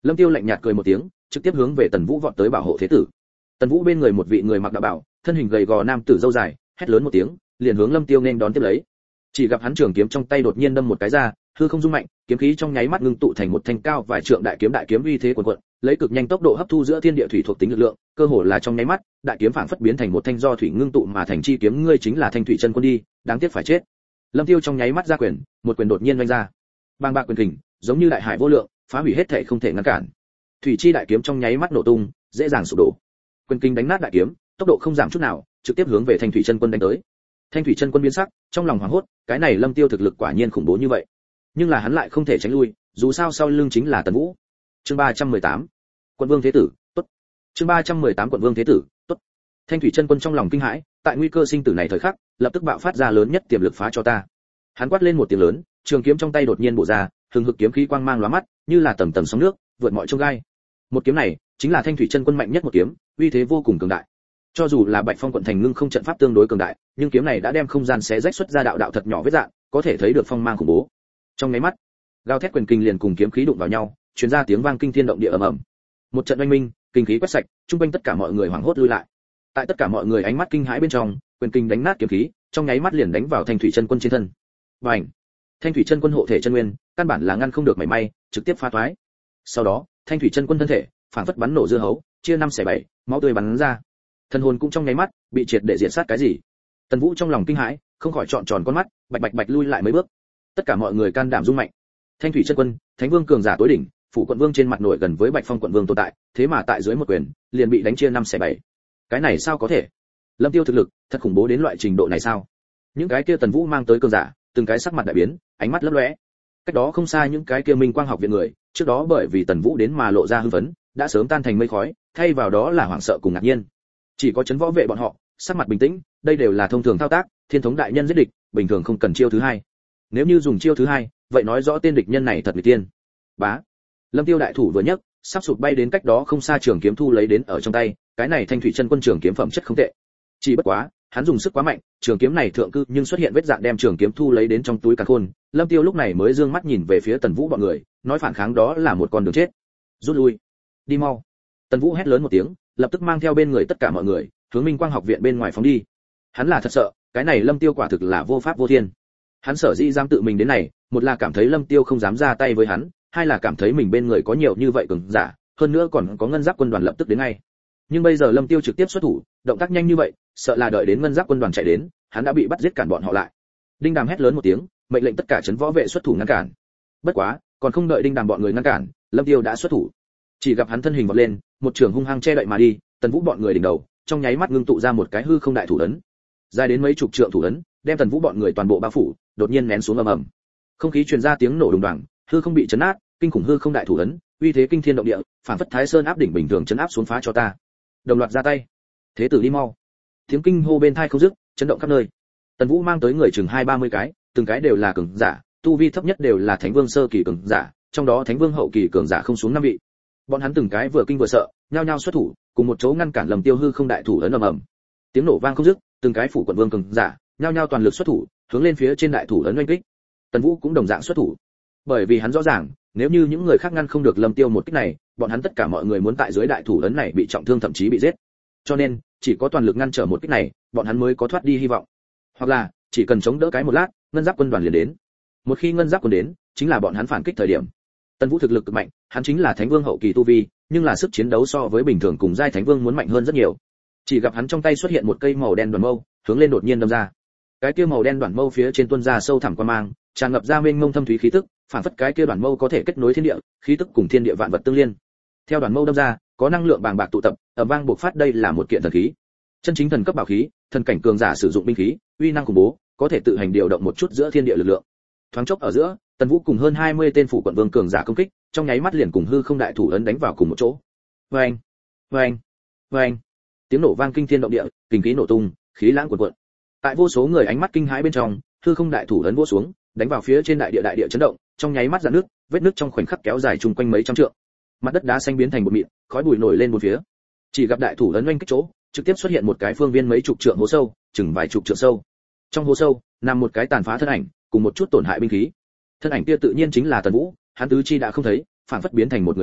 Lâm Tiêu lạnh nhạt cười một tiếng, trực tiếp hướng về Tần Vũ vọt tới bảo hộ thế tử. Tần Vũ bên người một vị người mặc đạo bào, thân hình gầy gò nam tử râu dài, hét lớn một tiếng, liền hướng Lâm Tiêu nên đón tiếp lấy. Chỉ gặp hắn trường kiếm trong tay đột nhiên đâm một cái ra, hư không rung mạnh, kiếm khí trong nháy mắt ngưng tụ thành một thanh cao vài trượng đại kiếm uy thế cuồn cuộn, lấy cực nhanh tốc độ hấp thu giữa thiên địa thủy thuộc tính lực lượng, cơ hồ là trong nháy mắt, đại kiếm phảng phất biến thành một thanh do thủy ngưng tụ mà thành chi kiếm, ngươi chính là Thanh Thủy Chân Quân đi, đáng tiếc phải chết. Lâm Tiêu trong nháy mắt ra quyền, một quyền đột nhiên vung ra. Bàng bạc quyền kình, giống như đại hải vô lượng, phá hủy hết thảy không thể ngăn cản. Thủy chi đại kiếm trong nháy mắt nổ tung, dễ dàng sụp đổ. Quyền kình đánh nát đại kiếm, tốc độ không giảm chút nào, trực tiếp hướng về Thanh Thủy Chân Quân đánh tới. Thanh Thủy Chân Quân biến sắc, trong lòng hoảng hốt, cái này Lâm Tiêu thực lực quả nhiên khủng bố như vậy. Nhưng là hắn lại không thể tránh lui, dù sao sau lưng chính là Tần Vũ. Chương 318. Quận Vương Thế Tử, tốt. Chương 318 Quận Vương Thế Tử, tốt. Thanh Thủy Chân Quân trong lòng kinh hãi, tại nguy cơ sinh tử này thời khắc, lập tức bạo phát ra lớn nhất tiềm lực phá cho ta. Hắn quát lên một tiếng lớn, trường kiếm trong tay đột nhiên bổ ra, hừng hực kiếm khí quang mang lóa mắt, như là tầng tầng sóng nước, vượt mọi chông gai. Một kiếm này, chính là Thanh Thủy Chân Quân mạnh nhất một kiếm, uy thế vô cùng cường đại. Cho dù là Bạch Phong quận thành ngưng không trận pháp tương đối cường đại, nhưng kiếm này đã đem không gian xé rách xuất ra đạo đạo thật nhỏ vết rạn, có thể thấy được phong mang khủng bố. Trong mấy mắt, gào thét quyền kình liền cùng kiếm khí đụng vào nhau, truyền ra tiếng vang kinh thiên động địa ầm ầm. Một trận oanh minh, kinh khí quét sạch, trung quanh tất cả mọi người hoảng hốt lui lại. Tại tất cả mọi người ánh mắt kinh hãi bên trong, quyền kình đánh nát kiếm khí, trong nháy mắt liền đánh vào Thanh Thủy Chân Quân trên thân. Bành! Thanh Thủy Chân Quân hộ thể chân nguyên, căn bản là ngăn không được mảy may, trực tiếp phá toái. Sau đó, Thanh Thủy Chân Quân thân thể phảng phất bắn nổ dưa hấu, chia năm xẻ bảy, máu tươi bắn ra. Thần hồn cũng trong nháy mắt bị triệt để diệt sát cái gì. Tần Vũ trong lòng kinh hãi, không khỏi trọn tròn con mắt, bạch bạch lui lại mấy bước. Tất cả mọi người can đảm rung mạnh. Thanh Thủy Chân Quân, Thánh Vương cường giả tối đỉnh, phủ quận vương trên mặt nổi gần với Bạch Phong quận vương tồn tại, thế mà tại dưới một quyền, liền bị đánh chia năm xẻ bảy. Cái này sao có thể? Lâm Tiêu thực lực, thật khủng bố đến loại trình độ này sao? Những cái kia Tần Vũ mang tới cường giả, từng cái sắc mặt đại biến, ánh mắt lấp lóe. Cách đó không xa những cái kia Minh Quang học viện người, trước đó bởi vì Tần Vũ đến mà lộ ra hưng phấn, đã sớm tan thành mây khói, thay vào đó là hoảng sợ cùng ngạc nhiên. Chỉ có chấn võ vệ bọn họ, sắc mặt bình tĩnh, đây đều là thông thường thao tác, thiên thống đại nhân giết địch, bình thường không cần chiêu thứ hai. Nếu như dùng chiêu thứ hai, vậy nói rõ tên địch nhân này thật người tiên. Bá. Lâm Tiêu đại thủ vừa nhấc, sắp sụp bay đến cách đó không xa trường kiếm thu lấy đến ở trong tay, cái này Thanh Thủy Chân Quân trường kiếm phẩm chất không tệ. Chỉ bất quá, hắn dùng sức quá mạnh, trường kiếm này thượng cư nhưng xuất hiện vết dạn đem trường kiếm thu lấy đến trong túi càn khôn. Lâm Tiêu lúc này mới dương mắt nhìn về phía Tần Vũ bọn người, nói phản kháng đó là một con đường chết. Rút lui, đi mau. Tần Vũ hét lớn một tiếng, lập tức mang theo bên người tất cả mọi người, hướng Minh Quang học viện bên ngoài phóng đi. Hắn là thật sợ, cái này Lâm Tiêu quả thực là vô pháp vô thiên. Hắn sở dĩ dám tự mình đến này, một là cảm thấy Lâm Tiêu không dám ra tay với hắn, hai là cảm thấy mình bên người có nhiều như vậy cường giả, hơn nữa còn có ngân giáp quân đoàn lập tức đến ngay. Nhưng bây giờ Lâm Tiêu trực tiếp xuất thủ, động tác nhanh như vậy, sợ là đợi đến ngân giáp quân đoàn chạy đến, hắn đã bị bắt giết cản bọn họ lại. Đinh Đàm hét lớn một tiếng, mệnh lệnh tất cả trấn võ vệ xuất thủ ngăn cản. Bất quá, còn không đợi Đinh Đàm bọn người ngăn cản, Lâm Tiêu đã xuất thủ. Chỉ gặp hắn thân hình vọt lên, một trường hung hăng che đậy mà đi, Tần Vũ bọn người đỉnh đầu, trong nháy mắt ngưng tụ ra một cái hư không đại thủ ấn. Dài đến mấy chục trượng thủ ấn, đem Tần Vũ bọn người toàn bộ bao phủ, đột nhiên nén xuống ầm ầm. Không khí truyền ra tiếng nổ đùng đoàng, hư không bị chấn nát, kinh khủng hư không đại thủ ấn, uy thế kinh thiên động địa, phản phất Thái Sơn áp đỉnh bình thường chấn áp xuống phá cho ta. Đồng loạt ra tay. Thế tử đi mau. Tiếng kinh hô bên tai không dứt, chấn động khắp nơi. Tần Vũ mang tới người chừng 20-30 cái, từng cái đều là cường giả, tu vi thấp nhất đều là Thánh Vương sơ kỳ cường giả, trong đó Thánh Vương hậu kỳ cường giả không xuống 5 vị. Bọn hắn từng cái vừa kinh vừa sợ, nhao nhao xuất thủ, cùng một chỗ ngăn cản Lâm Tiêu hư không đại thủ ấn ầm ầm. Tiếng nổ vang không dứt, từng cái phủ quận vương cường giả, nhao nhao toàn lực xuất thủ, hướng lên phía trên đại thủ ấn oanh kích. Tần Vũ cũng đồng dạng xuất thủ. Bởi vì hắn rõ ràng, nếu như những người khác ngăn không được Lâm Tiêu một kích này, bọn hắn tất cả mọi người muốn tại dưới đại thủ ấn này bị trọng thương thậm chí bị giết. Cho nên, chỉ có toàn lực ngăn trở một kích này, bọn hắn mới có thoát đi hy vọng. Hoặc là, chỉ cần chống đỡ cái một lát, ngân giáp quân đoàn liền đến. Một khi ngân giáp quân đến, chính là bọn hắn phản kích thời điểm. Tần Vũ thực lực cực mạnh, hắn chính là Thánh Vương hậu kỳ tu vi, nhưng là sức chiến đấu so với bình thường cùng giai Thánh Vương muốn mạnh hơn rất nhiều. Chỉ gặp hắn trong tay xuất hiện một cây màu đen đoàn mâu, hướng lên đột nhiên đâm ra. Cái kia màu đen đoàn mâu phía trên tuôn ra sâu thẳm quang mang, tràn ngập ra mênh mông thâm thúy khí tức, phản phất cái kia đoàn mâu có thể kết nối thiên địa, khí tức cùng thiên địa vạn vật tương liên. Theo đoàn mâu đâm ra, có năng lượng bàng bạc tụ tập, ầm vang bộc phát, đây là một kiện thần khí. Chân chính thần cấp bảo khí, thần cảnh cường giả sử dụng binh khí, uy năng khủng bố, có thể tự hành điều động một chút giữa thiên địa lực lượng. Thoáng chốc ở giữa, Tần Vũ cùng hơn 20 tên phủ quận vương cường giả công kích, trong nháy mắt liền cùng hư không đại thủ ấn đánh vào cùng một chỗ. Oeng, oeng, oeng. Tiếng nổ vang kinh thiên động địa, kinh khí nổ tung, khí lãng cuồn cuộn. Tại vô số người ánh mắt kinh hãi bên trong, hư không đại thủ ấn vỗ xuống, đánh vào phía trên đại địa chấn động, trong nháy mắt rạn nước, vết nứt trong khoảnh khắc kéo dài chung quanh mấy trăm trượng. Mặt đất đá xanh biến thành bột mịn, khói bụi nổi lên một phía. Chỉ gặp đại thủ ấn oanh kích chỗ, trực tiếp xuất hiện một cái phương viên mấy chục trượng hố sâu, chừng vài chục trượng sâu. Trong hố sâu, nằm một cái tàn phá thân ảnh, cùng một chút tổn hại binh khí. Thân ảnh kia tự nhiên chính là Tần Vũ, hắn tứ chi đã không thấy, phản phất biến thành một người côn,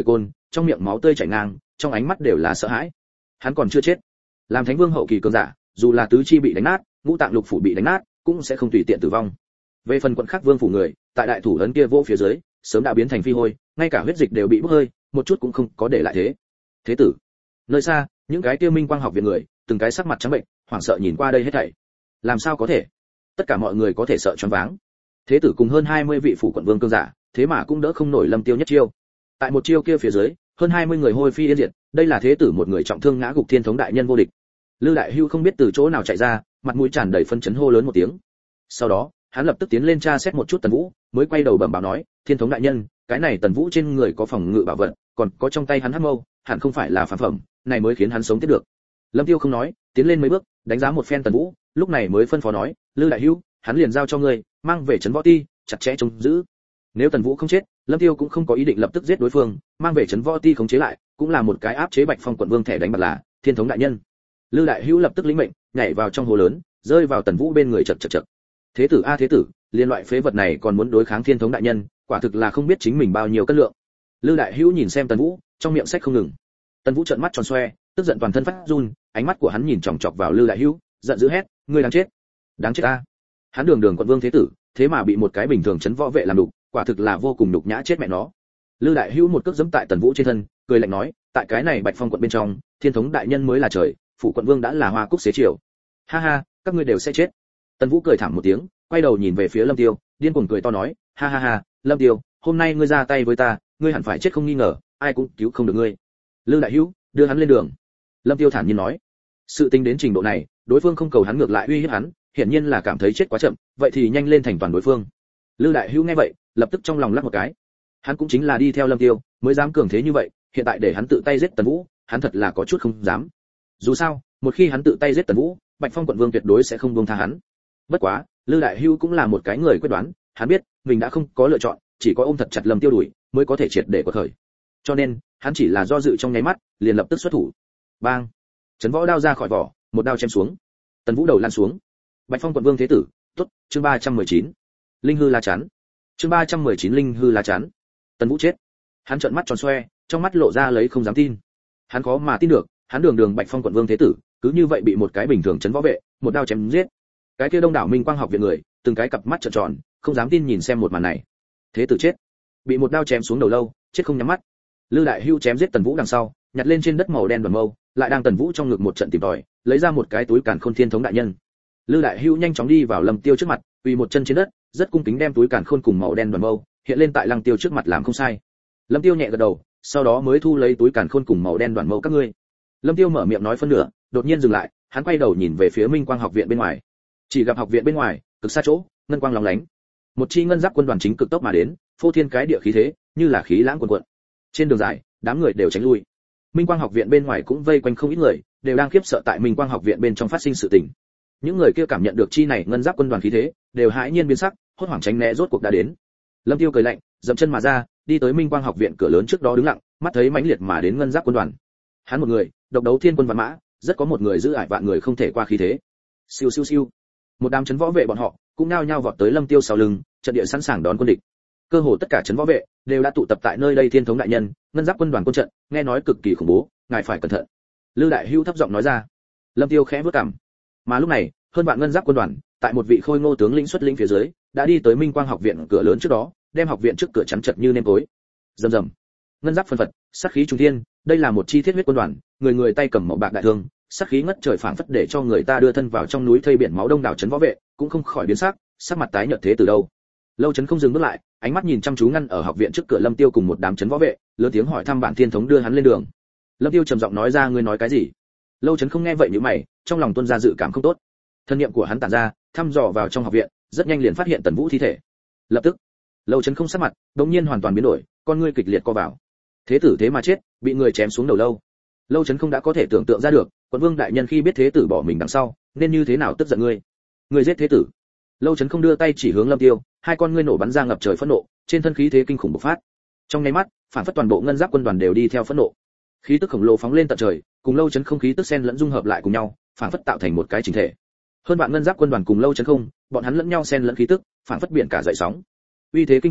trong miệng máu tươi chảy ngang, trong ánh mắt đều là sợ hãi. Hắn còn chưa chết. Làm thánh vương hậu kỳ cường giả, dù là tứ chi bị đánh nát, ngũ tạng lục phủ bị đánh nát, cũng sẽ không tùy tiện tử vong. Về phần quận khác vương phủ người, tại đại thủ ấn kia vỗ phía dưới, sớm đã biến thành phi hôi, ngay cả huyết dịch đều bị bốc hơi, một chút cũng không có để lại thế. Thế tử. Nơi xa, những cái kia Minh Quang học viện người, từng cái sắc mặt trắng bệnh, hoảng sợ nhìn qua đây hết thảy. Làm sao có thể? Tất cả mọi người có thể sợ choáng váng. Thế tử cùng hơn 20 vị phủ quận vương cương giả, thế mà cũng đỡ không nổi Lâm Tiêu nhất chiêu. Tại một chiêu kia phía dưới, hơn 20 người hôi phi yên diệt, đây là thế tử một người trọng thương ngã gục Thiên thống đại nhân vô địch. Lư Đại Hưu không biết từ chỗ nào chạy ra, mặt mũi tràn đầy phấn chấn hô lớn một tiếng. Sau đó, hắn lập tức tiến lên tra xét một chút Tần Vũ, mới quay đầu bẩm báo nói, Thiên thống đại nhân, cái này Tần Vũ trên người có phòng ngự bảo vật, còn có trong tay hắn hắc mâu, hẳn không phải là phản phẩm, này mới khiến hắn sống tiếp được. Lâm Tiêu không nói, tiến lên mấy bước, đánh giá một phen Tần Vũ, lúc này mới phân phó nói, Lư Đại Hưu, hắn liền giao cho ngươi, mang về trấn võ ti, chặt chẽ trông giữ. Nếu Tần Vũ không chết, Lâm Tiêu cũng không có ý định lập tức giết đối phương, mang về trấn võ ti khống chế lại, cũng là một cái áp chế Bạch Phong quận vương thẻ đánh bạc là Thiên thống đại nhân. Lư Đại Hữu lập tức lĩnh mệnh, nhảy vào trong hồ lớn, rơi vào Tần Vũ bên người chậc chậc chậc. Thế tử a thế tử, liên loại phế vật này còn muốn đối kháng Thiên thống đại nhân, quả thực là không biết chính mình bao nhiêu cân lượng. Lư Đại Hữu nhìn xem Tần Vũ, trong miệng sách không ngừng. Tần Vũ trợn mắt tròn xoe, tức giận toàn thân phát run, ánh mắt của hắn nhìn chòng chọc vào Lư Đại Hữu, giận dữ hét, ngươi đáng chết, đáng chết a! Hắn đường đường quận vương thế tử, thế mà bị một cái bình thường trấn võ vệ làm đục, quả thực là vô cùng nhục nhã chết mẹ nó. Lư Đại Hữu một cước giẫm tại Tần Vũ trên thân, cười lạnh nói, tại cái này Bạch Phong quận bên trong, Thiên thống đại nhân mới là trời, phủ quận vương đã là hoa cúc xế chiều. Ha ha, các ngươi đều sẽ chết. Tần Vũ cười thảm một tiếng, quay đầu nhìn về phía Lâm Tiêu, điên cuồng cười to nói, ha ha ha, Lâm Tiêu, hôm nay ngươi ra tay với ta, ngươi hẳn phải chết không nghi ngờ, ai cũng cứu không được ngươi. Lư Đại Hữu, đưa hắn lên đường. Lâm Tiêu thản nhiên nói. Sự tính đến trình độ này, đối phương không cầu hắn ngược lại uy hiếp hắn, hiển nhiên là cảm thấy chết quá chậm, vậy thì nhanh lên thành toàn đối phương. Lư Đại Hữu nghe vậy, lập tức trong lòng lắc một cái. Hắn cũng chính là đi theo Lâm Tiêu, mới dám cường thế như vậy, hiện tại để hắn tự tay giết Tần Vũ, hắn thật là có chút không dám. Dù sao, một khi hắn tự tay giết Tần Vũ, Bạch Phong quận vương tuyệt đối sẽ không buông tha hắn. Bất quá, Lư Đại Hữu cũng là một cái người quyết đoán, hắn biết, mình đã không có lựa chọn, chỉ có ôm thật chặt Lâm Tiêu đuổi, mới có thể triệt để quật khởi. Cho nên, hắn chỉ là do dự trong nháy mắt, liền lập tức xuất thủ. Bang! Chấn võ đao ra khỏi vỏ, một đao chém xuống. Tần Vũ đầu lăn xuống. Bạch Phong quận vương thế tử, tốt, chương 319. Linh hư la chắn. Chương 319 linh hư la chắn. Tần Vũ chết. Hắn trợn mắt tròn xoe, trong mắt lộ ra lấy không dám tin. Hắn khó mà tin được, hắn đường đường Bạch Phong quận vương thế tử, cứ như vậy bị một cái bình thường trấn võ vệ, một đao chém giết. Cái kia đông đảo Minh Quang học viện người, từng cái cặp mắt trợn tròn, không dám tin nhìn xem một màn này. Thế tử chết, bị một đao chém xuống đầu lâu, chết không nhắm mắt. Lư Đại Hưu chém giết Tần Vũ đằng sau, nhặt lên trên đất màu đen đoàn mâu, lại đang Tần Vũ trong ngực một trận tìm tòi, lấy ra một cái túi càn khôn Thiên thống đại nhân. Lư Đại Hưu nhanh chóng đi vào Lâm Tiêu trước mặt, quỳ một chân trên đất, rất cung kính đem túi càn khôn cùng màu đen đoàn mâu hiện lên tại Lăng Tiêu trước mặt làm không sai. Lâm Tiêu nhẹ gật đầu, sau đó mới thu lấy túi càn khôn cùng màu đen đoàn mâu các ngươi. Lâm Tiêu mở miệng nói phân nửa, đột nhiên dừng lại, hắn quay đầu nhìn về phía Minh Quang học viện bên ngoài. Chỉ gặp học viện bên ngoài, cực xa chỗ, ngân quang lóng lánh. Một chi ngân giáp quân đoàn chính cực tốc mà đến, phô thiên cái địa khí thế, như là khí lãng cuồn cuộn. Trên đường dài, đám người đều tránh lui. Minh Quang học viện bên ngoài cũng vây quanh không ít người, đều đang khiếp sợ tại Minh Quang học viện bên trong phát sinh sự tình. Những người kia cảm nhận được chi này ngân giáp quân đoàn khí thế, đều hãi nhiên biến sắc, hốt hoảng tránh né rốt cuộc đã đến. Lâm Tiêu cười lạnh, dậm chân mà ra, đi tới Minh Quang học viện cửa lớn trước đó đứng lặng, mắt thấy mãnh liệt mà đến ngân giáp quân đoàn. Hắn một người, độc đấu thiên quân vạn mã, rất có một người giữ ải vạn người không thể qua khí thế. Siêu siêu siêu. Một đám trấn võ vệ bọn họ cũng nao nhao vọt tới Lâm Tiêu sau lưng, trận địa sẵn sàng đón quân địch. Cơ hồ tất cả trấn võ vệ đều đã tụ tập tại nơi đây Thiên thống đại nhân, ngân giáp quân đoàn quân trận, nghe nói cực kỳ khủng bố, ngài phải cẩn thận. Lư Đại Hưu thấp giọng nói ra. Lâm Tiêu khẽ bước cằm. Mà lúc này, hơn vạn ngân giáp quân đoàn, tại một vị khôi ngô tướng lĩnh xuất lĩnh phía dưới, đã đi tới Minh Quang học viện cửa lớn trước đó, đem học viện trước cửa chắn chật như nêm tối. Rầm rầm. Ngân giáp phân phật, sát khí trung thiên, đây là một chi thiết huyết quân đoàn, người người tay cầm màu bạc đại thương, sát khí ngất trời phảng phất để cho người ta đưa thân vào trong núi thây biển máu đông đảo trấn võ vệ, cũng không khỏi biến sắc mặt tái nhợt thế từ đâu. Lâu Chấn không dừng bước lại, ánh mắt nhìn chăm chú ngăn ở học viện trước cửa Lâm Tiêu cùng một đám trấn võ vệ, lớn tiếng hỏi thăm bản Thiên thống đưa hắn lên đường. Lâm Tiêu trầm giọng nói ra ngươi nói cái gì? Lâu Chấn không nghe vậy nhíu mày, trong lòng tuôn ra dự cảm không tốt. Thân niệm của hắn tản ra, thăm dò vào trong học viện, rất nhanh liền phát hiện Tần Vũ thi thể. Lập tức, Lâu Chấn không sắc mặt, đột nhiên hoàn toàn biến đổi, con ngươi kịch liệt co vào. Thế tử thế mà chết, bị người chém xuống đầu lâu. Lâu Chấn không đã có thể tưởng tượng ra được, quận vương đại nhân khi biết thế tử bỏ mình đằng sau, nên như thế nào tức giận ngươi. Ngươi giết thế tử. Lâu Chấn không đưa tay chỉ hướng Lâm Tiêu, hai con ngươi nổ bắn ra ngập trời phẫn nộ, trên thân khí thế kinh khủng bộc phát. Trong nháy mắt, phản phất toàn bộ ngân giáp quân đoàn đều đi theo phẫn nộ. Khí tức khổng lồ phóng lên tận trời, cùng Lâu Chấn không khí tức xen lẫn dung hợp lại cùng nhau, phản phất tạo thành một cái chỉnh thể. Hơn vạn ngân giáp quân đoàn cùng Lâu Chấn không, bọn hắn lẫn nhau xen lẫn khí tức, phản phất biển cả dậy sóng. Uy thế kinh khủng,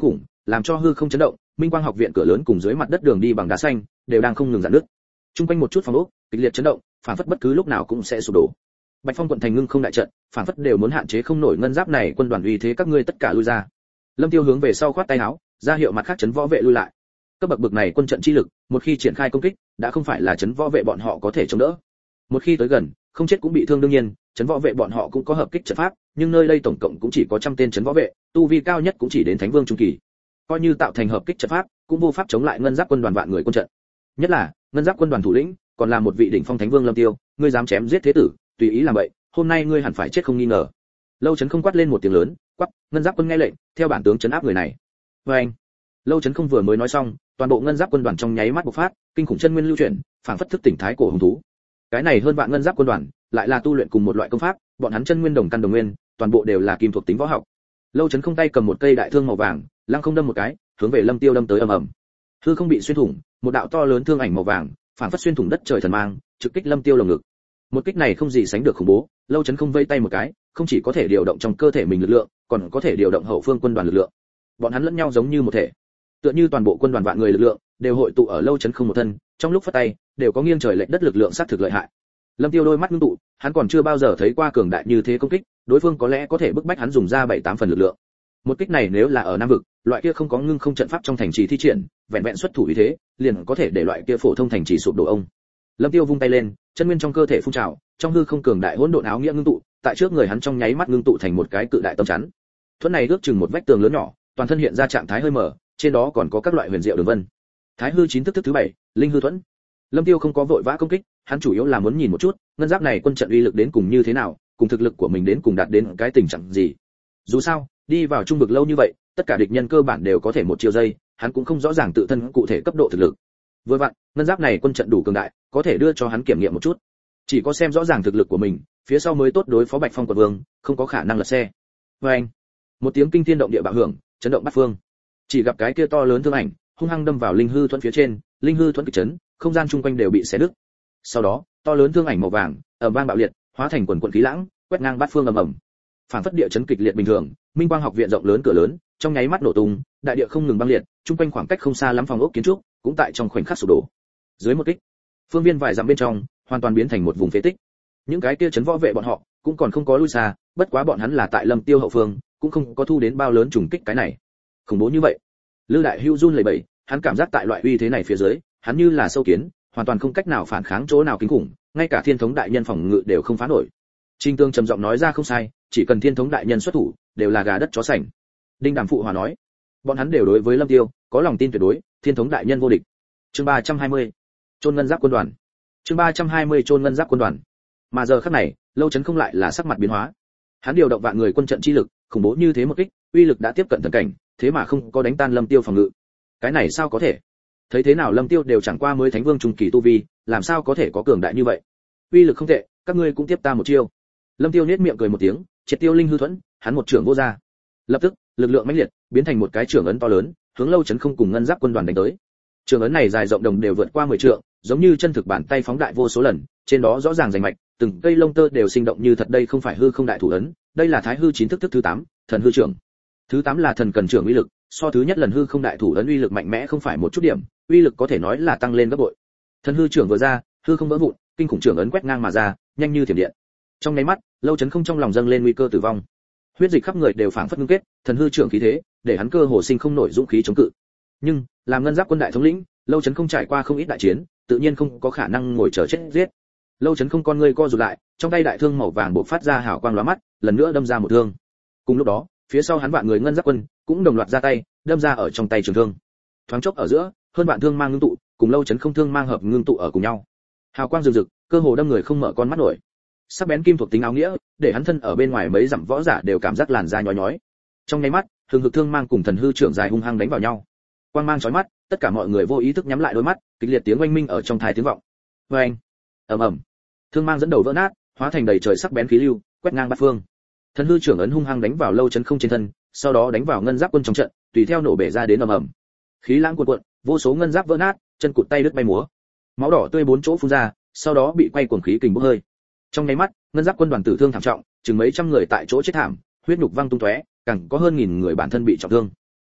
làm cho hư không chấn động, Minh Quang học viện cửa lớn cùng dưới mặt đất đường đi bằng đá xanh đều đang không ngừng rạn nứt. Trung quanh một chút phòng ốc kịch liệt chấn động, phản phất bất cứ lúc nào cũng sẽ sụp đổ. Bạch Phong quận thành ngưng không đại trận, phản phất đều muốn hạn chế không nổi ngân giáp này quân đoàn uy thế, các ngươi tất cả lui ra. Lâm Tiêu hướng về sau khoát tay áo, ra hiệu mặt khác chấn võ vệ lui lại. Cấp bậc này quân trận chi lực, một khi triển khai công kích, đã không phải là chấn võ vệ bọn họ có thể chống đỡ. Một khi tới gần, không chết cũng bị thương đương nhiên, chấn võ vệ bọn họ cũng có hợp kích trận pháp, nhưng nơi đây tổng cộng cũng chỉ có 100 tên chấn võ vệ, tu vi cao nhất cũng chỉ đến thánh vương trung kỳ. Coi như tạo thành hợp kích trận pháp, cũng vô pháp chống lại ngân giáp quân đoàn vạn người quân trận. Nhất là, ngân giáp quân đoàn thủ lĩnh, còn là một vị đỉnh phong thánh vương Lâm Tiêu, ngươi dám chém giết thế tử, tùy ý làm vậy, hôm nay ngươi hẳn phải chết không nghi ngờ. Lâu Chấn không quát lên một tiếng lớn, quát, ngân giáp quân nghe lệnh, theo bản tướng trấn áp người này. Và anh, Lâu Chấn không vừa mới nói xong, toàn bộ ngân giáp quân đoàn trong nháy mắt bộc phát, kinh khủng chân nguyên lưu chuyển, phảng phất thức tỉnh thái cổ hùng thú. Cái này hơn vạn ngân giáp quân đoàn, lại là tu luyện cùng một loại công pháp, bọn hắn chân nguyên đồng căn đồng nguyên, toàn bộ đều là kim thuộc tính võ học. Lâu Chấn không tay cầm một cây đại thương màu vàng, lăng không đâm một cái, hướng về Lâm Tiêu đâm tới ầm ầm. Hư không bị xuyên thủng, một đạo to lớn thương ảnh màu vàng, phảng phất xuyên thủng đất trời thần mang, trực kích Lâm Tiêu lồng ngực. Một kích này không gì sánh được khủng bố, Lâu Chấn không vây tay một cái, không chỉ có thể điều động trong cơ thể mình lực lượng, còn có thể điều động hậu phương quân đoàn lực lượng. Bọn hắn lẫn nhau giống như một thể, tựa như toàn bộ quân đoàn vạn người lực lượng đều hội tụ ở Lâu Chấn không một thân, trong lúc phất tay, đều có nghiêng trời lệch đất lực lượng sát thực lợi hại. Lâm Tiêu đôi mắt ngưng tụ, hắn còn chưa bao giờ thấy qua cường đại như thế công kích, đối phương có lẽ có thể bức bách hắn dùng ra 7-8 phần lực lượng. Một kích này nếu là ở Nam vực, loại kia không có ngưng không trận pháp trong thành trì thi triển, vẹn vẹn xuất thủ ý thế, liền có thể để loại kia phổ thông thành trì sụp đổ ông. Lâm Tiêu vung tay lên, chân nguyên trong cơ thể phun trào, trong hư không cường đại hỗn độn áo nghĩa ngưng tụ, tại trước người hắn trong nháy mắt ngưng tụ thành một cái cự đại tấm chắn. Thuẫn này ước chừng một vách tường lớn nhỏ, toàn thân hiện ra trạng thái hơi mở, trên đó còn có các loại huyền diệu đường vân. Thái hư chín thức thứ 7, linh hư thuẫn. Lâm Tiêu không có vội vã công kích, hắn chủ yếu là muốn nhìn một chút, ngân giáp này quân trận uy lực đến cùng như thế nào, cùng thực lực của mình đến cùng đạt đến cái tình trạng gì. Dù sao, đi vào trung vực lâu như vậy, tất cả địch nhân cơ bản đều có thể một chiêu giây, hắn cũng không rõ ràng tự thân cụ thể cấp độ thực lực. Vừa vặn, ngân giáp này quân trận đủ cường đại, có thể đưa cho hắn kiểm nghiệm một chút. Chỉ có xem rõ ràng thực lực của mình, phía sau mới tốt đối phó Bạch Phong quận vương, không có khả năng lật xe. Và anh, một tiếng kinh thiên động địa bạo hưởng, chấn động bát phương. Chỉ gặp cái kia to lớn thương ảnh, hung hăng đâm vào linh hư thuẫn phía trên, linh hư thuẫn kịch chấn, không gian chung quanh đều bị xé nứt. Sau đó, to lớn thương ảnh màu vàng, ầm vang bạo liệt, hóa thành quần quần khí lãng, quét ngang bát phương ầm ầm. Phản phất địa chấn kịch liệt bình thường, Minh Quang học viện rộng lớn cửa lớn, trong nháy mắt nổ tung, đại địa không ngừng băng liệt, chung quanh khoảng cách không xa lắm phòng ốc kiến trúc, cũng tại trong khoảnh khắc sụp đổ. Dưới một kích, phương viên vài dặm bên trong, hoàn toàn biến thành một vùng phế tích. Những cái kia chấn võ vệ bọn họ, cũng còn không có lui xa, bất quá bọn hắn là tại Lâm Tiêu hậu phương, cũng không có thu đến bao lớn trùng kích cái này. Khủng bố như vậy. Lư Đại Hưu run lẩy bẩy, hắn cảm giác tại loại uy thế này phía dưới, hắn như là sâu kiến, hoàn toàn không cách nào phản kháng chỗ nào kinh khủng, ngay cả Thiên thống đại nhân phòng ngự đều không phá nổi. Trình Tương trầm giọng nói ra không sai, chỉ cần Thiên thống đại nhân xuất thủ, đều là gà đất chó sành. Đinh Đàm phụ hòa nói, bọn hắn đều đối với Lâm Tiêu có lòng tin tuyệt đối, Thiên thống đại nhân vô địch. Chương 320, Chôn ngân giáp quân đoàn. Chương 320 Chôn ngân giáp quân đoàn. Mà giờ khắc này, Lâu Chấn không lại là sắc mặt biến hóa. Hắn điều động vạn người quân trận chi lực, khủng bố như thế một kích, uy lực đã tiếp cận thần cảnh, thế mà không có đánh tan Lâm Tiêu phòng ngự. Cái này sao có thể? Thấy thế nào Lâm Tiêu đều chẳng qua mới thánh vương trung kỳ tu vi, làm sao có thể có cường đại như vậy? Uy lực không tệ, các ngươi cũng tiếp ta một chiêu. Lâm Tiêu nhếch miệng cười một tiếng, triệt tiêu linh hư thuẫn, hắn một trưởng vô ra. Lập tức, lực lượng mãnh liệt, biến thành một cái trưởng ấn to lớn, hướng Lâu Chấn không cùng ngân giáp quân đoàn đánh tới. Trưởng ấn này dài rộng đồng đều vượt qua 10 trượng, giống như chân thực bàn tay phóng đại vô số lần, trên đó rõ ràng rành mạch, từng cây lông tơ đều sinh động như thật, đây không phải hư không đại thủ ấn, đây là Thái hư chín thức thứ 8, thần hư trưởng. Thứ 8 là thần cần trưởng uy lực, so thứ nhất lần hư không đại thủ ấn uy lực mạnh mẽ không phải một chút điểm, uy lực có thể nói là tăng lên gấp bội. Thần hư trưởng vừa ra, hư không vỡ vụn, kinh khủng trưởng ấn quét ngang mà ra, nhanh như thiểm điện. Trong nháy mắt, Lâu Chấn không trong lòng dâng lên nguy cơ tử vong. Huyết dịch khắp người đều phảng phất ngưng kết, thần hư trưởng khí thế, để hắn cơ hồ sinh không nổi dũng khí chống cự. Nhưng, làm ngân giáp quân đại thống lĩnh, Lâu Chấn không trải qua không ít đại chiến, tự nhiên không có khả năng ngồi chờ chết giết. Lâu Chấn không con ngươi co rụt lại, trong tay đại thương màu vàng bộc phát ra hào quang lóa mắt, lần nữa đâm ra một thương. Cùng lúc đó, phía sau hắn vạn người ngân giáp quân cũng đồng loạt ra tay, đâm ra ở trong tay trường thương. Thoáng chốc ở giữa, hơn vạn thương mang ngưng tụ, cùng Lâu Chấn không thương mang hợp ngưng tụ ở cùng nhau. Hào quang rực rực, cơ hồ đâm người không mở con mắt nổi. Sắc bén kim thuộc tính áo nghĩa, để hắn thân ở bên ngoài mấy dặm võ giả đều cảm giác làn da nhói nhói. Trong nháy mắt, hừng hực thương mang cùng thần hư trưởng dài hung hăng đánh vào nhau. Quang mang chói mắt, tất cả mọi người vô ý thức nhắm lại đôi mắt, kịch liệt tiếng oanh minh ở trong tai tiếng vọng. Oanh, ầm ầm, thương mang dẫn đầu vỡ nát, hóa thành đầy trời sắc bén khí lưu, quét ngang bát phương. Thần hư trưởng ấn hung hăng đánh vào Lâu Chấn không trên thân, sau đó đánh vào ngân giáp quân trong trận, tùy theo nổ bể ra đến ầm ầm. Khí lãng cuộn cuộn, vô số ngân giáp vỡ nát, chân cụt tay đứt bay múa. Máu đỏ tươi bốn chỗ phun ra, sau đó bị quay cuồng khí kình bốc hơi. Trong nháy mắt, ngân giáp quân đoàn tử thương thảm trọng, chừng mấy trăm người tại chỗ chết thảm, huyết nhục văng tung tóe, càng có hơn 1000 người bản thân bị trọng thương.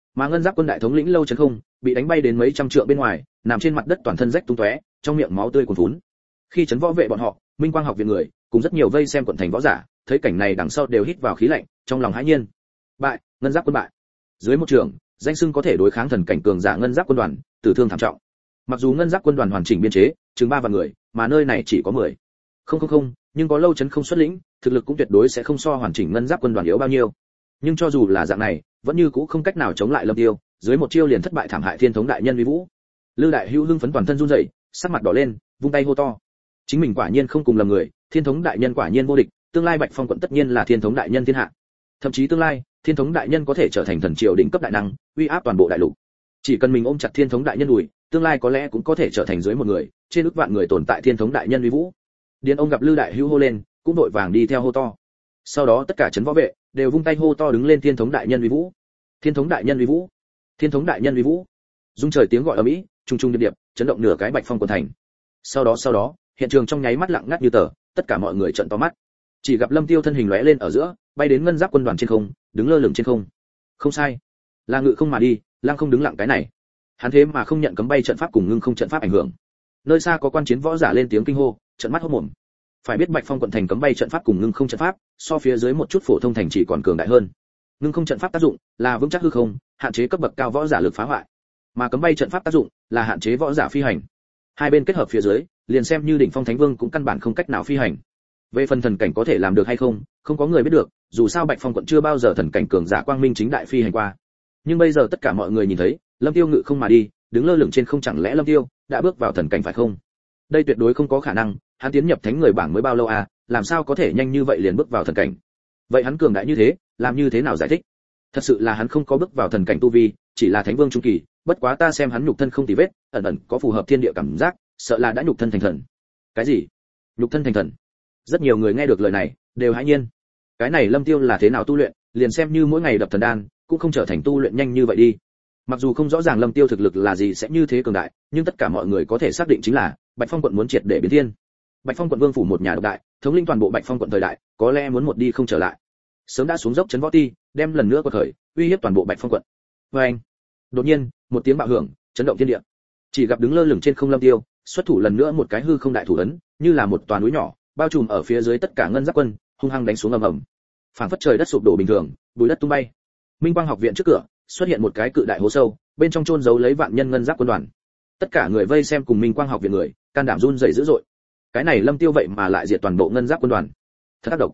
Mà ngân giáp quân đại thống lĩnh Lâu Chấn Không bị đánh bay đến mấy trăm trượng bên ngoài, nằm trên mặt đất toàn thân rách tung tóe, trong miệng máu tươi cuồn phún. Khi trấn võ vệ bọn họ, Minh Quang học viện người, cùng rất nhiều vây xem quận thành võ giả, thấy cảnh này đằng sau đều hít vào khí lạnh, trong lòng hãi nhiên. Bại, ngân giáp quân bại. Dưới một trường, danh xưng có thể đối kháng thần cảnh cường giả ngân giáp quân đoàn, tử thương thảm trọng. Mặc dù ngân giáp quân đoàn hoàn chỉnh biên chế, chừng 3 vạn người, mà nơi này chỉ có 10. Không, nhưng có Lâu Chấn Không xuất lĩnh, thực lực cũng tuyệt đối sẽ không so hoàn chỉnh ngân giáp quân đoàn yếu bao nhiêu. Nhưng cho dù là dạng này, vẫn như cũ không cách nào chống lại Lâm Tiêu, dưới một chiêu liền thất bại thảm hại Thiên thống đại nhân uy vũ. Lư Đại Hữu hưng phấn toàn thân run rẩy, sắc mặt đỏ lên, vung tay hô to. Chính mình quả nhiên không cùng lầm người, Thiên thống đại nhân quả nhiên vô địch, tương lai Bạch Phong quận tất nhiên là Thiên thống đại nhân thiên hạ. Thậm chí tương lai, Thiên thống đại nhân có thể trở thành thần triều đỉnh cấp đại năng, uy áp toàn bộ đại lục. Chỉ cần mình ôm chặt Thiên thống đại nhân đùi, tương lai có lẽ cũng có thể trở thành dưới một người, trên ức vạn người tồn tại Thiên thống đại nhân uy vũ. Điền ông gặp Lư Đại Hữu hô lên, cũng đội vàng đi theo hô to. Sau đó tất cả trấn võ vệ đều vung tay hô to đứng lên Thiên thống đại nhân uy vũ. Thiên thống đại nhân uy vũ. Thiên thống đại nhân uy vũ. Dung trời tiếng gọi ầm ĩ, trung trung điệp điệp, chấn động nửa cái Bạch Phong quận thành. Sau đó, hiện trường trong nháy mắt lặng ngắt như tờ, tất cả mọi người trợn to mắt. Chỉ gặp Lâm Tiêu thân hình lóe lên ở giữa, bay đến ngân giáp quân đoàn trên không, đứng lơ lửng trên không. Không sai, là ngự không mà đi, lang không đứng lặng cái này. Hắn thế mà không nhận cấm bay trận pháp cùng ngưng không trận pháp ảnh hưởng. Nơi xa có quan chiến võ giả lên tiếng kinh hô, trợn mắt hốt mồm. Phải biết Bạch Phong quận thành cấm bay trận pháp cùng ngưng không trận pháp, so phía dưới một chút phổ thông thành chỉ còn cường đại hơn. Ngưng không trận pháp tác dụng là vững chắc hư không, hạn chế cấp bậc cao võ giả lực phá hoại, mà cấm bay trận pháp tác dụng là hạn chế võ giả phi hành. Hai bên kết hợp phía dưới, liền xem như đỉnh phong thánh vương cũng căn bản không cách nào phi hành. Về phần thần cảnh có thể làm được hay không, không có người biết được, dù sao Bạch Phong quận chưa bao giờ thần cảnh cường giả quang minh chính đại phi hành qua. Nhưng bây giờ tất cả mọi người nhìn thấy, Lâm Tiêu ngự không mà đi, đứng lơ lửng trên không, chẳng lẽ Lâm Tiêu đã bước vào thần cảnh phải không? Đây tuyệt đối không có khả năng, hắn tiến nhập thánh người bảng mới bao lâu à, làm sao có thể nhanh như vậy liền bước vào thần cảnh? Vậy hắn cường đại như thế, làm như thế nào giải thích? Thật sự là hắn không có bước vào thần cảnh tu vi, chỉ là thánh vương trung kỳ, bất quá ta xem hắn nhục thân không tì vết, ẩn ẩn có phù hợp thiên địa cảm giác, sợ là đã nhục thân thành thần. Cái gì? Nhục thân thành thần? Rất nhiều người nghe được lời này, đều hãi nhiên. Cái này Lâm Tiêu là thế nào tu luyện, liền xem như mỗi ngày đập thần đan, cũng không trở thành tu luyện nhanh như vậy đi. Mặc dù không rõ ràng Lâm Tiêu thực lực là gì sẽ như thế cường đại, nhưng tất cả mọi người có thể xác định chính là Bạch Phong quận muốn triệt để biến thiên. Bạch Phong quận vương phủ một nhà độc đại, thống lĩnh toàn bộ Bạch Phong quận thời đại, có lẽ muốn một đi không trở lại. Sớm đã xuống dốc trấn võ ti, đem lần nữa quật khởi, uy hiếp toàn bộ Bạch Phong quận. Oeng! Đột nhiên, một tiếng bạo hưởng, chấn động thiên địa. Chỉ gặp đứng lơ lửng trên không Lâm Tiêu, xuất thủ lần nữa một cái hư không đại thủ ấn, như là một tòa núi nhỏ, bao trùm ở phía dưới tất cả ngân giáp quân, hung hăng đánh xuống ầm ầm. Phảng phất trời đất sụp đổ bình thường, bụi đất tung bay. Minh Quang học viện trước cửa, xuất hiện một cái cự đại hố sâu, bên trong chôn giấu lấy vạn nhân ngân giáp quân đoàn. Tất cả người vây xem cùng Minh Quang học viện người, can đảm run rẩy dữ dội. Cái này Lâm Tiêu vậy mà lại diệt toàn bộ ngân giáp quân đoàn. Thật ác độc.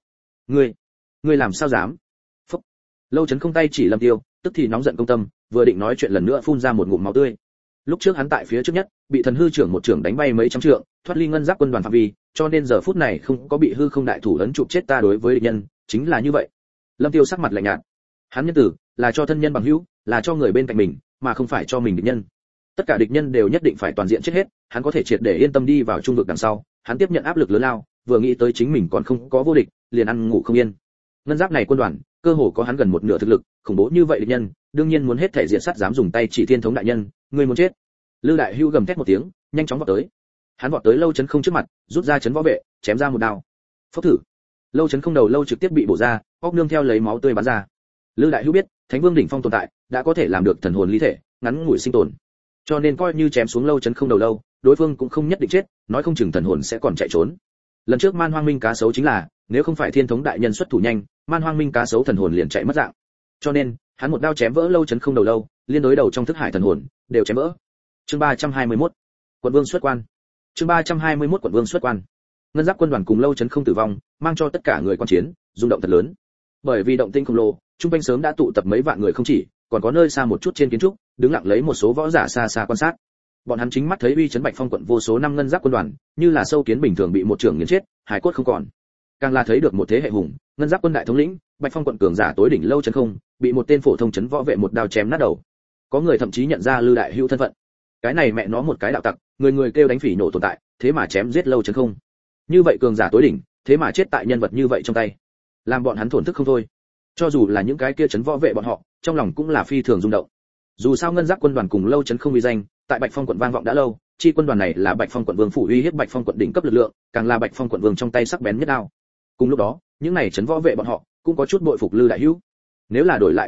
Ngươi làm sao dám? Phúc. Lâu Chấn Không tay chỉ Lâm Tiêu, tức thì nóng giận công tâm, vừa định nói chuyện lần nữa phun ra một ngụm máu tươi. Lúc trước hắn tại phía trước nhất, bị thần hư trưởng một trưởng đánh bay mấy trăm trượng, thoát ly ngân giáp quân đoàn phạm vi, cho nên giờ phút này không có bị hư không đại thủ ấn chụp chết ta đối với địch nhân, chính là như vậy. Lâm Tiêu sắc mặt lạnh nhạt. Hắn nhân tử, là cho thân nhân bằng hữu, là cho người bên cạnh mình, mà không phải cho mình địch nhân. Tất cả địch nhân đều nhất định phải toàn diện chết hết, hắn có thể triệt để yên tâm đi vào trung vực đằng sau, hắn tiếp nhận áp lực lớn lao, vừa nghĩ tới chính mình còn không có vô địch, liền ăn ngủ không yên. Ngân giáp này quân đoàn, cơ hồ có hắn gần một nửa thực lực, khủng bố như vậy địch nhân, đương nhiên muốn hết thể diện sát dám dùng tay chỉ Thiên thống đại nhân, ngươi muốn chết. Lư Đại Hưu gầm thét một tiếng, nhanh chóng vọt tới. Hắn vọt tới Lâu Chấn Không trước mặt, rút ra chấn võ vệ, chém ra một đao. Phốc thử. Lâu Chấn Không đầu lâu trực tiếp bị bổ ra, óc nương theo lấy máu tươi bắn ra. Lư Đại Hưu biết, Thánh Vương đỉnh phong tồn tại, đã có thể làm được thần hồn ly thể, ngắn ngủi sinh tồn. Cho nên coi như chém xuống Lâu Chấn Không đầu lâu, đối phương cũng không nhất định chết, nói không chừng thần hồn sẽ còn chạy trốn. Lần trước Man Hoang Minh cá sấu chính là, nếu không phải Thiên thống đại nhân xuất thủ nhanh, Man Hoang Minh cá sấu thần hồn liền chạy mất dạng. Cho nên, hắn một đao chém vỡ Lâu Chấn Không đầu lâu, liên đối đầu trong thức hải thần hồn đều chém vỡ. Chương 321. Quận vương xuất quan. Chương 321 quận vương xuất quan. Ngân giáp quân đoàn cùng Lâu Chấn Không tử vong, mang cho tất cả người quan chiến rung động thật lớn. Bởi vì động tĩnh khổng lồ, trung quanh sớm đã tụ tập mấy vạn người không chỉ, còn có nơi xa một chút trên kiến trúc, đứng lặng lấy một số võ giả xa xa quan sát. Bọn hắn chính mắt thấy uy chấn Bạch Phong quận vô số năm ngân giáp quân đoàn, như là sâu kiến bình thường bị một trưởng nghiền chết, hải cốt không còn. Càng là thấy được một thế hệ hùng, ngân giáp quân đại thống lĩnh, Bạch Phong quận cường giả tối đỉnh Lâu Chấn Không, bị một tên phổ thông trấn võ vệ một đao chém nát đầu. Có người thậm chí nhận ra Lư Đại Hữu thân phận. Cái này mẹ nó một cái đạo tặc, người người kêu đánh phỉ nổ tồn tại, thế mà chém giết Lâu Chấn Không. Như vậy cường giả tối đỉnh, thế mà chết tại nhân vật như vậy trong tay, làm bọn hắn thổn thức không thôi. Cho dù là những cái kia trấn võ vệ bọn họ, trong lòng cũng là phi thường rung động. Dù sao ngân giáp quân đoàn cùng Lâu Chấn Không uy danh, tại Bạch Phong quận vang vọng đã lâu, chi quân đoàn này là Bạch Phong quận vương phủ uy hiếp Bạch Phong quận đỉnh cấp lực lượng, càng là Bạch Phong quận vương trong tay sắc bén nhất đao. Cùng lúc đó, những này trấn võ vệ bọn họ cũng có chút bội phục Lư Đại Hữu. Nếu là đổi lại bọn họ,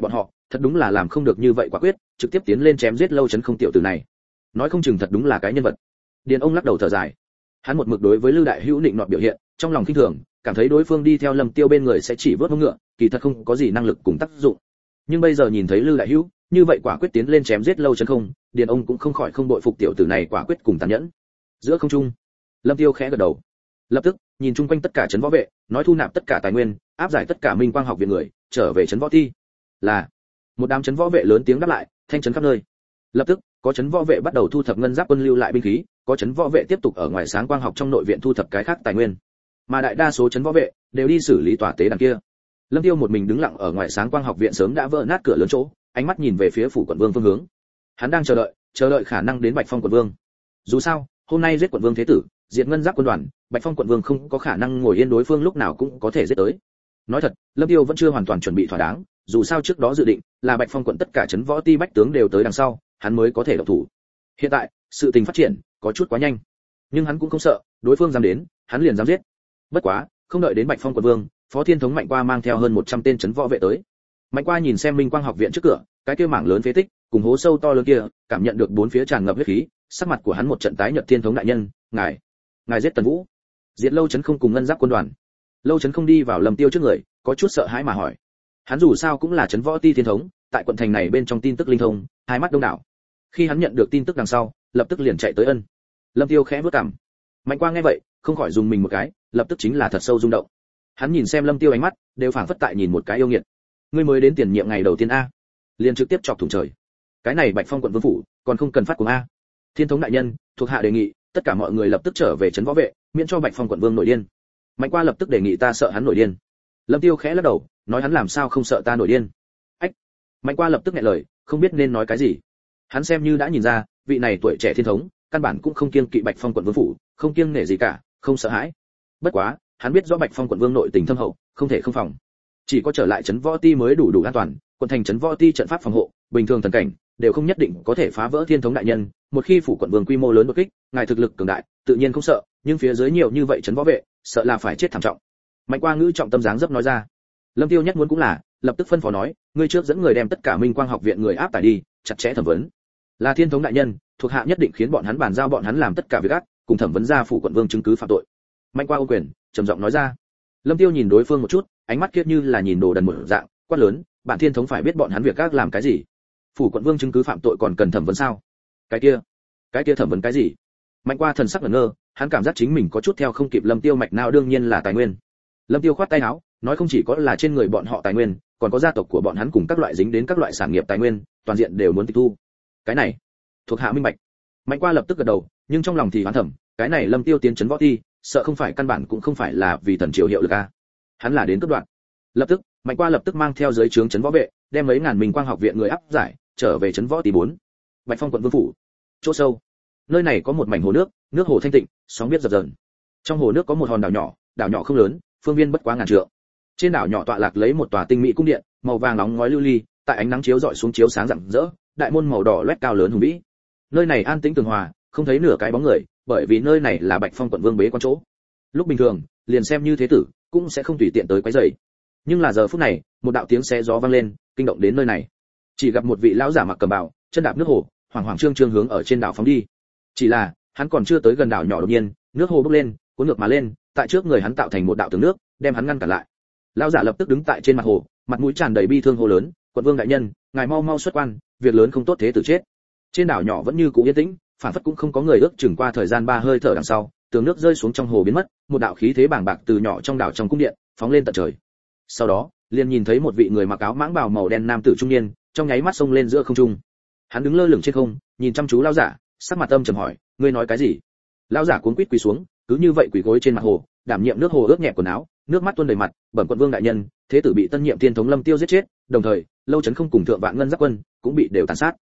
thật đúng là làm không được như vậy quả quyết, trực tiếp tiến lên chém giết Lâu Chấn Không tiểu tử này. Nói không chừng thật đúng là cái nhân vật. Điền ông lắc đầu thở dài. Hắn một mực đối với Lưu Đại Hữu định nọt biểu hiện, trong lòng khinh thường, cảm thấy đối phương đi theo Lâm Tiêu bên người sẽ chỉ vớt mông ngựa, kỳ thật không có gì năng lực cùng tác dụng. Nhưng bây giờ nhìn thấy Lưu Đại Hữu, như vậy quả quyết tiến lên chém giết Lâu Chấn Không, Điền ông cũng không khỏi không bội phục tiểu tử này quả quyết cùng tàn nhẫn. Giữa không trung, Lâm Tiêu khẽ gật đầu. Lập tức, nhìn chung quanh tất cả trấn võ vệ, nói thu nạp tất cả tài nguyên, áp giải tất cả Minh Quang học viện người, trở về trấn võ ti. Là một đám trấn võ vệ lớn tiếng đáp lại, thanh trấn khắp nơi. Lập tức, có trấn võ vệ bắt đầu thu thập ngân giáp quân lưu lại binh khí, có trấn võ vệ tiếp tục ở ngoài sáng quang học trong nội viện thu thập cái khác tài nguyên. Mà đại đa số trấn võ vệ đều đi xử lý tòa tế đàn kia. Lâm Tiêu một mình đứng lặng ở ngoài sáng quang học viện sớm đã vỡ nát cửa lớn chỗ, ánh mắt nhìn về phía phủ quận vương phương hướng. Hắn đang chờ đợi khả năng đến Bạch Phong quận vương. Dù sao, hôm nay giết quận vương thế tử, diệt ngân giáp quân đoàn, Bạch Phong quận vương không có khả năng ngồi yên đối phương lúc nào cũng có thể giết tới. Nói thật, Lâm Tiêu vẫn chưa hoàn toàn chuẩn bị thỏa đáng, dù sao trước đó dự định là Bạch Phong quận tất cả trấn võ ti bách tướng đều tới đằng sau, hắn mới có thể động thủ. Hiện tại, sự tình phát triển có chút quá nhanh, nhưng hắn cũng không sợ, đối phương dám đến, hắn liền dám giết. Bất quá, không đợi đến Bạch Phong quận vương, Phó Thiên thống Mạnh Qua mang theo hơn 100 tên trấn võ vệ tới. Mạnh Qua nhìn xem Minh Quang học viện trước cửa, cái kia mảng lớn phế tích, cùng hố sâu to lớn kia, cảm nhận được bốn phía tràn ngập huyết khí, sắc mặt của hắn một trận tái nhợt. Thiên thống đại nhân, ngài giết Tần Vũ, diệt Lâu Chấn Không cùng ngân giáp quân đoàn. Lâu Chấn Không đi vào Lâm Tiêu trước người, có chút sợ hãi mà hỏi. Hắn dù sao cũng là trấn võ ti thiên thống, tại quận thành này bên trong tin tức linh thông, hai mắt đông đảo. Khi hắn nhận được tin tức đằng sau, lập tức liền chạy tới ân. Lâm Tiêu khẽ vuốt cằm. Mạnh Quang nghe vậy, không khỏi dùng mình một cái, lập tức chính là thật sâu rung động. Hắn nhìn xem Lâm Tiêu ánh mắt, đều phảng phất tại nhìn một cái yêu nghiệt. Ngươi mới đến tiền nhiệm ngày đầu tiên a, liền trực tiếp chọc thủng trời. Cái này Bạch Phong quận vương phủ, còn không cần phát cuồng a. Thiên thống đại nhân, thuộc hạ đề nghị, tất cả mọi người lập tức trở về trấn võ vệ, miễn cho Bạch Phong quận vương nổi điên. Mạnh Qua lập tức đề nghị ta sợ hắn nổi điên. Lâm Tiêu khẽ lắc đầu, nói hắn làm sao không sợ ta nổi điên. Ách. Mạnh Qua lập tức nghẹn lời, không biết nên nói cái gì. Hắn xem như đã nhìn ra, vị này tuổi trẻ thiên thống, căn bản cũng không kiêng kỵ Bạch Phong quận vương phủ, không kiêng nể gì cả, không sợ hãi. Bất quá, hắn biết rõ Bạch Phong quận vương nội tình thâm hậu, không thể không phòng. Chỉ có trở lại trấn võ ti mới đủ an toàn, quận thành trấn võ ti trận pháp phòng hộ, bình thường thần cảnh đều không nhất định có thể phá vỡ. Thiên thống đại nhân, một khi phủ quận vương quy mô lớn đột kích, ngài thực lực cường đại, tự nhiên không sợ, nhưng phía dưới nhiều như vậy trấn võ vệ, sợ là phải chết thảm trọng. Mạnh Qua ngữ trọng tâm dáng dấp nói ra. Lâm Tiêu nhất muốn cũng là, lập tức phân phó nói, ngươi trước dẫn người đem tất cả Minh Quang học viện người áp tải đi, chặt chẽ thẩm vấn. Là thiên thống đại nhân, thuộc hạ nhất định khiến bọn hắn bàn giao bọn hắn làm tất cả việc ác, cùng thẩm vấn ra phủ quận vương chứng cứ phạm tội. Mạnh Qua ô quyền, trầm giọng nói ra. Lâm Tiêu nhìn đối phương một chút, ánh mắt kia như là nhìn đồ đần một dạng, quát lớn, bản thiên thống phải biết bọn hắn việc ác làm cái gì? Phủ quận vương chứng cứ phạm tội còn cần thẩm vấn sao? Cái kia thẩm vấn cái gì? Mạnh Qua thần sắc ngẩn ngơ, hắn cảm giác chính mình có chút theo không kịp Lâm Tiêu mạch não, đương nhiên là tài nguyên. Lâm Tiêu khoát tay áo, nói không chỉ có là trên người bọn họ tài nguyên, còn có gia tộc của bọn hắn cùng các loại dính đến các loại sản nghiệp tài nguyên, toàn diện đều muốn tịch thu. Cái này, thuộc hạ minh bạch. Mạnh Qua lập tức gật đầu, nhưng trong lòng thì hoán thầm, cái này Lâm Tiêu tiến trấn võ ti, sợ không phải căn bản cũng không phải là vì thần triều hiệu lực a. Hắn là đến cướp đoạt. Lập tức, Mạnh Qua lập tức mang theo dưới trướng trấn võ vệ, đem mấy ngàn Minh Quang học viện người áp giải, trở về trấn võ ti 4. Bạch Phong quận vương phủ. Chỗ sâu. Nơi này có một mảnh hồ nước, nước hồ thanh tịnh, sóng biết dập dờn. Trong hồ nước có một hòn đảo nhỏ không lớn, phương viên bất quá ngàn trượng. Trên đảo nhỏ tọa lạc lấy một tòa tinh mỹ cung điện, màu vàng nóng ngói lưu ly, tại ánh nắng chiếu rọi xuống chiếu sáng rạng rỡ, đại môn màu đỏ loét cao lớn hùng vĩ. Nơi này an tĩnh tường hòa, không thấy nửa cái bóng người, bởi vì nơi này là Bạch Phong quận vương bế quan chỗ. Lúc bình thường, liền xem như thế tử, cũng sẽ không tùy tiện tới quấy rầy. Nhưng là giờ phút này, một đạo tiếng xé gió vang lên, kinh động đến nơi này. Chỉ gặp một vị lão giả mặc cầm bào, chân đạp nước hồ, hoảng hoảng trương trương hướng ở trên đảo phóng đi. Chỉ là, hắn còn chưa tới gần đảo nhỏ đột nhiên, nước hồ bốc lên, cuốn ngược mà lên, tại trước người hắn tạo thành một đạo tường nước, đem hắn ngăn cản lại. Lão giả lập tức đứng tại trên mặt hồ, mặt mũi tràn đầy bi thương hô lớn, "Quận vương đại nhân, ngài mau mau xuất quan, việc lớn không tốt thế tử chết." Trên đảo nhỏ vẫn như cũ yên tĩnh, phản phất cũng không có người ước chừng qua thời gian 3 hơi thở đằng sau, tường nước rơi xuống trong hồ biến mất, một đạo khí thế bàng bạc từ nhỏ trong đảo trong cung điện phóng lên tận trời. Sau đó, liền nhìn thấy một vị người mặc áo mãng bào màu đen nam tử trung niên, trong nháy mắt xông lên giữa không trung. Hắn đứng lơ lửng trên không, nhìn chăm chú lão giả, sắc mặt âm trầm hỏi, "Ngươi nói cái gì?" Lão giả cuống quýt quỳ xuống, cứ như vậy quỳ gối trên mặt hồ, đảm nhiệm nước hồ ướt nhẹp quần áo, nước mắt tuôn đầy mặt, bẩm quận vương đại nhân, thế tử bị tân nhiệm tiên thống Lâm Tiêu giết chết, đồng thời Lâu Chấn Không cùng thượng vạn ngân giáp quân cũng bị đều tàn sát.